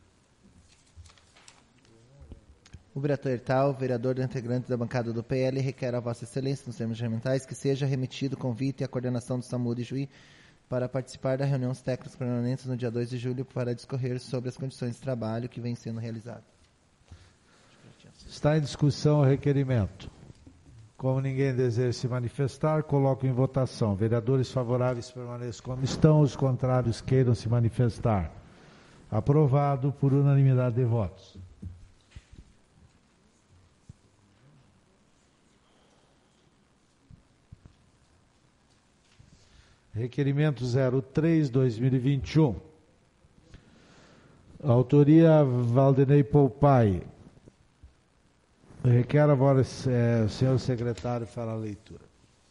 O Biratã Hertal, vereador integrante da bancada do P L, requer a Vossa Excelência, nos termos regimentais, que seja remetido convite à coordenação do SAMU de Juí para participar da reunião dos técnicos permanentes no dia dois de julho para discorrer sobre as condições de trabalho que vem sendo realizado. Está em discussão o requerimento. Como ninguém deseja se manifestar, coloco em votação. Vereadores favoráveis permaneçam como estão, os contrários queiram se manifestar. Aprovado por unanimidade de votos. Requerimento zero três, dois mil e vinte e um. Autoria Valdinei Poupai. Requer agora é, o senhor secretário fará a leitura.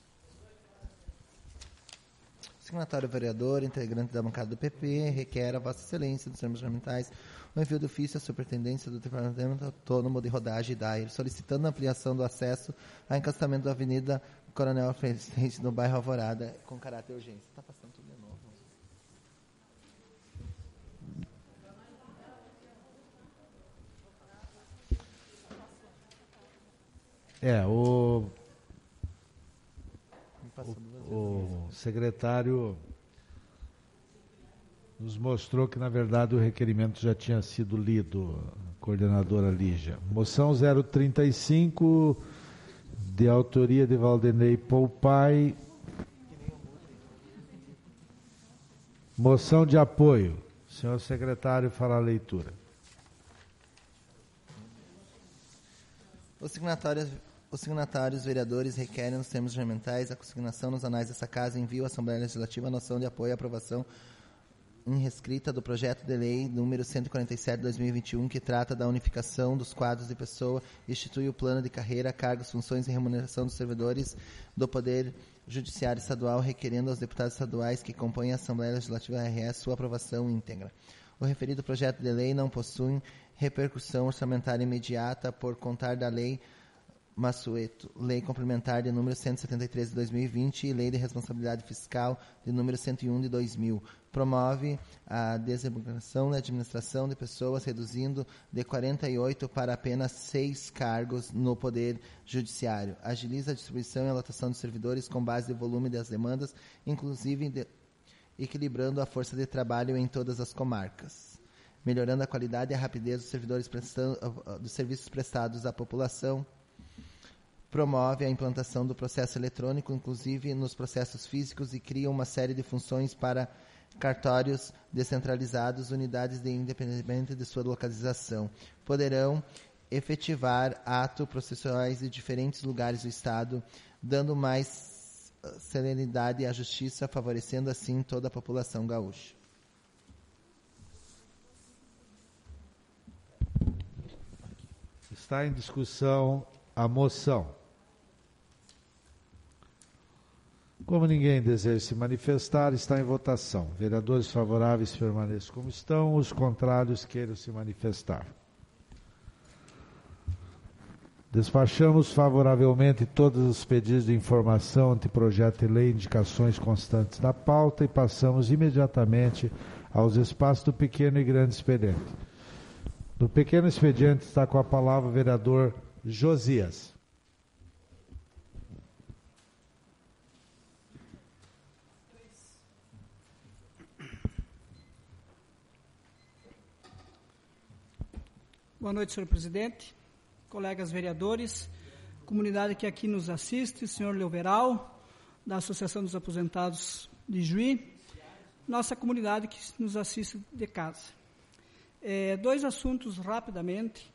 O signatário vereador, integrante da bancada do P P, requer a Vossa Excelência, nos termos regimentais, o envio do ofício à Superintendência do Departamento Autônomo de Rodagem D A I R, solicitando a ampliação do acesso ao encostamento da Avenida Coronel Alfredo Stent, no bairro Alvorada, com caráter de urgência. Está passando tudo de novo. É, o, o, o secretário nos mostrou que, na verdade, o requerimento já tinha sido lido, coordenadora Lígia. Moção zero trinta e cinco, de autoria de Valdinei Poupai. Moção de apoio. O senhor secretário fará a leitura. Os signatários, os signatários vereadores requerem, nos termos regimentais, a consignação nos anais dessa Casa e envio à Assembleia Legislativa a noção de apoio e aprovação em reescrita do projeto de lei número cento e quarenta e sete de dois mil e vinte e um, que trata da unificação dos quadros de pessoa e institui o plano de carreira, cargos, funções e remuneração dos servidores do Poder Judiciário Estadual, requerendo aos deputados estaduais que compõem a Assembleia Legislativa R S sua aprovação íntegra. O referido projeto de lei não possui repercussão orçamentária imediata por contar da lei Massueto, Lei Complementar de número cento e setenta e três de dois mil e vinte e Lei de Responsabilidade Fiscal de número cento e um de dois mil. Promove a desregulação da administração de pessoas, reduzindo de quarenta e oito para apenas seis cargos no Poder Judiciário. Agiliza a distribuição e a lotação de servidores com base no volume das demandas, inclusive de, equilibrando a força de trabalho em todas as comarcas, melhorando a qualidade e a rapidez dos, servidores prestando, dos serviços prestados à população. Promove a implantação do processo eletrônico, inclusive nos processos físicos, e cria uma série de funções para cartórios descentralizados, unidades de independente de sua localização. Poderão efetivar atos processuais em diferentes lugares do Estado, dando mais celeridade à justiça, favorecendo assim toda a população gaúcha. Está em discussão a moção. Como ninguém deseja se manifestar, está em votação. Vereadores favoráveis permaneçam como estão, os contrários queiram se manifestar. Despachamos favoravelmente todos os pedidos de informação, anteprojeto de lei, indicações constantes da pauta e passamos imediatamente aos espaços do pequeno e grande expediente. No pequeno expediente está com a palavra o vereador Josias. Boa noite, senhor presidente, colegas vereadores, comunidade que aqui nos assiste, senhor Leuveral, da Associação dos Aposentados de Juí, nossa comunidade que nos assiste de casa. É, dois assuntos rapidamente.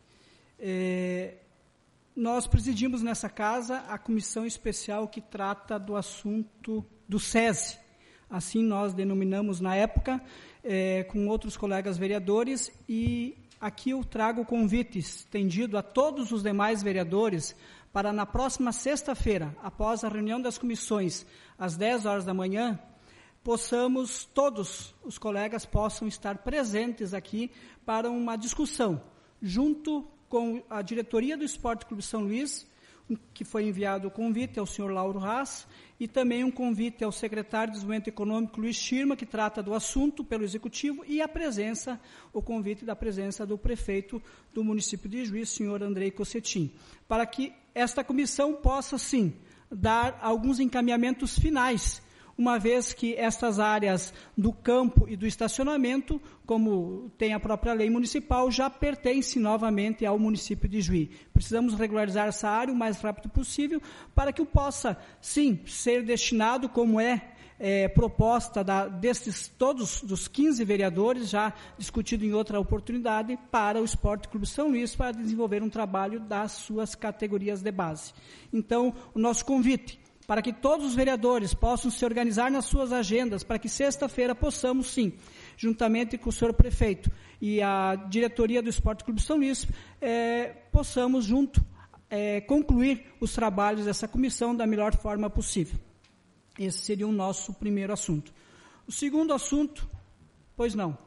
É, nós presidimos nessa casa a comissão especial que trata do assunto do SESI, assim nós denominamos na época, é, com outros colegas vereadores, e aqui eu trago o convite estendido a todos os demais vereadores para na próxima sexta-feira, após a reunião das comissões, às dez horas da manhã, possamos, todos os colegas possam estar presentes aqui para uma discussão, junto com a diretoria do Esporte Clube São Luís, que foi enviado o convite ao senhor Lauro Haas, e também um convite ao secretário de Desenvolvimento Econômico, Luiz Schirma, que trata do assunto pelo Executivo, e a presença, o convite da presença do prefeito do município de Juiz, senhor Andrei Cossetin, para que esta comissão possa, sim, dar alguns encaminhamentos finais, uma vez que estas áreas do campo e do estacionamento, como tem a própria lei municipal, já pertencem novamente ao município de Juí. Precisamos regularizar essa área o mais rápido possível, para que o possa, sim, ser destinado, como é, é proposta da, desses, todos dos quinze vereadores, já discutido em outra oportunidade, para o Esporte Clube São Luís, para desenvolver um trabalho das suas categorias de base. Então, o nosso convite, para que todos os vereadores possam se organizar nas suas agendas, para que sexta-feira possamos, sim, juntamente com o senhor prefeito e a diretoria do Esporte Clube São Luís, é, possamos, junto, é, concluir os trabalhos dessa comissão da melhor forma possível. Esse seria o nosso primeiro assunto. O segundo assunto, pois não.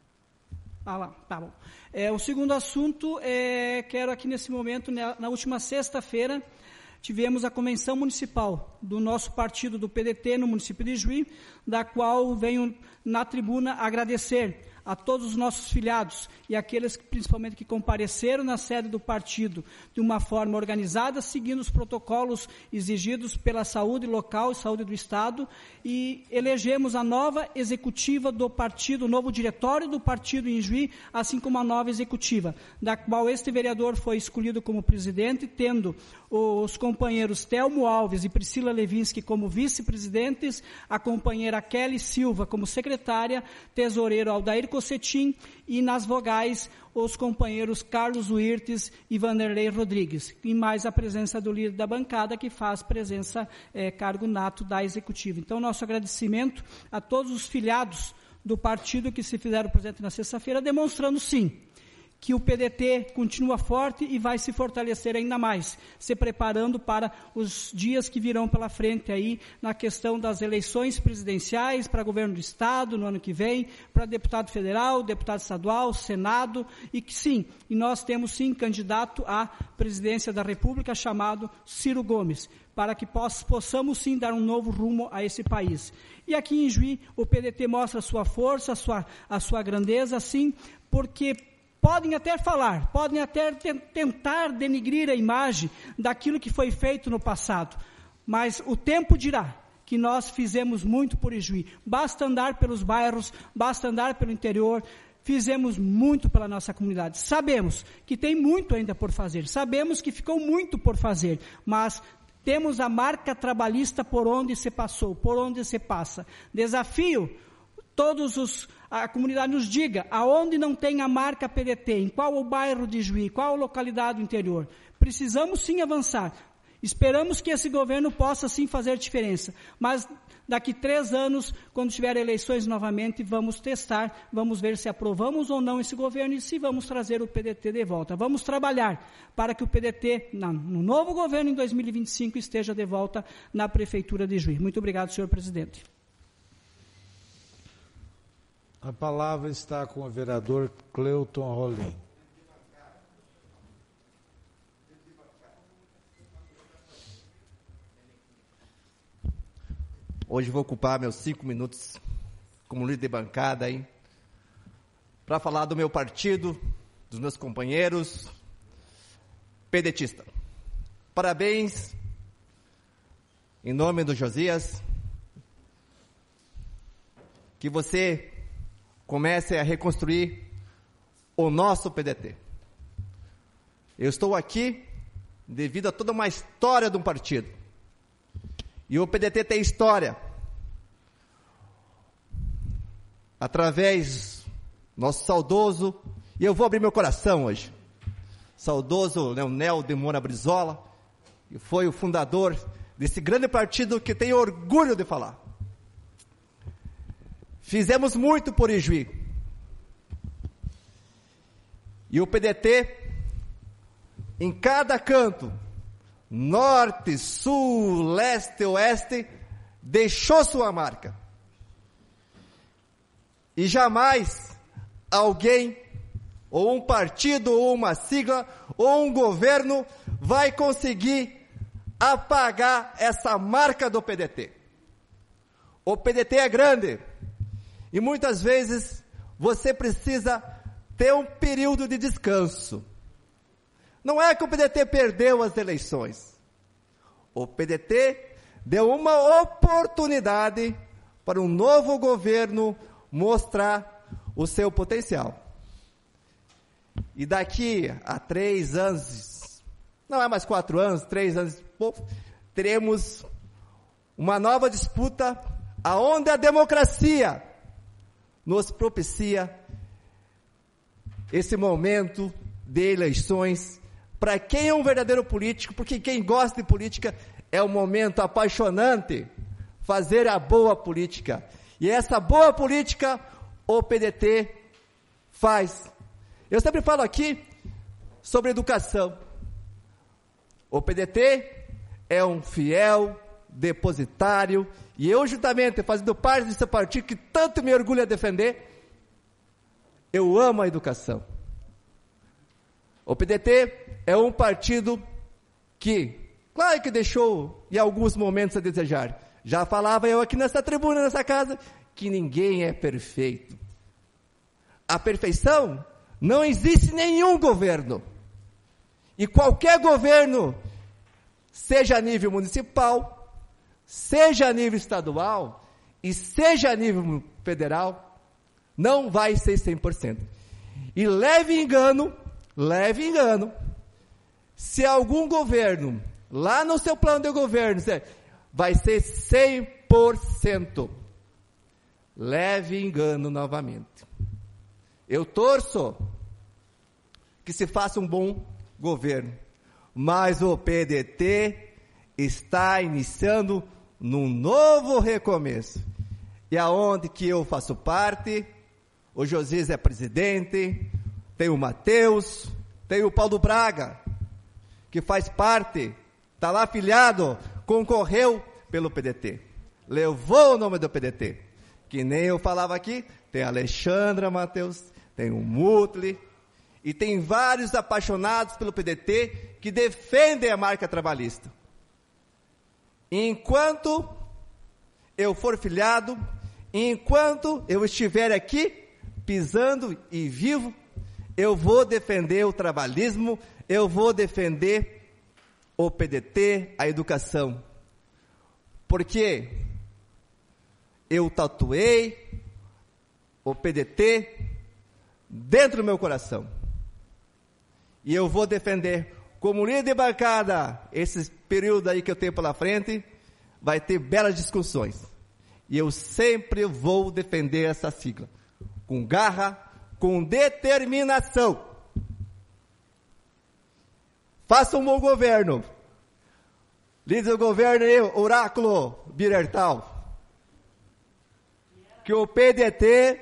Ah lá, tá bom. É, o segundo assunto, é, quero aqui nesse momento, na, na última sexta-feira, tivemos a convenção municipal do nosso partido do P D T no município de Juí, da qual venho na tribuna agradecer a todos os nossos filiados e aqueles que, principalmente que compareceram na sede do partido de uma forma organizada, seguindo os protocolos exigidos pela saúde local e saúde do Estado, e elegemos a nova executiva do partido, o novo diretório do partido em Juí, assim como a nova executiva, da qual este vereador foi escolhido como presidente, tendo os companheiros Telmo Alves e Priscila Levinsky como vice-presidentes, a companheira Kelly Silva como secretária, tesoureiro Aldair Cossetin, e nas vogais os companheiros Carlos Uirtes e Vanderlei Rodrigues, e mais a presença do líder da bancada, que faz presença, é, cargo nato da executiva. Então, nosso agradecimento a todos os filiados do partido que se fizeram presente na sexta-feira, demonstrando, sim, que o P D T continua forte e vai se fortalecer ainda mais, se preparando para os dias que virão pela frente aí, na questão das eleições presidenciais para governo do Estado no ano que vem, para deputado federal, deputado estadual, Senado, e que sim, e nós temos sim candidato à presidência da República chamado Ciro Gomes, para que poss- possamos sim dar um novo rumo a esse país. E aqui em Juí, o P D T mostra a sua força, a sua, a sua grandeza, sim, porque podem até falar, podem até tentar denigrir a imagem daquilo que foi feito no passado, mas o tempo dirá que nós fizemos muito por Ijuí. Basta andar pelos bairros, basta andar pelo interior, fizemos muito pela nossa comunidade. Sabemos que tem muito ainda por fazer, sabemos que ficou muito por fazer, mas temos a marca trabalhista por onde se passou, por onde se passa. Desafio todos os, a comunidade nos diga aonde não tem a marca P D T, em qual o bairro de Juí, qual a localidade do interior. Precisamos sim avançar. Esperamos que esse governo possa sim fazer diferença, mas daqui três anos, quando tiver eleições novamente, vamos testar, vamos ver se aprovamos ou não esse governo e se vamos trazer o P D T de volta. Vamos trabalhar para que o P D T, na, no novo governo em dois mil e vinte e cinco, esteja de volta na Prefeitura de Juí. Muito obrigado, senhor presidente. A palavra está com o vereador Cleuton Rolim. Hoje vou ocupar meus cinco minutos como líder de bancada, hein, para falar do meu partido, dos meus companheiros, pedetista. Parabéns, em nome do Josias, que você comece a reconstruir o nosso P D T. Eu estou aqui devido a toda uma história de um partido. E o P D T tem história. Através do nosso saudoso, e eu vou abrir meu coração hoje, saudoso Leonel de Moura Brizola, que foi o fundador desse grande partido que tenho orgulho de falar. Fizemos muito por Ijuí. E o P D T, em cada canto, norte, sul, leste, oeste, deixou sua marca. E jamais alguém, ou um partido, ou uma sigla, ou um governo, vai conseguir apagar essa marca do P D T. O P D T é grande. E muitas vezes você precisa ter um período de descanso. Não é que o P D T perdeu as eleições. O P D T deu uma oportunidade para um novo governo mostrar o seu potencial. E daqui a três anos, não é mais quatro anos, três anos, teremos uma nova disputa aonde a democracia nos propicia esse momento de eleições para quem é um verdadeiro político, porque quem gosta de política é um momento apaixonante fazer a boa política. E essa boa política o P D T faz. Eu sempre falo aqui sobre educação. O P D T é um fiel depositário, e eu, juntamente, fazendo parte desse partido que tanto me orgulho a defender, eu amo a educação. O P D T é um partido que, claro que deixou em alguns momentos a desejar. Já falava eu aqui nessa tribuna, nessa casa, que ninguém é perfeito. A perfeição não existe em nenhum governo. E qualquer governo, seja a nível municipal, seja a nível estadual e seja a nível federal, não vai ser cem por cento. E leve engano, leve engano, se algum governo, lá no seu plano de governo, vai ser cem por cento. Leve engano novamente. Eu torço que se faça um bom governo, mas o P D T está iniciando num novo recomeço. E aonde que eu faço parte, o Josias é presidente, tem o Matheus, tem o Paulo Braga, que faz parte, está lá afiliado, concorreu pelo P D T, levou o nome do P D T, que nem eu falava aqui, tem a Alexandra Matheus, tem o Mutli, e tem vários apaixonados pelo P D T que defendem a marca trabalhista. Enquanto eu for filiado, enquanto eu estiver aqui, pisando e vivo, eu vou defender o trabalhismo, eu vou defender o P D T, a educação. Porque eu tatuei o P D T dentro do meu coração. E eu vou defender, como líder de bancada, esse período aí que eu tenho pela frente, vai ter belas discussões. E eu sempre vou defender essa sigla, com garra, com determinação. Faça um bom governo. Líder do governo aí, Oráculo Birertal. Que o P D T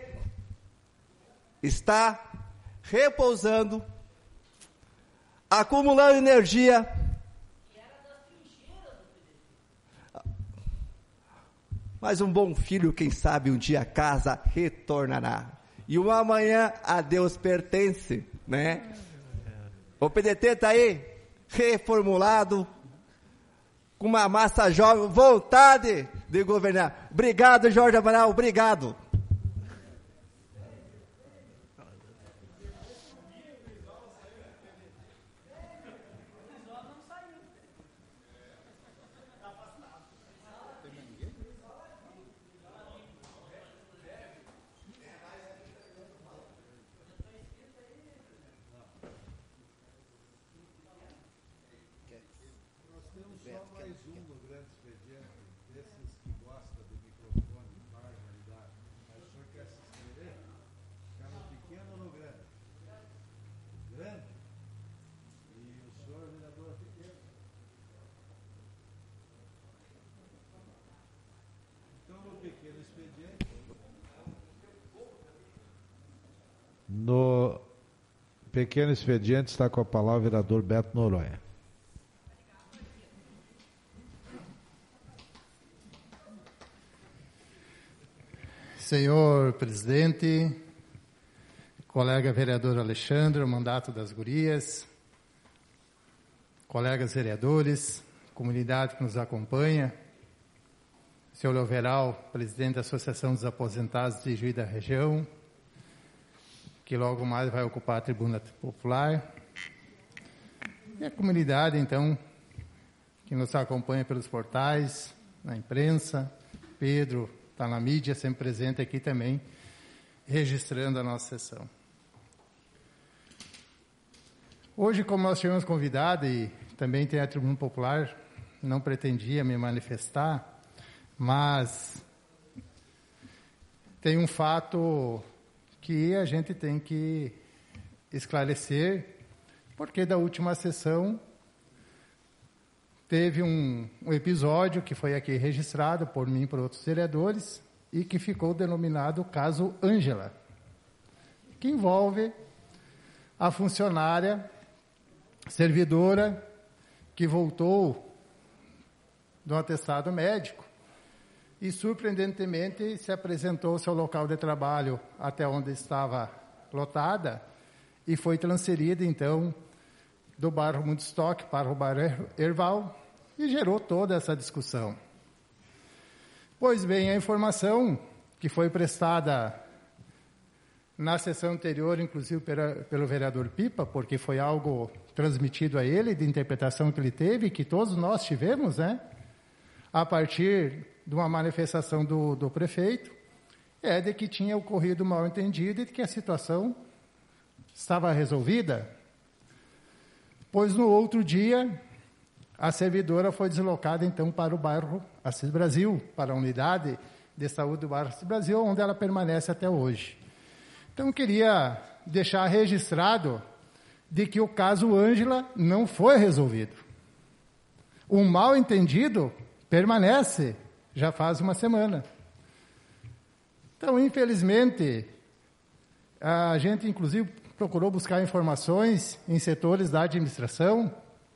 está repousando, acumulando energia. Mas um bom filho, quem sabe, um dia a casa retornará. E uma amanhã a Deus pertence, né? O P D T está aí, reformulado, com uma massa jovem, vontade de governar. Obrigado, Jorge Amaral, obrigado. No pequeno expediente está com a palavra o vereador Beto Noronha. Senhor presidente, colega vereador Alexandre, o mandato das gurias, colegas vereadores, comunidade que nos acompanha, senhor Leoveral, presidente da Associação dos Aposentados de Juí da região, que logo mais vai ocupar a tribuna popular, e a comunidade, então, que nos acompanha pelos portais, na imprensa. Pedro está na mídia, sempre presente aqui também, registrando a nossa sessão. Hoje, como nós tivemos convidado, e também tem a tribuna popular, não pretendia me manifestar, mas tem um fato que a gente tem que esclarecer, porque da última sessão teve um, um episódio que foi aqui registrado por mim e por outros vereadores e que ficou denominado caso Ângela, que envolve a funcionária servidora que voltou do atestado médico e, surpreendentemente, se apresentou ao seu local de trabalho até onde estava lotada e foi transferida, então, do bairro Woodstock para o bairro Erval e gerou toda essa discussão. Pois bem, a informação que foi prestada na sessão anterior, inclusive pela, pelo vereador Pipa, porque foi algo transmitido a ele, de interpretação que ele teve, que todos nós tivemos, né? A partir de uma manifestação do, do prefeito, é de que tinha ocorrido mal entendido e de que a situação estava resolvida. Pois no outro dia, a servidora foi deslocada, então, para o bairro Assis Brasil, para a unidade de saúde do bairro Assis Brasil, onde ela permanece até hoje. Então, eu queria deixar registrado de que o caso Ângela não foi resolvido. O mal entendido permanece, já faz uma semana. Então, infelizmente, a gente, inclusive, procurou buscar informações em setores da administração.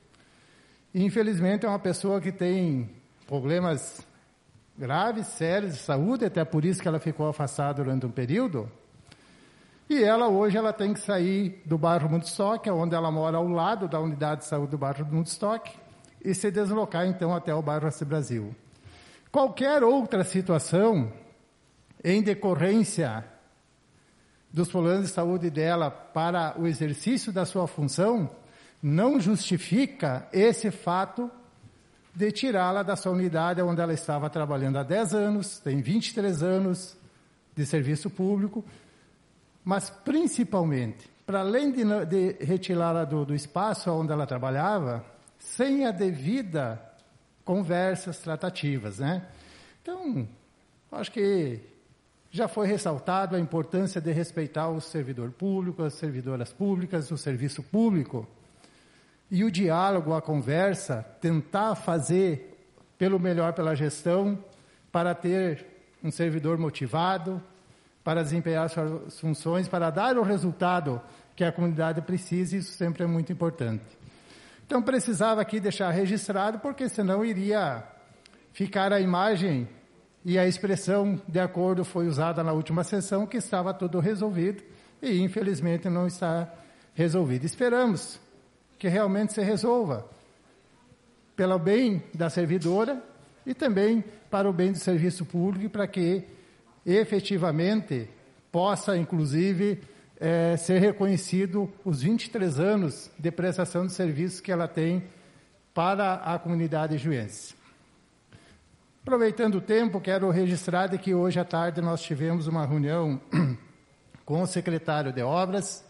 E, infelizmente, é uma pessoa que tem problemas graves, sérios de saúde, até por isso que ela ficou afastada durante um período. E ela, hoje, ela tem que sair do bairro Mundstock, onde ela mora ao lado da unidade de saúde do bairro Mundstock, e se deslocar, então, até o bairro Assis Brasil. Qualquer outra situação, em decorrência dos problemas de saúde dela para o exercício da sua função, não justifica esse fato de tirá-la da sua unidade onde ela estava trabalhando há dez anos, tem vinte e três anos de serviço público, mas principalmente, para além de, de retirá-la do, do espaço onde ela trabalhava, sem a devida conversas, tratativas, né? Então, acho que já foi ressaltado a importância de respeitar o servidor público, as servidoras públicas, o serviço público, e o diálogo, a conversa, tentar fazer pelo melhor pela gestão, para ter um servidor motivado, para desempenhar suas funções, para dar o resultado que a comunidade precisa, isso sempre é muito importante. Então, precisava aqui deixar registrado, porque senão iria ficar a imagem e a expressão de acordo foi usada na última sessão, que estava tudo resolvido, e infelizmente não está resolvido. Esperamos que realmente se resolva, pelo bem da servidora e também para o bem do serviço público, para que efetivamente possa, inclusive, é, ser reconhecido os vinte e três anos de prestação de serviços que ela tem para a comunidade juiense. Aproveitando o tempo, quero registrar de que hoje à tarde nós tivemos uma reunião com o secretário de Obras,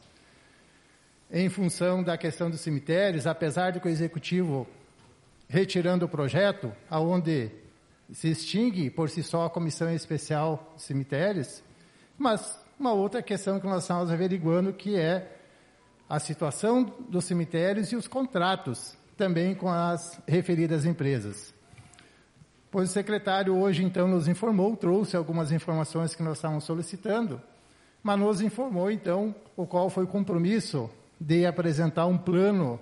em função da questão dos cemitérios, apesar de que o Executivo, retirando o projeto, aonde se extingue por si só a Comissão Especial de Cemitérios, mas uma outra questão que nós estamos averiguando, que é a situação dos cemitérios e os contratos, também com as referidas empresas. Pois o secretário hoje, então, nos informou, trouxe algumas informações que nós estávamos solicitando, mas nos informou, então, o qual foi o compromisso de apresentar um plano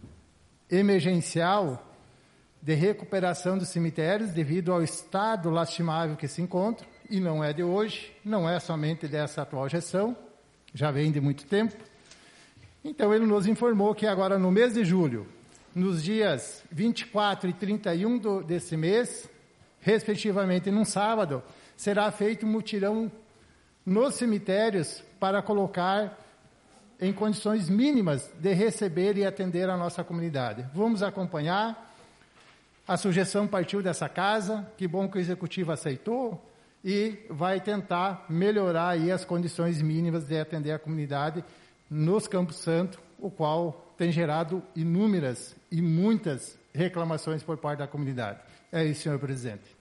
emergencial de recuperação dos cemitérios devido ao estado lastimável que se encontra, e não é de hoje, não é somente dessa atual gestão, já vem de muito tempo. Então, ele nos informou que agora, no mês de julho, nos dias vinte e quatro e trinta e um do, desse mês, respectivamente num sábado, será feito um mutirão nos cemitérios para colocar em condições mínimas de receber e atender a nossa comunidade. Vamos acompanhar. A sugestão partiu dessa casa, que bom que o Executivo aceitou, e vai tentar melhorar aí as condições mínimas de atender a comunidade nos Campos Santo, o qual tem gerado inúmeras e muitas reclamações por parte da comunidade. É isso, senhor presidente.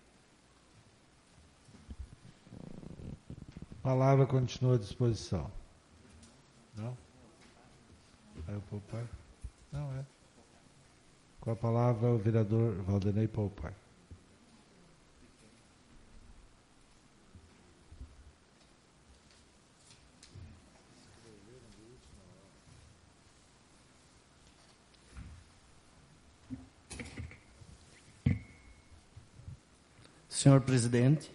A palavra continua à disposição. Não? É o Poupar? Não, é. Com a palavra, o vereador Valdenei Poupar. Senhor presidente,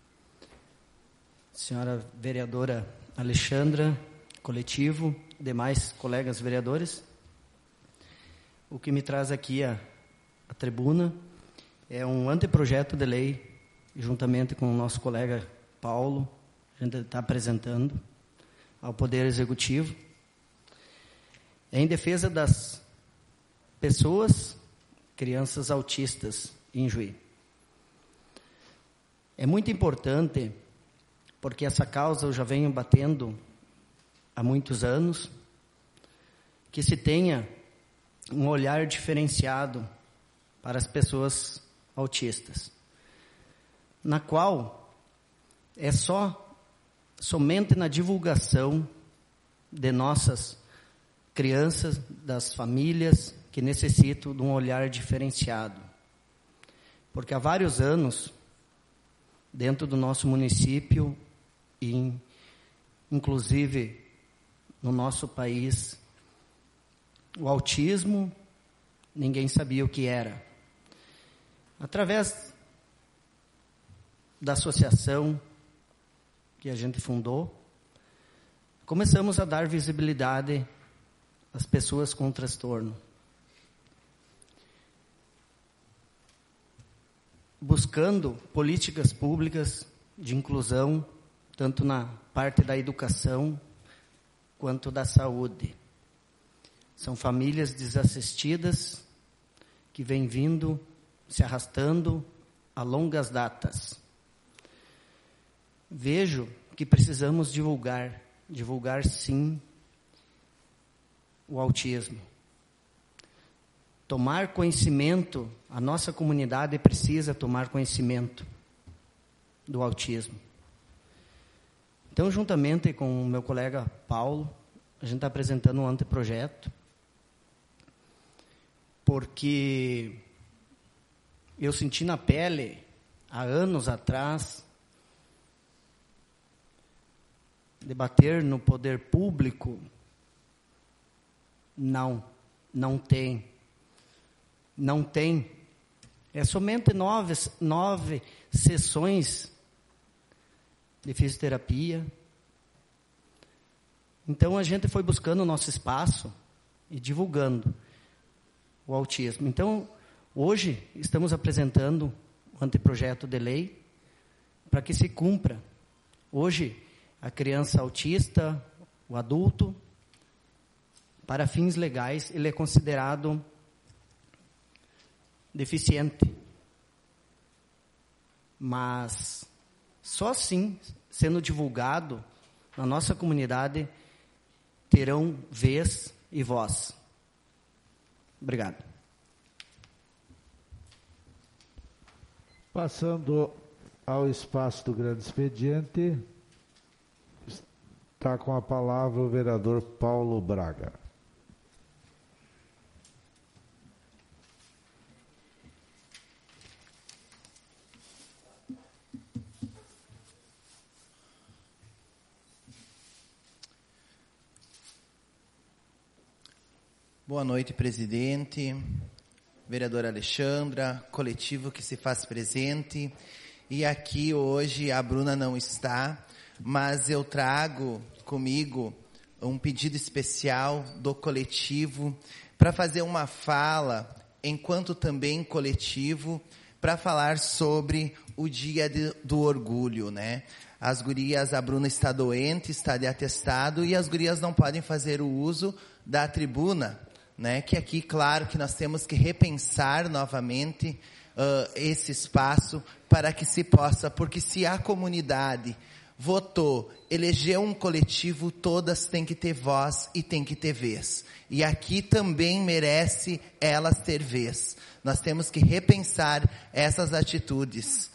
senhora vereadora Alexandra, coletivo, demais colegas vereadores, o que me traz aqui a, a tribuna é um anteprojeto de lei, juntamente com o nosso colega Paulo, a gente está apresentando ao Poder Executivo, em defesa das pessoas, crianças autistas em Juí. É muito importante, porque essa causa eu já venho batendo há muitos anos, que se tenha um olhar diferenciado para as pessoas autistas, na qual é só, somente na divulgação de nossas crianças, das famílias que necessitam de um olhar diferenciado. Porque há vários anos, dentro do nosso município, e inclusive no nosso país, o autismo, ninguém sabia o que era. Através da associação que a gente fundou, começamos a dar visibilidade às pessoas com transtorno. Buscando políticas públicas de inclusão, tanto na parte da educação quanto da saúde. São famílias desassistidas que vêm vindo, se arrastando a longas datas. Vejo que precisamos divulgar, divulgar sim o autismo. Tomar conhecimento, a nossa comunidade precisa tomar conhecimento do autismo. Então, juntamente com o meu colega Paulo, a gente está apresentando um anteprojeto, porque eu senti na pele, há anos atrás, debater no poder público, não, não tem. Não tem. É somente nove, nove sessões de fisioterapia. Então, a gente foi buscando o nosso espaço e divulgando o autismo. Então, hoje, estamos apresentando um anteprojeto de lei para que se cumpra. Hoje, a criança autista, o adulto, para fins legais, ele é considerado deficiente. Mas só assim, sendo divulgado na nossa comunidade, terão vez e voz. Obrigado. Passando ao espaço do grande expediente, está com a palavra o vereador Paulo Braga. Boa noite, presidente, vereadora Alexandra, coletivo que se faz presente. E aqui hoje a Bruna não está, mas eu trago comigo um pedido especial do coletivo para fazer uma fala, enquanto também coletivo, para falar sobre o dia de, do orgulho, né? As gurias, a Bruna está doente, está de atestado, e as gurias não podem fazer o uso da tribuna, né, que aqui, claro, que nós temos que repensar novamente uh, esse espaço para que se possa, porque se a comunidade votou, elegeu um coletivo, todas têm que ter voz e têm que ter vez. E aqui também merece elas ter vez. Nós temos que repensar essas atitudes.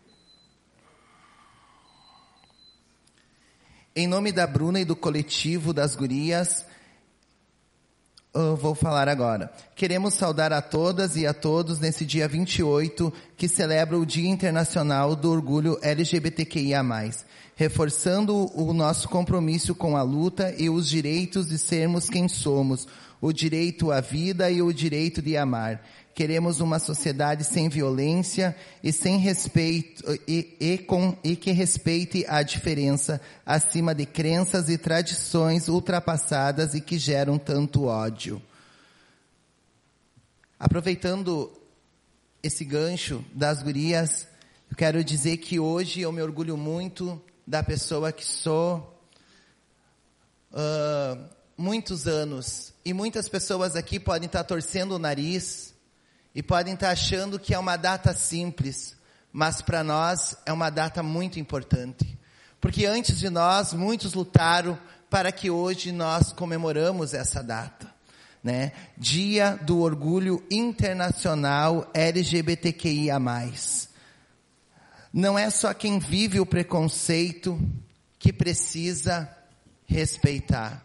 Em nome da Bruna e do coletivo das gurias, eu vou falar agora. Queremos saudar a todas e a todos nesse dia vinte e oito, que celebra o Dia Internacional do Orgulho L G B T Q I A mais, reforçando o nosso compromisso com a luta e os direitos de sermos quem somos, o direito à vida e o direito de amar. Queremos uma sociedade sem violência e sem respeito e, e, com, e que respeite a diferença acima de crenças e tradições ultrapassadas e que geram tanto ódio. Aproveitando esse gancho das gurias, eu quero dizer que hoje eu me orgulho muito da pessoa que sou. Uh, muitos anos. E muitas pessoas aqui podem estar torcendo o nariz e podem estar achando que é uma data simples, mas para nós é uma data muito importante. Porque antes de nós, muitos lutaram para que hoje nós comemoramos essa data, né? Dia do Orgulho Internacional L G B T Q I A mais. Não é só quem vive o preconceito que precisa respeitar.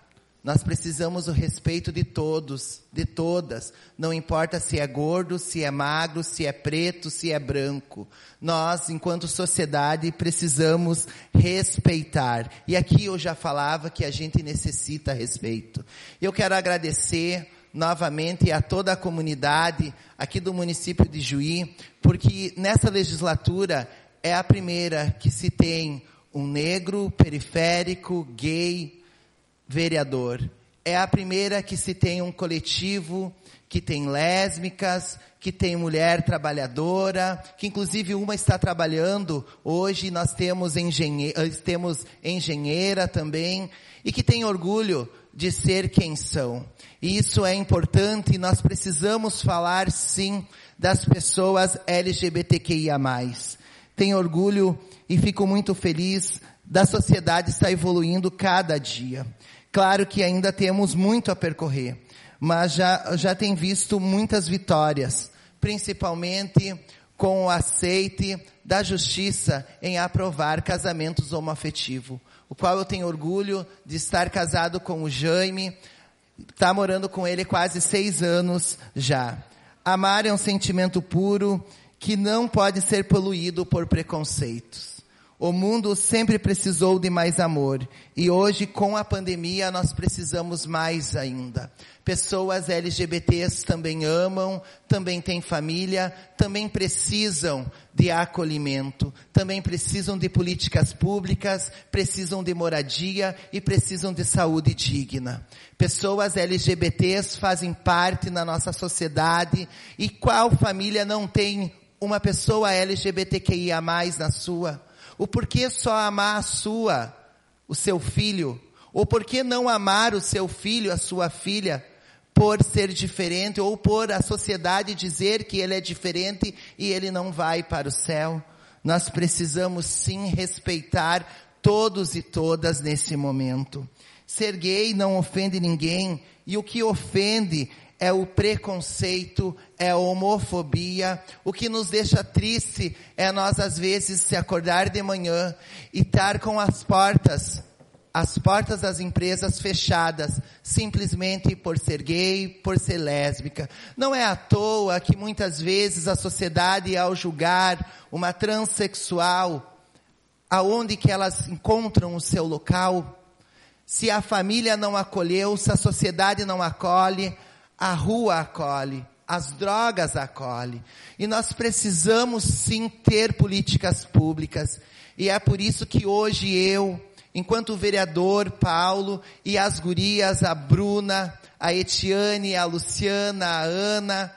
Nós precisamos do respeito de todos, de todas. Não importa se é gordo, se é magro, se é preto, se é branco. Nós, enquanto sociedade, precisamos respeitar. E aqui eu já falava que a gente necessita respeito. Eu quero agradecer novamente a toda a comunidade aqui do município de Juí, porque nessa legislatura é a primeira que se tem um negro, periférico, gay, vereador. É a primeira que se tem um coletivo que tem lésbicas, que tem mulher trabalhadora, que inclusive uma está trabalhando hoje, nós temos, engenhe- temos engenheira também, e que tem orgulho de ser quem são. E isso é importante, e nós precisamos falar sim das pessoas L G B T Q I A mais. Tenho orgulho e fico muito feliz da sociedade estar evoluindo cada dia. Claro que ainda temos muito a percorrer, mas já, já tem visto muitas vitórias, principalmente com o aceite da justiça em aprovar casamentos homoafetivos, o qual eu tenho orgulho de estar casado com o Jaime, está morando com ele quase seis anos já. Amar é um sentimento puro que não pode ser poluído por preconceitos. O mundo sempre precisou de mais amor, e hoje, com a pandemia, nós precisamos mais ainda. Pessoas L G B Ts também amam, também têm família, também precisam de acolhimento, também precisam de políticas públicas, precisam de moradia e precisam de saúde digna. Pessoas L G B Ts fazem parte na nossa sociedade, e qual família não tem uma pessoa L G B T Q I A mais na sua? O porquê só amar a sua, o seu filho? Ou por que não amar o seu filho, a sua filha, por ser diferente, ou por a sociedade dizer que ele é diferente e ele não vai para o céu? Nós precisamos sim respeitar todos e todas nesse momento. Ser gay não ofende ninguém, e o que ofende é o preconceito, é a homofobia. O que nos deixa triste é nós, às vezes, se acordar de manhã e estar com as portas, as portas das empresas fechadas, simplesmente por ser gay, por ser lésbica. Não é à toa que muitas vezes a sociedade, ao julgar uma transexual, aonde que elas encontram o seu local, se a família não acolheu, se a sociedade não acolhe, a rua acolhe, as drogas acolhem. E nós precisamos sim ter políticas públicas. E é por isso que hoje eu, enquanto vereador Paulo, e as gurias, a Bruna, a Etiane, a Luciana, a Ana,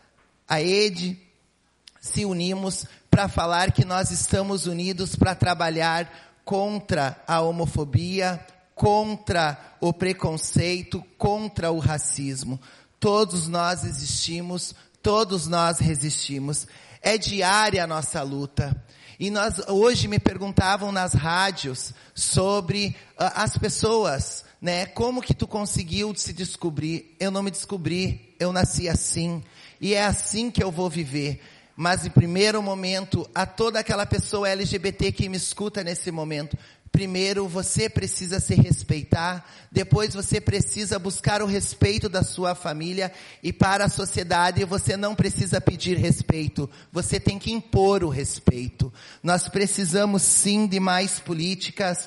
a Ede, se unimos para falar que nós estamos unidos para trabalhar contra a homofobia, contra o preconceito, contra o racismo. Todos nós existimos, todos nós resistimos. É diária a nossa luta. E nós, hoje me perguntavam nas rádios sobre uh, as pessoas, né? Como que tu conseguiu se descobrir? Eu não me descobri, eu nasci assim. E é assim que eu vou viver. Mas em primeiro momento, a toda aquela pessoa L G B T que me escuta nesse momento, primeiro você precisa se respeitar, depois você precisa buscar o respeito da sua família, e para a sociedade você não precisa pedir respeito, você tem que impor o respeito. Nós precisamos sim de mais políticas,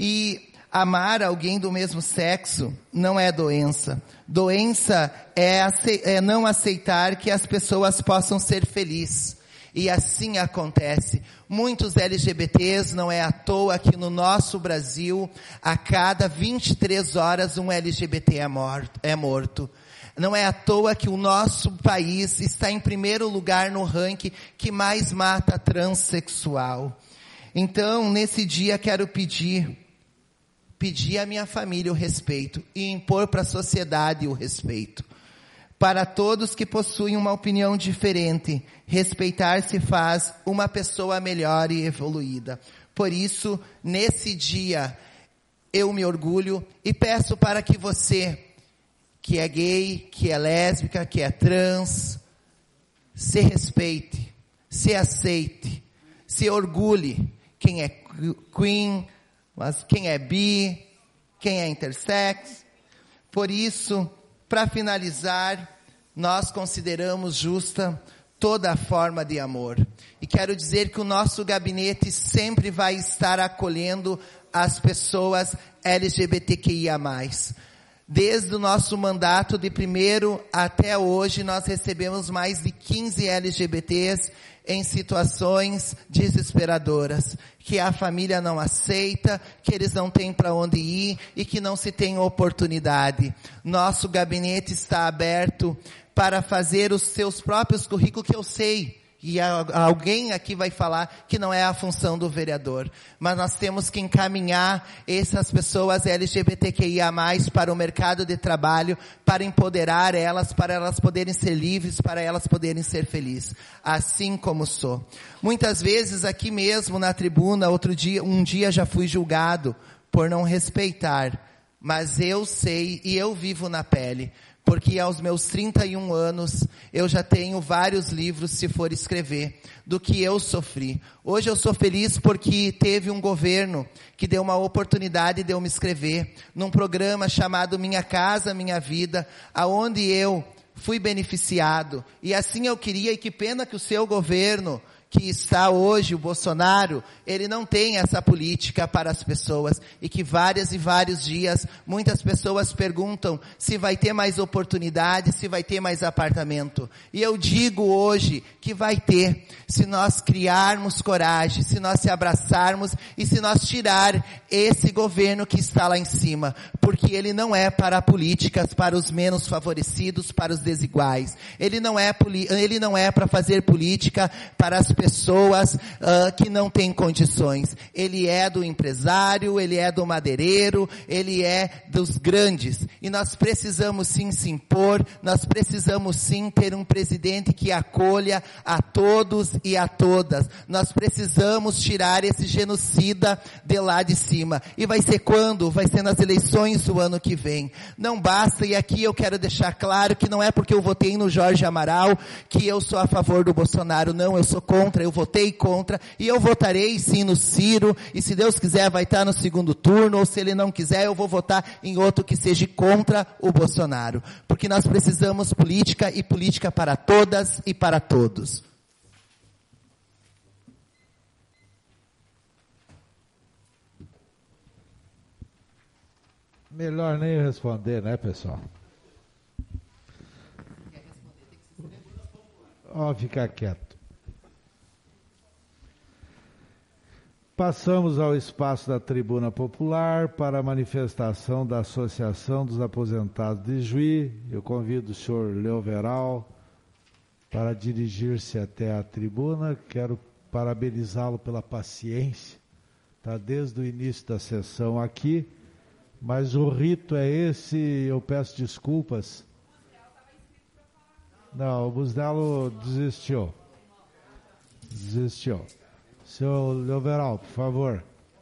e amar alguém do mesmo sexo não é doença. Doença é, é não aceitar que as pessoas possam ser felizes. E assim acontece. Muitos L G B Ts, não é à toa que no nosso Brasil, a cada vinte e três horas um L G B T é morto. É morto. Não é à toa que o nosso país está em primeiro lugar no ranking que mais mata transexual. Então, nesse dia, quero pedir, pedir à minha família o respeito e impor para a sociedade o respeito. Para todos que possuem uma opinião diferente, respeitar se faz uma pessoa melhor e evoluída. Por isso, nesse dia, eu me orgulho e peço para que você, que é gay, que é lésbica, que é trans, se respeite, se aceite, se orgulhe. Quem é queen, mas quem é bi, quem é intersex. Por isso, para finalizar, nós consideramos justa toda forma de amor. E quero dizer que o nosso gabinete sempre vai estar acolhendo as pessoas L G B T Q I A mais. Desde o nosso mandato de primeiro até hoje, nós recebemos mais de quinze L G B Ts em situações desesperadoras, que a família não aceita, que eles não têm para onde ir e que não se tem oportunidade. Nosso gabinete está aberto para fazer os seus próprios currículos, que eu sei, e alguém aqui vai falar que não é a função do vereador, mas nós temos que encaminhar essas pessoas L G B T Q I A mais, para o mercado de trabalho, para empoderar elas, para elas poderem ser livres, para elas poderem ser felizes, assim como sou. Muitas vezes aqui mesmo na tribuna, outro dia, um dia já fui julgado por não respeitar, mas eu sei e eu vivo na pele, porque aos meus trinta e um anos, eu já tenho vários livros, se for escrever, do que eu sofri. Hoje eu sou feliz porque teve um governo que deu uma oportunidade de eu me inscrever num programa chamado Minha Casa, Minha Vida, aonde eu fui beneficiado. E assim eu queria, e que pena que o seu governo, que está hoje, o Bolsonaro, ele não tem essa política para as pessoas, e que várias e vários dias, muitas pessoas perguntam se vai ter mais oportunidade, se vai ter mais apartamento. E eu digo hoje que vai ter, se nós criarmos coragem, se nós se abraçarmos e se nós tirar esse governo que está lá em cima, porque ele não é para políticas para os menos favorecidos, para os desiguais. Ele não é, ele não é para fazer política para as pessoas uh, que não têm condições. Ele é do empresário, ele é do madeireiro, ele é dos grandes. E nós precisamos sim se impor, nós precisamos sim ter um presidente que acolha a todos e a todas. Nós precisamos tirar esse genocida de lá de cima. E vai ser quando? Vai ser nas eleições do ano que vem. Não basta, e aqui eu quero deixar claro que não é porque eu votei no Jorge Amaral que eu sou a favor do Bolsonaro. Não, eu sou contra, eu votei contra, e eu votarei sim no Ciro, e se Deus quiser vai estar no segundo turno, ou se ele não quiser eu vou votar em outro que seja contra o Bolsonaro. Porque nós precisamos política, e política para todas e para todos. Melhor nem responder, né, pessoal? Ó, ficar quieto. Passamos ao espaço da Tribuna Popular para a manifestação da Associação dos Aposentados de Juí. Eu convido o senhor Leoveral para dirigir-se até a tribuna. Quero parabenizá-lo pela paciência. Está desde o início da sessão aqui, mas o rito é esse, eu peço desculpas. Não, o Busnello desistiu. Desistiu. Senhor Leoveral, por favor.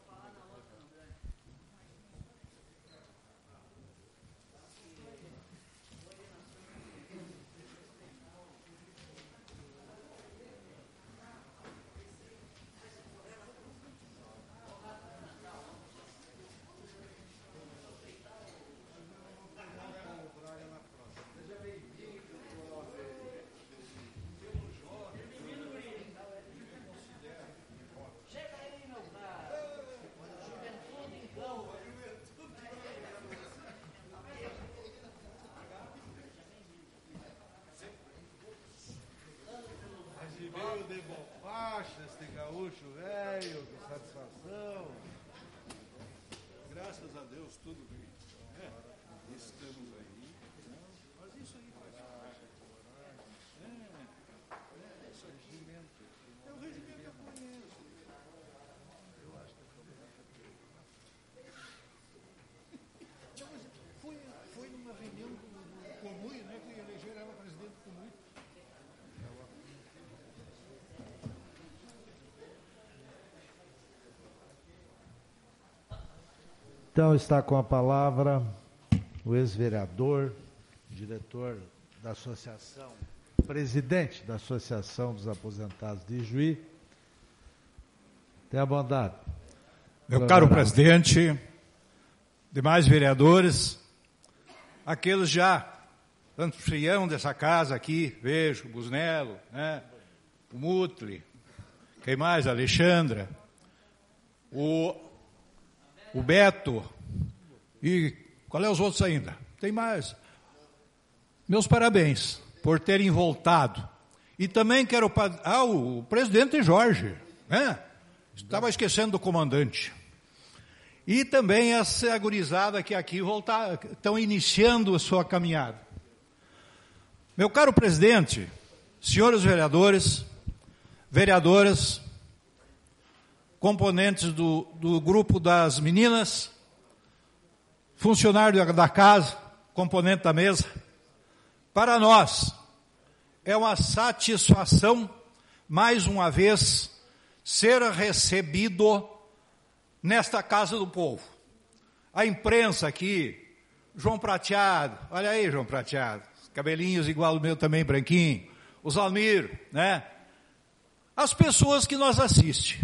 Então está com a palavra o ex-vereador, diretor da associação, presidente da Associação dos Aposentados de Juí. Tenha a bondade. Meu caro presidente, demais vereadores, aqueles já anfitrião dessa casa aqui, vejo, o Busnello, né? O Mutli, quem mais? A Alexandra, o, o Beto, e qual é os outros ainda? Tem mais. Meus parabéns por terem voltado. E também quero... Ah, o presidente Jorge, né? Estava esquecendo do comandante. E também essa gurizada que aqui voltar, estão iniciando a sua caminhada. Meu caro presidente, senhores vereadores, vereadoras, componentes do, do grupo das meninas, funcionário da casa, componente da mesa, para nós é uma satisfação, mais uma vez, ser recebido nesta casa do povo. A imprensa aqui, João Prateado, olha aí João Prateado, cabelinhos igual o meu também, branquinho, o Zalmiro, né? As pessoas que nos assistem.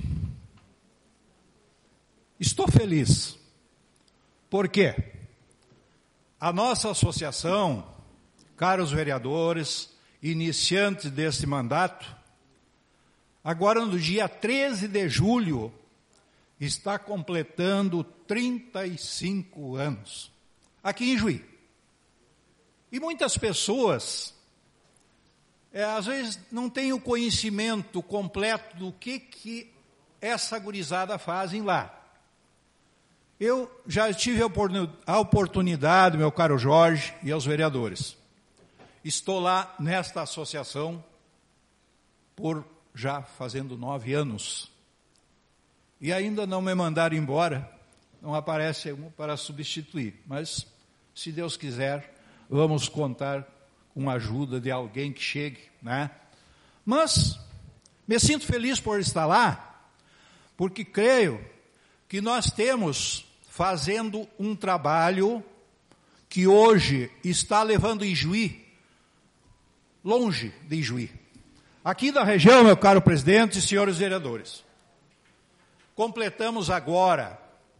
Estou feliz. Por quê? A nossa associação, caros vereadores, iniciantes deste mandato, agora no dia treze de julho, está completando trinta e cinco anos, aqui em Juí. E muitas pessoas, é, às vezes, não têm o conhecimento completo do que, que essa gurizada fazem lá. Eu já tive a oportunidade, meu caro Jorge e aos vereadores, estou lá nesta associação por já fazendo nove anos. E ainda não me mandaram embora, não aparece um para substituir. Mas, se Deus quiser, vamos contar com a ajuda de alguém que chegue, né? Mas, me sinto feliz por estar lá, porque creio que nós temos fazendo um trabalho que hoje está levando Ijuí longe de Ijuí. Aqui da região, meu caro presidente e senhores vereadores, completamos agora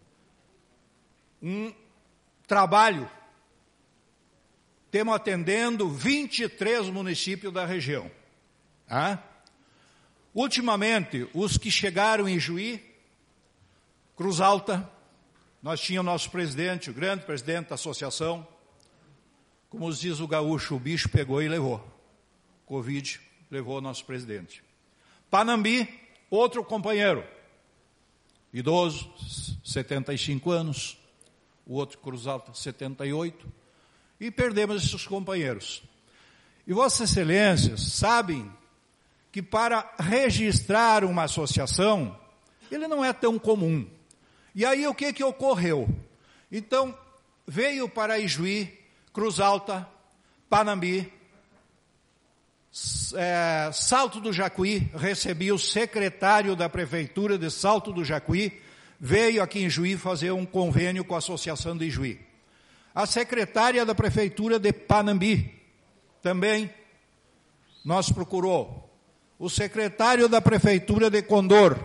um trabalho, temos atendendo vinte e três municípios da região. Tá? Ultimamente, os que chegaram em Juí, Cruz Alta, nós tínhamos nosso presidente, o grande presidente da associação, como diz o gaúcho, o bicho pegou e levou. Covid levou o nosso presidente. Panambi, outro companheiro, idoso, setenta e cinco anos, o outro Cruz Alta, setenta e oito, e perdemos esses companheiros. E Vossas Excelências sabem que para registrar uma associação, ele não é tão comum. E aí o que que ocorreu? Então, veio para Ijuí, Cruz Alta, Panambi, é, Salto do Jacuí, recebi o secretário da prefeitura de Salto do Jacuí, veio aqui em Juí fazer um convênio com a Associação de Juí. A secretária da prefeitura de Panambi também nos procurou. O secretário da prefeitura de Condor.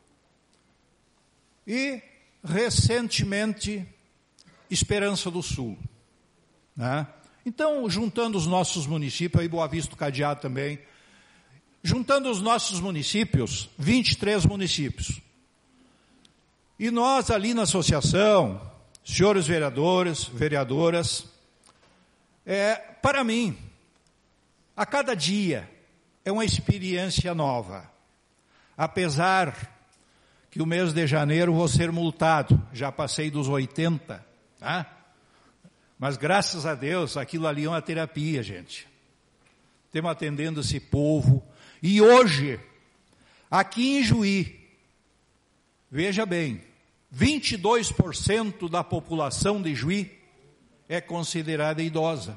E, recentemente, Esperança do Sul. Né? Então, juntando os nossos municípios, aí Boa Vista do Cadeado também, juntando os nossos municípios, vinte e três municípios. E nós ali na associação, senhores vereadores, vereadoras, é, para mim, a cada dia é uma experiência nova. Apesar que o mês de janeiro vou ser multado, já passei dos oitenta, tá? Mas graças a Deus, aquilo ali é uma terapia, gente. Estamos atendendo esse povo. E hoje, aqui em Juí, veja bem, vinte e dois por cento da população de Juí é considerada idosa.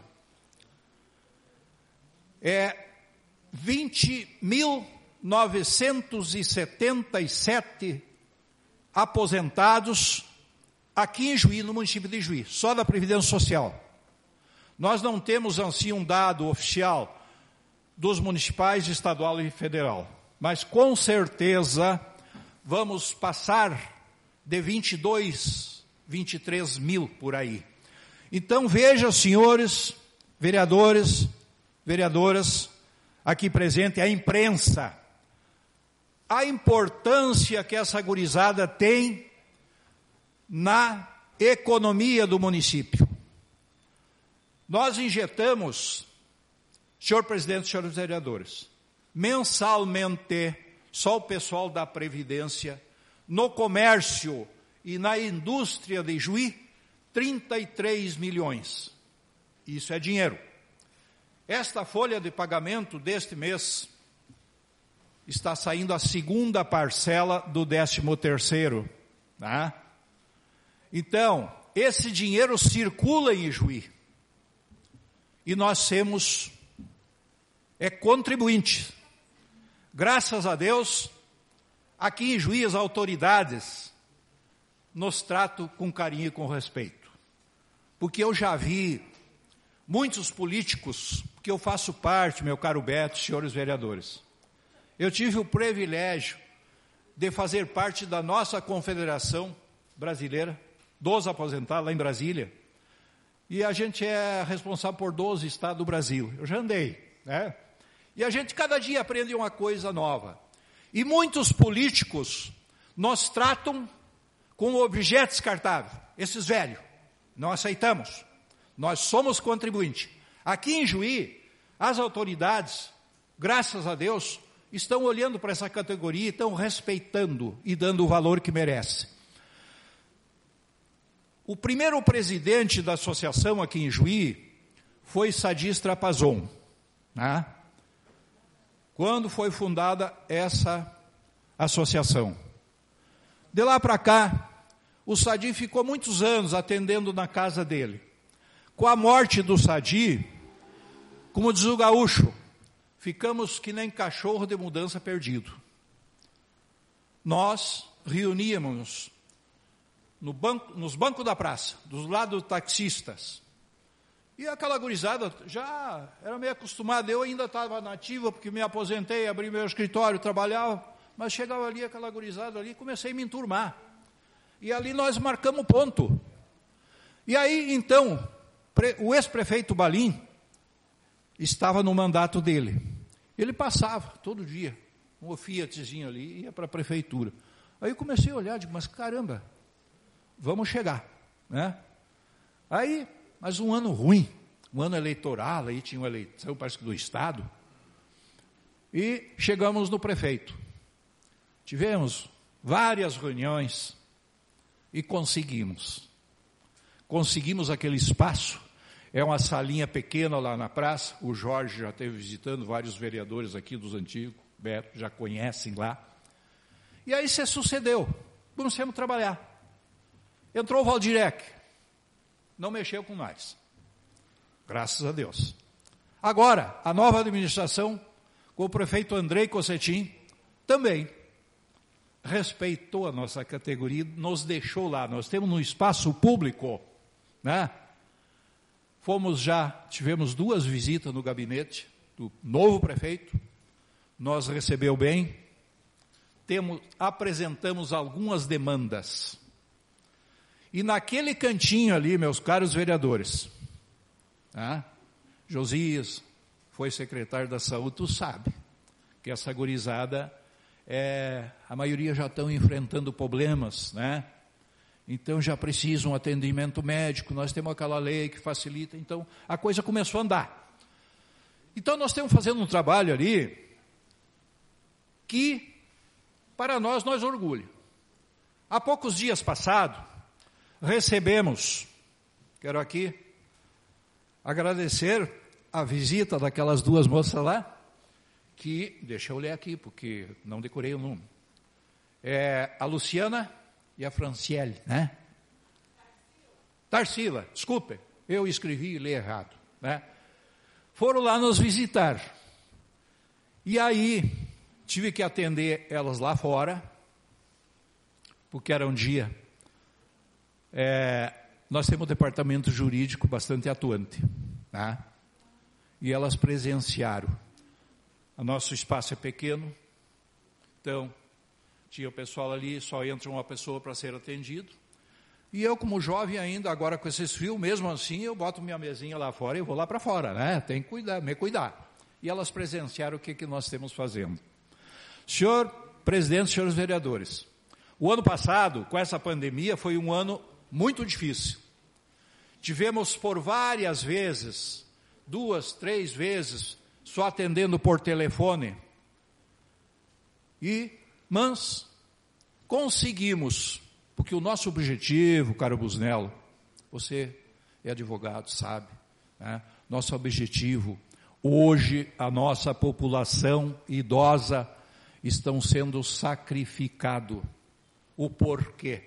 É vinte mil novecentos e setenta e sete aposentados aqui em Juí, no município de Juí, só da Previdência Social. Nós não temos assim um dado oficial dos municipais, estadual e federal, mas com certeza vamos passar de vinte e dois, vinte e três mil por aí. Então, veja, senhores vereadores, vereadoras, aqui presente, a imprensa, a importância que essa gurizada tem na economia do município. Nós injetamos, senhor presidente, senhores vereadores, mensalmente, só o pessoal da Previdência, no comércio e na indústria de Juí, trinta e três milhões. Isso é dinheiro. Esta folha de pagamento deste mês está saindo a segunda parcela do décimo terceiro. Tá? Então, esse dinheiro circula em Ijuí. E nós temos é contribuinte. Graças a Deus, aqui em Ijuí as autoridades nos tratam com carinho e com respeito. Porque eu já vi muitos políticos, que eu faço parte, meu caro Beto, senhores vereadores. Eu tive o privilégio de fazer parte da nossa Confederação Brasileira dos Aposentados, lá em Brasília. E a gente é responsável por doze estados do Brasil. Eu já andei, né? E a gente cada dia aprende uma coisa nova. E muitos políticos nos tratam com objeto descartável. Esses velhos, não aceitamos. Nós somos contribuintes. Aqui em Juí, as autoridades, graças a Deus, estão olhando para essa categoria e estão respeitando e dando o valor que merece. O primeiro presidente da associação aqui em Juí foi Sadi Strapazon, né? Quando foi fundada essa associação. De lá para cá, o Sadi ficou muitos anos atendendo na casa dele. Com a morte do Sadi, como diz o gaúcho, ficamos que nem cachorro de mudança perdido. Nós reuníamos no banco, nos bancos da praça, dos lados dos taxistas. E aquela gurizada já era meio acostumada. Eu ainda estava nativa, porque me aposentei, abri meu escritório, trabalhava. Mas chegava ali, aquela gurizada ali, comecei a me enturmar. E ali nós marcamos ponto. E aí, então, o ex-prefeito Balim estava no mandato dele. Ele passava todo dia, um Fiatzinho ali, ia para a prefeitura. Aí eu comecei a olhar, digo, mas caramba, vamos chegar, né? Aí, mas um ano ruim, um ano eleitoral, aí tinha uma eleição, parece que do Estado, e chegamos no prefeito. Tivemos várias reuniões e conseguimos. Conseguimos aquele espaço. É uma salinha pequena lá na praça. O Jorge já esteve visitando, vários vereadores aqui dos antigos, Beto, já conhecem lá. E aí se sucedeu. Começamos a trabalhar. Entrou o Valdirec. Não mexeu com nós. Graças a Deus. Agora, a nova administração, com o prefeito Andrei Cossetim, também respeitou a nossa categoria, nos deixou lá. Nós temos no espaço público, né? Fomos já, tivemos duas visitas no gabinete do novo prefeito, nos recebeu bem, temos, apresentamos algumas demandas. E naquele cantinho ali, meus caros vereadores, né? Josias foi secretário da saúde, tu sabe que essa gurizada, é, a maioria já estão enfrentando problemas, né? Então já precisam um atendimento médico, nós temos aquela lei que facilita, então a coisa começou a andar. Então nós estamos fazendo um trabalho ali que para nós nós orgulho. Há poucos dias passados, recebemos, quero aqui agradecer a visita daquelas duas moças lá, que, deixa eu ler aqui, porque não decorei o nome, é a Luciana e a Franciele, né? Tarsila, desculpe, eu escrevi e li errado, né? Foram lá nos visitar. E aí, tive que atender elas lá fora, porque era um dia. É, nós temos um departamento jurídico bastante atuante, né? E elas presenciaram. O nosso espaço é pequeno, então tinha o pessoal ali, só entra uma pessoa para ser atendido. E eu, como jovem ainda, agora com esses frios, mesmo assim, eu boto minha mesinha lá fora e vou lá para fora, né? Tem que cuidar, me cuidar. E elas presenciaram o que, que nós temos fazendo. Senhor presidente, senhores vereadores, o ano passado, com essa pandemia, foi um ano muito difícil. Tivemos por várias vezes, duas, três vezes, só atendendo por telefone. E, mas, conseguimos, porque o nosso objetivo, caro Busnello, você é advogado, sabe, né? Nosso objetivo, hoje a nossa população idosa estão sendo sacrificado. O porquê?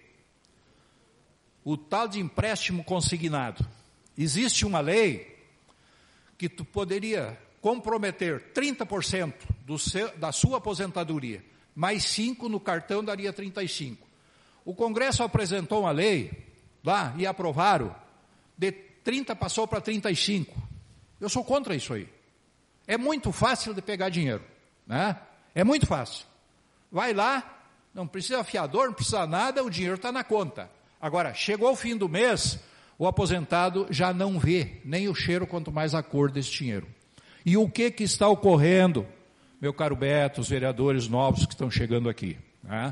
O tal de empréstimo consignado. Existe uma lei que tu poderia comprometer trinta por cento do seu, da sua aposentadoria, mais cinco por cento no cartão daria trinta e cinco por cento. O Congresso apresentou uma lei lá e aprovaram, de trinta passou para trinta e cinco. Eu sou contra isso aí. É muito fácil de pegar dinheiro, né? É muito fácil. Vai lá, não precisa fiador, não precisa nada, o dinheiro está na conta. Agora, chegou o fim do mês, o aposentado já não vê nem o cheiro, quanto mais a cor desse dinheiro. E o que, que está ocorrendo, meu caro Beto, os vereadores novos que estão chegando aqui, né?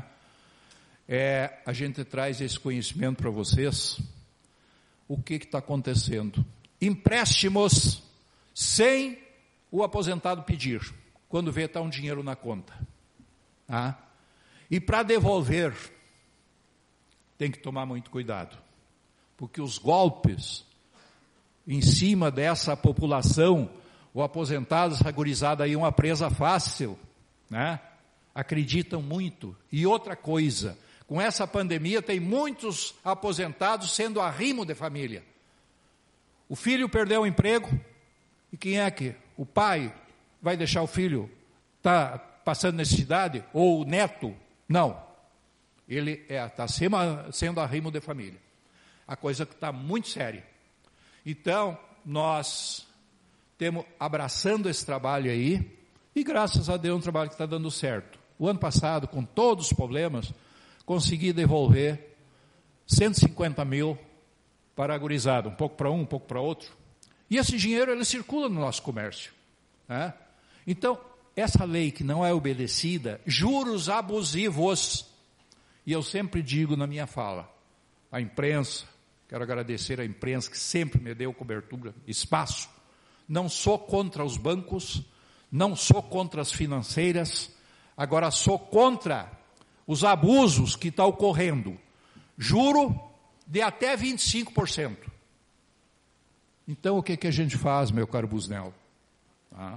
É, a gente traz esse conhecimento para vocês. O que está acontecendo? Empréstimos sem o aposentado pedir, quando vê está um dinheiro na conta. Tá? E para devolver, tem que tomar muito cuidado, porque os golpes em cima dessa população, o aposentado, essa gurizada aí, uma presa fácil, né? Acreditam muito. E outra coisa, com essa pandemia tem muitos aposentados sendo arrimo de família. O filho perdeu o emprego, e quem é que? O pai vai deixar o filho estar tá passando necessidade? Ou o neto? Não. Ele está é, sendo arrimo de família. A coisa que está muito séria. Então, nós temos abraçando esse trabalho aí, e graças a Deus é um trabalho que está dando certo. O ano passado, com todos os problemas, consegui devolver cento e cinquenta mil para a gurizada, um pouco para um, um pouco para outro. E esse dinheiro, ele circula no nosso comércio, né? Então, essa lei que não é obedecida, juros abusivos, e eu sempre digo na minha fala, a imprensa, quero agradecer à imprensa que sempre me deu cobertura, espaço, não sou contra os bancos, não sou contra as financeiras, agora sou contra os abusos que estão ocorrendo. Juro de até vinte e cinco por cento. Então, o que, que a gente faz, meu caro Busnello? Tá?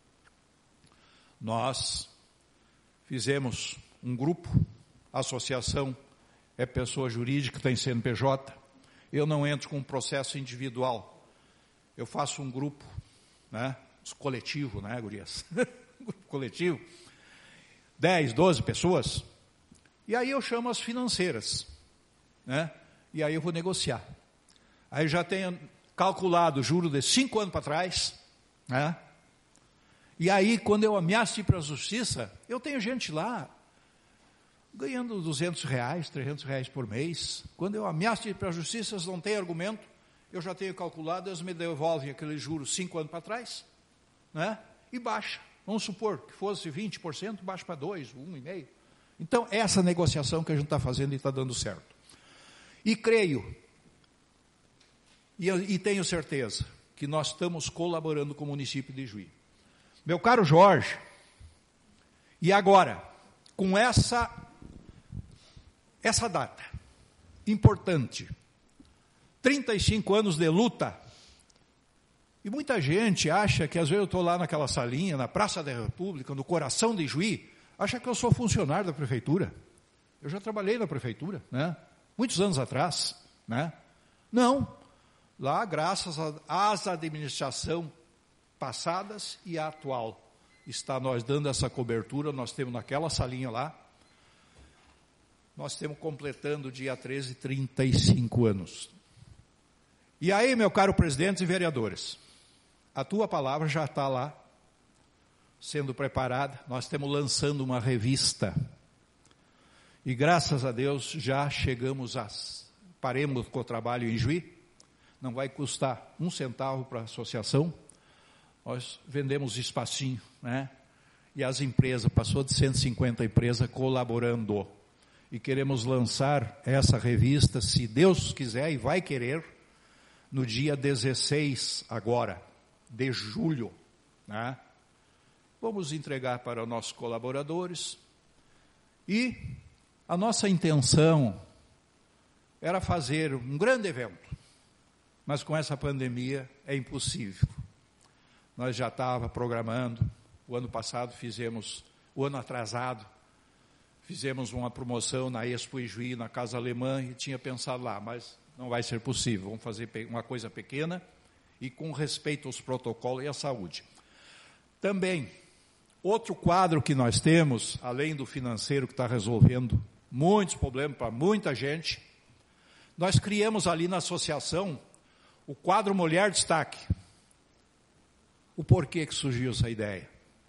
Nós fizemos um grupo, a associação é pessoa jurídica, tem C N P J. Eu não entro com um processo individual. Eu faço um grupo, né? Coletivo, né, gurias? Grupo coletivo. dez, doze pessoas. E aí eu chamo as financeiras, né? E aí eu vou negociar. Aí já tenho calculado o juro de cinco anos para trás, né? E aí, quando eu ameaço ir para a justiça, eu tenho gente lá ganhando duzentos reais, trezentos reais por mês. Quando eu ameaço ir para a justiça, eles não têm argumento, eu já tenho calculado, eles me devolvem aquele juro cinco anos para trás, né? E baixa. Vamos supor que fosse vinte por cento, baixa para dois, um vírgula cinco por cento. Então, essa negociação que a gente está fazendo e está dando certo. E creio, e, e tenho certeza, que nós estamos colaborando com o município de Juí. Meu caro Jorge, e agora, com essa, essa data importante, trinta e cinco anos de luta, e muita gente acha que às vezes eu estou lá naquela salinha, na Praça da República, no coração de Juí, acha que eu sou funcionário da prefeitura. Eu já trabalhei na prefeitura, né? Muitos anos atrás, né? Não, lá graças às administrações passadas e a atual, está nós dando essa cobertura, nós temos naquela salinha lá, nós temos completando dia treze, trinta e cinco anos. E aí, meu caro presidente e vereadores, a tua palavra já está lá, sendo preparada, nós estamos lançando uma revista, e graças a Deus já chegamos a paremos com o trabalho em Juí, não vai custar um centavo para a associação, nós vendemos espacinho, né? E as empresas, passou de cento e cinquenta empresas colaborando. E queremos lançar essa revista, se Deus quiser e vai querer, no dia dezesseis agora, de julho, né? Vamos entregar para nossos colaboradores. E a nossa intenção era fazer um grande evento, mas com essa pandemia é impossível. Nós já estávamos programando, o ano passado fizemos, o ano atrasado, fizemos uma promoção na Expo Ijuí, na Casa Alemã, e tinha pensado lá, mas não vai ser possível, vamos fazer uma coisa pequena e com respeito aos protocolos e à saúde. Também, outro quadro que nós temos, além do financeiro que está resolvendo muitos problemas para muita gente, nós criamos ali na associação o quadro Mulher Destaque. O porquê que surgiu essa ideia?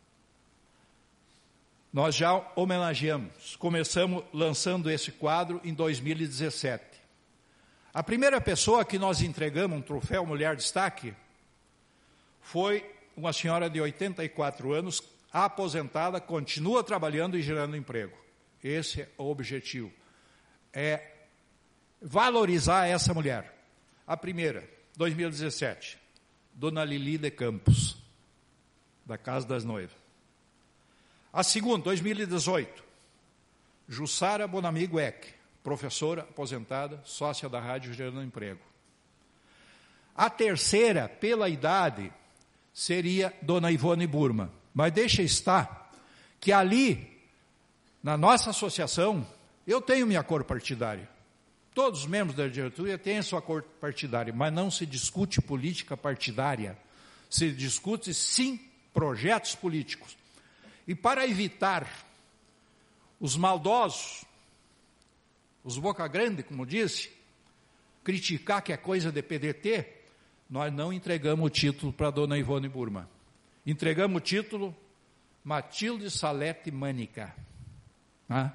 Nós já homenageamos, começamos lançando esse quadro em dois mil e dezessete. A primeira pessoa que nós entregamos um troféu Mulher Destaque foi uma senhora de oitenta e quatro anos, aposentada, continua trabalhando e gerando emprego. Esse é o objetivo, é valorizar essa mulher. A primeira, dois mil e dezessete, Dona Lili de Campos, da Casa das Noivas. A segunda, dois mil e dezoito, Jussara Bonamigo Eck, professora aposentada, sócia da Rádio Gerando Emprego. A terceira, pela idade, seria Dona Ivone Burma. Mas deixa estar que ali, na nossa associação, eu tenho minha cor partidária. Todos os membros da diretoria têm a sua cor partidária, mas não se discute política partidária. Se discute, sim, projetos políticos. E para evitar os maldosos, os boca grande, como disse, criticar que é coisa de P D T, nós não entregamos o título para a Dona Ivone Burma. Entregamos o título Matilde Salete Mânica. Ah?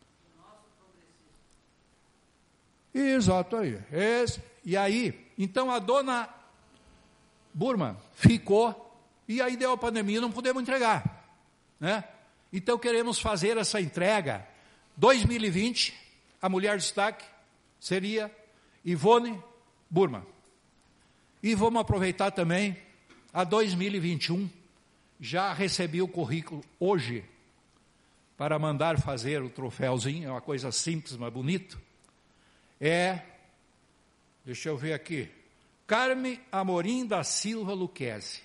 Exato aí. Esse, e aí, então a Dona Burma ficou, e aí deu a pandemia, não podemos entregar. Né? Então queremos fazer essa entrega. dois mil e vinte, a Mulher Destaque seria Ivone Burma. E vamos aproveitar também a dois mil e vinte e um, já recebi o currículo hoje para mandar fazer o troféuzinho, é uma coisa simples, mas bonito. É, deixa eu ver aqui, Carme Amorim da Silva Luquezzi,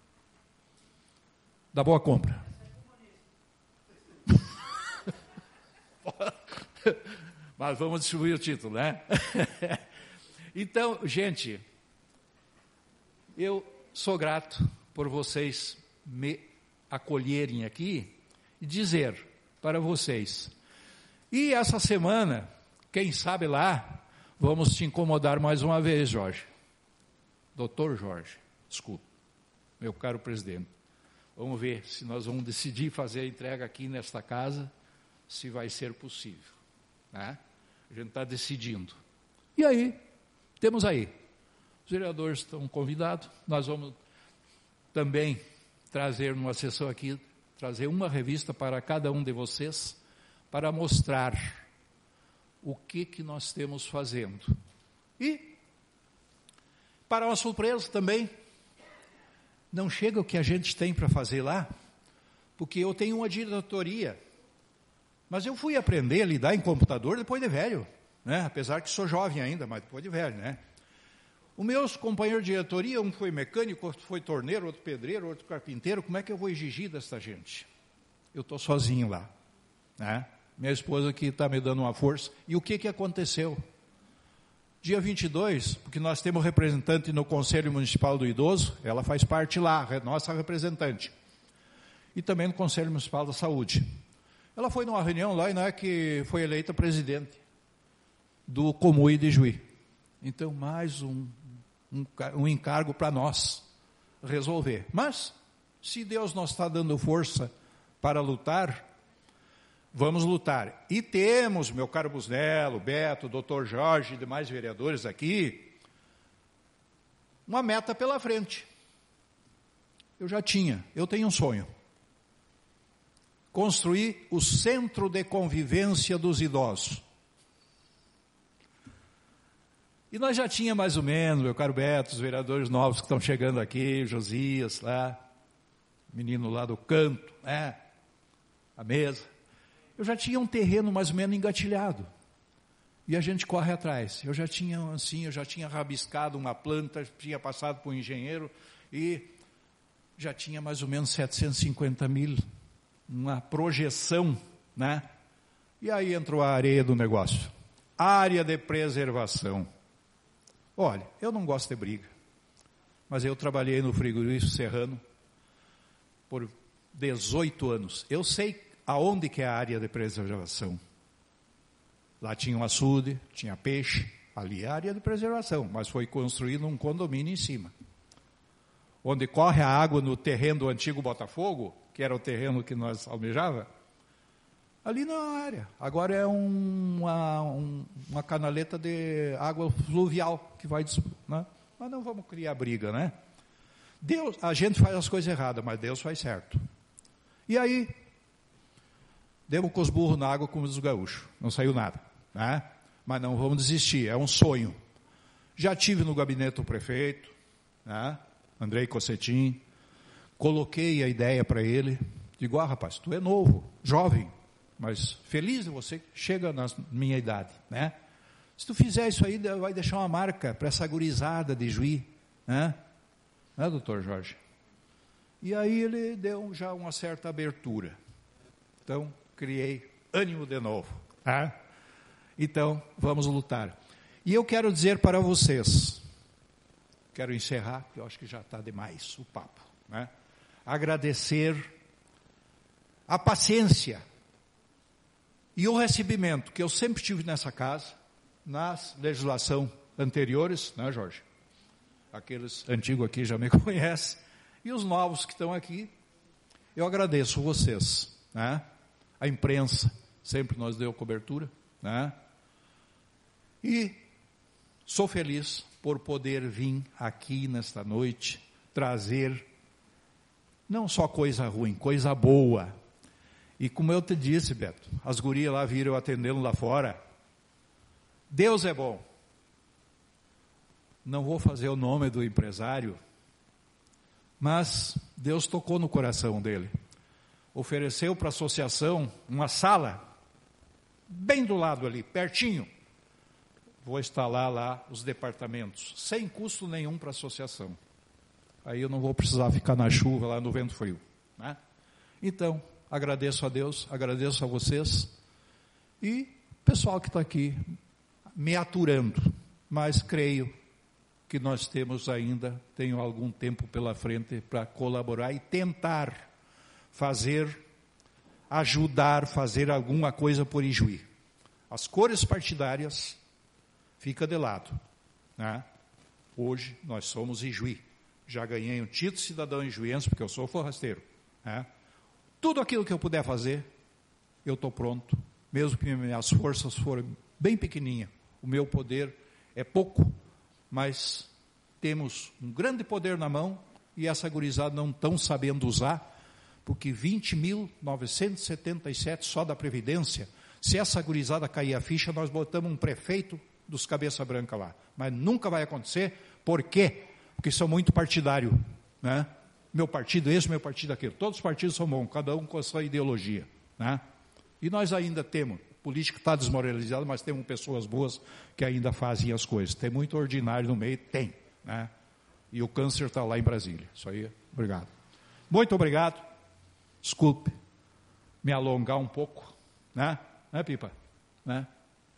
da Boa Compra. Mas vamos distribuir o título, né? Então, gente, eu sou grato por vocês me acolherem aqui e dizer para vocês. E essa semana, quem sabe lá, vamos te incomodar mais uma vez, Jorge. Doutor Jorge, desculpa, meu caro presidente. Vamos ver se nós vamos decidir fazer a entrega aqui nesta casa, se vai ser possível. Né? A gente está decidindo. E aí, temos aí. Os vereadores estão convidados. Nós vamos também trazer uma sessão aqui, trazer uma revista para cada um de vocês, para mostrar o que, que nós temos fazendo. E, para uma surpresa também, não chega o que a gente tem para fazer lá, porque eu tenho uma diretoria, mas eu fui aprender a lidar em computador depois de velho, né? Apesar que sou jovem ainda, mas depois de velho, né? Os meus companheiros de diretoria, um foi mecânico, outro foi torneiro, outro pedreiro, outro carpinteiro, como é que eu vou exigir dessa gente? Eu estou sozinho lá, né? Minha esposa que está me dando uma força. E o que, que aconteceu? Dia vinte e dois, porque nós temos representante no Conselho Municipal do Idoso, ela faz parte lá, nossa representante. E também no Conselho Municipal da Saúde. Ela foi numa reunião lá e não é que foi eleita presidente do Comui de Juí. Então, mais um, um, um encargo para nós resolver. Mas, se Deus nos está dando força para lutar, vamos lutar. E temos, meu caro Busnello, Beto, doutor Jorge e demais vereadores aqui, uma meta pela frente. Eu já tinha, eu tenho um sonho. Construir o centro de convivência dos idosos. E nós já tínhamos mais ou menos, meu caro Beto, os vereadores novos que estão chegando aqui, Josias, lá, menino lá do canto, né, a mesa. Eu já tinha um terreno mais ou menos engatilhado. E a gente corre atrás. Eu já tinha assim, eu já tinha rabiscado uma planta, tinha passado para o engenheiro e já tinha mais ou menos setecentos e cinquenta mil, uma projeção, né? E aí entrou a areia do negócio. Área de preservação. Olha, eu não gosto de briga, mas eu trabalhei no frigorífico Serrano por dezoito anos. Eu sei aonde que é a área de preservação. Lá tinha um açude, tinha peixe, ali é a área de preservação, mas foi construído um condomínio em cima. Onde corre a água no terreno do antigo Botafogo, que era o terreno que nós almejava, ali não é área. Agora é um, uma, um, uma canaleta de água fluvial que vai, né? Mas não vamos criar briga, né? Deus, a gente faz as coisas erradas, mas Deus faz certo. E aí, demos com os burros na água como os gaúchos, não saiu nada, né? Mas não vamos desistir, é um sonho. Já tive no gabinete do prefeito, né? Andrei Cossetin, coloquei a ideia para ele, digo, ah rapaz, tu é novo, jovem, mas feliz de você, chega na minha idade, né? Se tu fizer isso aí, vai deixar uma marca para essa gurizada de Juí, né? Né, doutor Jorge? E aí ele deu já uma certa abertura. Então, criei ânimo de novo. Tá? Então, vamos lutar. E eu quero dizer para vocês, quero encerrar, porque eu acho que já está demais o papo, né? Agradecer a paciência e o recebimento que eu sempre tive nessa casa, nas legislações anteriores, né, Jorge? Aqueles antigos aqui já me conhecem, e os novos que estão aqui, eu agradeço vocês, né? A imprensa sempre nos deu cobertura, né? E sou feliz por poder vir aqui nesta noite, trazer não só coisa ruim, coisa boa. E como eu te disse, Beto, as gurias lá viram eu atendendo lá fora. Deus é bom. Não vou fazer o nome do empresário, mas Deus tocou no coração dele. Ofereceu para a associação uma sala, bem do lado ali, pertinho. Vou instalar lá os departamentos, sem custo nenhum para a associação. Aí eu não vou precisar ficar na chuva, lá no vento frio, né? Então, agradeço a Deus, agradeço a vocês e o pessoal que está aqui me aturando, mas creio que nós temos ainda, tenho algum tempo pela frente para colaborar e tentar fazer, ajudar, fazer alguma coisa por Ijuí. As cores partidárias fica de lado, né? Hoje nós somos Ijuí. Já ganhei um título de cidadão ijuiense, porque eu sou forrasteiro, né? Tudo aquilo que eu puder fazer, eu estou pronto, mesmo que minhas forças forem bem pequenininhas. O meu poder é pouco, mas temos um grande poder na mão e essa gurizada não estão sabendo usar, porque vinte mil novecentos e setenta e sete só da Previdência, se essa gurizada cair a ficha, nós botamos um prefeito dos cabeça branca lá. Mas nunca vai acontecer. Por quê? Porque são muito partidário, né? Meu partido esse, meu partido aquele. Todos os partidos são bons, cada um com a sua ideologia, né? E nós ainda temos, política está desmoralizada, mas temos pessoas boas que ainda fazem as coisas. Tem muito ordinário no meio? Tem, né? E o câncer está lá em Brasília. Isso aí, obrigado. Muito obrigado. Desculpe me alongar um pouco, né? Né, Pipa? Né?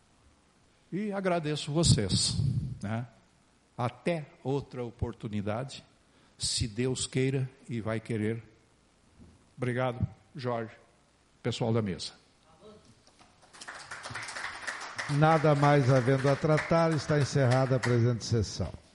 E agradeço vocês, né? Até outra oportunidade, se Deus queira e vai querer. Obrigado, Jorge, pessoal da mesa. Nada mais havendo a tratar, está encerrada a presente sessão.